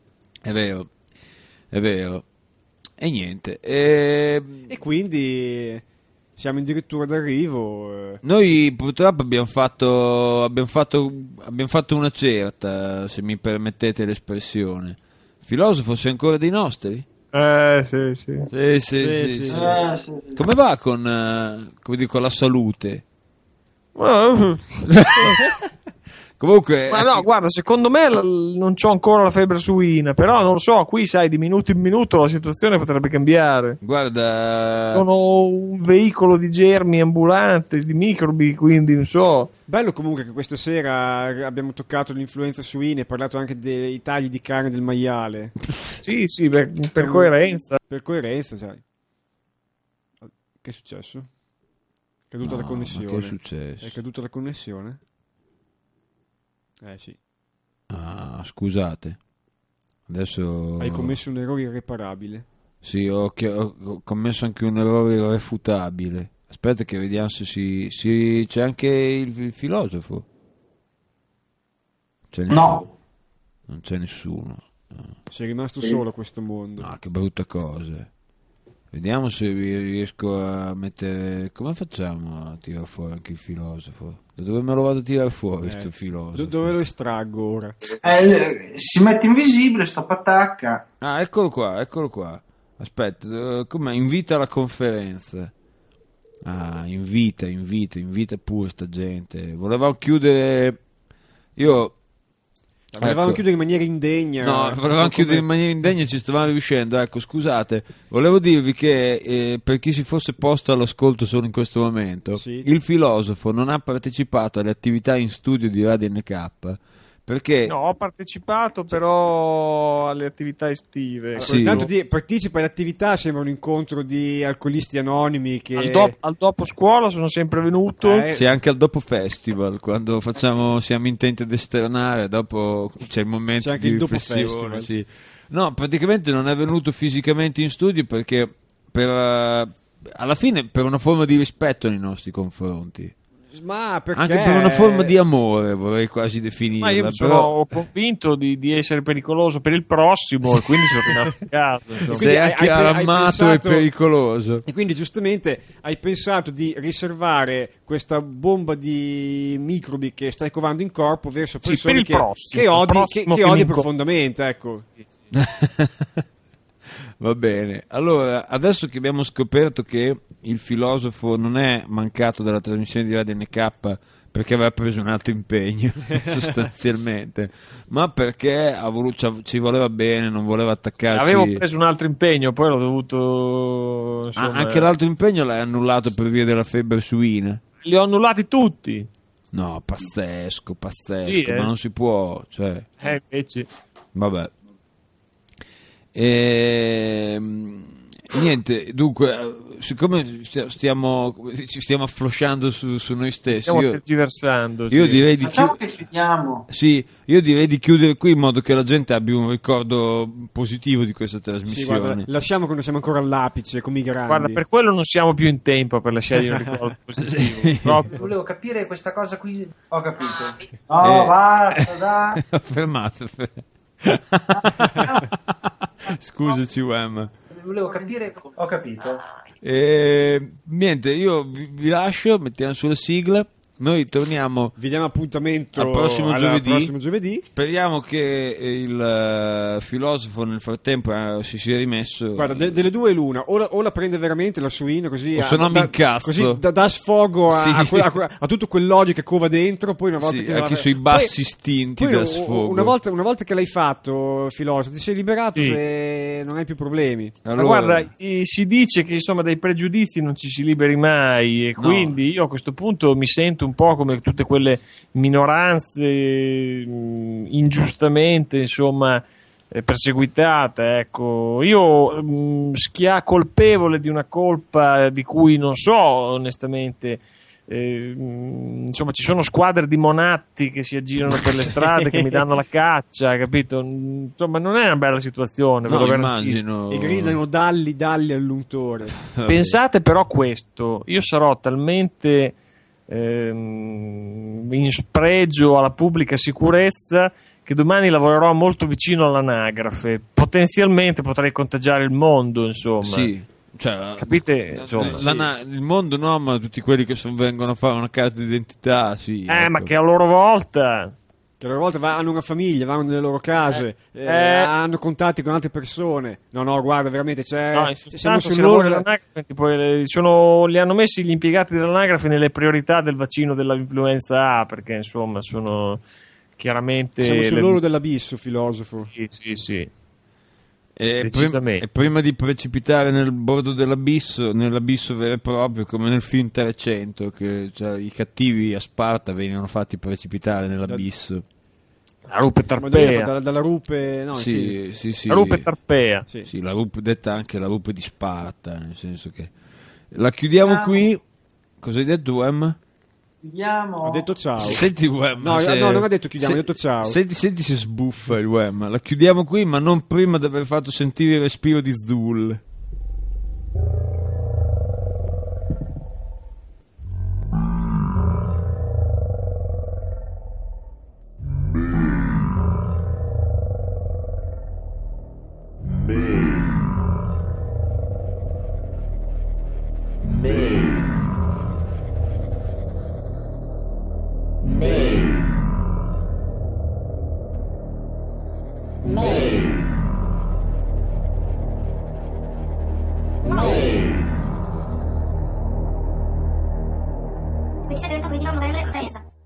E niente. E quindi siamo addirittura d'arrivo. Noi purtroppo abbiamo fatto una certa, se mi permettete l'espressione. Filosofo, sei ancora dei nostri? Sì. Come va con la salute? Comunque, ma no, guarda, secondo me non c'ho ancora la febbre suina, però non lo so, qui sai, di minuto in minuto la situazione potrebbe cambiare. Guarda, sono un veicolo di germi ambulante, di microbi, quindi non so. Bello comunque che questa sera abbiamo toccato l'influenza suina e parlato anche dei tagli di carne del maiale. Sì, per coerenza. Per coerenza, sai. Che è successo? È caduta la connessione. Che è successo? È caduta la connessione? Sì. Ah, scusate. Adesso hai commesso un errore irreparabile. Sì, ho commesso anche un errore irrefutabile. Aspetta che vediamo se c'è anche il filosofo. No. Non c'è nessuno. Sei rimasto solo a questo mondo. Ah, che brutta cosa. Vediamo se riesco a mettere. Come facciamo a tirare fuori anche il filosofo? Da dove me lo vado a tirare fuori questo filosofo? Dove lo estraggo ora? Si mette invisibile, sto patacca. Ah, eccolo qua. Aspetta, com'è? Invita alla conferenza. Ah, invita pure sta gente. Volevamo chiudere. Volevamo chiudere in maniera indegna. No, volevamo chiudere in maniera indegna e ci stavamo riuscendo. Ecco, scusate, volevo dirvi che per chi si fosse posto all'ascolto solo in questo momento, il filosofo non ha partecipato alle attività in studio di Radio NK. Perché? No, ho partecipato però alle attività estive. Sì. Tanto partecipa alle attività, sembra un incontro di alcolisti anonimi che... Al dopo scuola sono sempre venuto. Sì, anche al dopo festival, quando siamo intenti ad esternare, dopo c'è il momento di riflessione. Sì. No, praticamente non è venuto fisicamente in studio perché alla fine per una forma di rispetto nei nostri confronti. Ma perché? Anche per una forma di amore, vorrei quasi definirla. Ma io sono convinto di essere pericoloso per il prossimo e quindi sono rimasto a casa. Sei anche armato e pericoloso. E quindi giustamente hai pensato di riservare questa bomba di microbi che stai covando in corpo verso persone che odi profondamente, ecco. Va bene, allora adesso che abbiamo scoperto che il filosofo non è mancato dalla trasmissione di Radio NK perché aveva preso un altro impegno sostanzialmente, ma perché ci voleva bene, non voleva attaccarci. Avevo preso un altro impegno, poi l'ho dovuto anche l'altro impegno l'hai annullato per via della febbre suina? Li ho annullati tutti. No, pazzesco, sì, ma non si può, cioè. Invece. Vabbè. Niente, dunque, siccome ci stiamo afflosciando su noi stessi, io direi di chiudiamo. Sì, io direi di chiudere qui in modo che la gente abbia un ricordo positivo di questa trasmissione. Sì, guarda, lasciamo quando siamo ancora all'apice come i grandi. Guarda, per quello non siamo più in tempo per lasciare un ricordo positivo. Volevo capire questa cosa qui. Ho capito. No, basta, dai. Fermate. Scusaci, Wem. Volevo capire, ho capito. Niente, io vi lascio, mettiamo sulla sigla. Noi torniamo. Vi diamo appuntamento al prossimo giovedì. Speriamo che il filosofo nel frattempo si sia rimesso. Guarda, delle due l'una, o la prende veramente la suina così, così dà sfogo a tutto quell'odio che cova dentro. Poi una volta che anche sui bassi istinti dà sfogo. Una volta che l'hai fatto, filosofo, ti sei liberato e non hai più problemi. Allora, ma guarda, si dice che insomma dai pregiudizi non ci si liberi mai, e quindi io a questo punto mi sento un po' come tutte quelle minoranze ingiustamente insomma perseguitate, ecco. Io colpevole di una colpa di cui non so onestamente insomma, ci sono squadre di monatti che si aggirano per le strade, che mi danno la caccia, capito? Insomma, non è una bella situazione, ve lo immagino. E gridano dalli all'untore. Pensate però questo, io sarò talmente in spregio alla pubblica sicurezza che domani lavorerò molto vicino all'anagrafe, potenzialmente potrei contagiare il mondo, insomma. Sì, cioè, capite? Insomma, il mondo no, ma tutti quelli che vengono a fare una carta d'identità, sì. Ecco. Ma che a loro volta... Che a loro volta hanno una famiglia, vanno nelle loro case, hanno contatti con altre persone. No, guarda, veramente siamo sull'orlo dell'anagrafe, tipo, li hanno messi gli impiegati dell'anagrafe nelle priorità del vaccino dell'influenza A, perché insomma sono chiaramente... Siamo sull'orlo dell'abisso, filosofo. Sì. E prima di precipitare nel bordo dell'abisso vero e proprio, come nel film 300, che i cattivi a Sparta venivano fatti precipitare nell'abisso. La rupe Tarpea. Dalla rupe... No, sì. La rupe Tarpea. Sì, la rupe, detta anche la rupe di Sparta, nel senso che... La chiudiamo qui. Cosa hai detto, Wem? Chiudiamo. Ho detto ciao. Senti, Wem. No, non ha detto chiudiamo, ha detto ciao. Senti se sbuffa il Wem. La chiudiamo qui, ma non prima di aver fatto sentire il respiro di Zul. Mi siete detto che ti fanno bene, senza.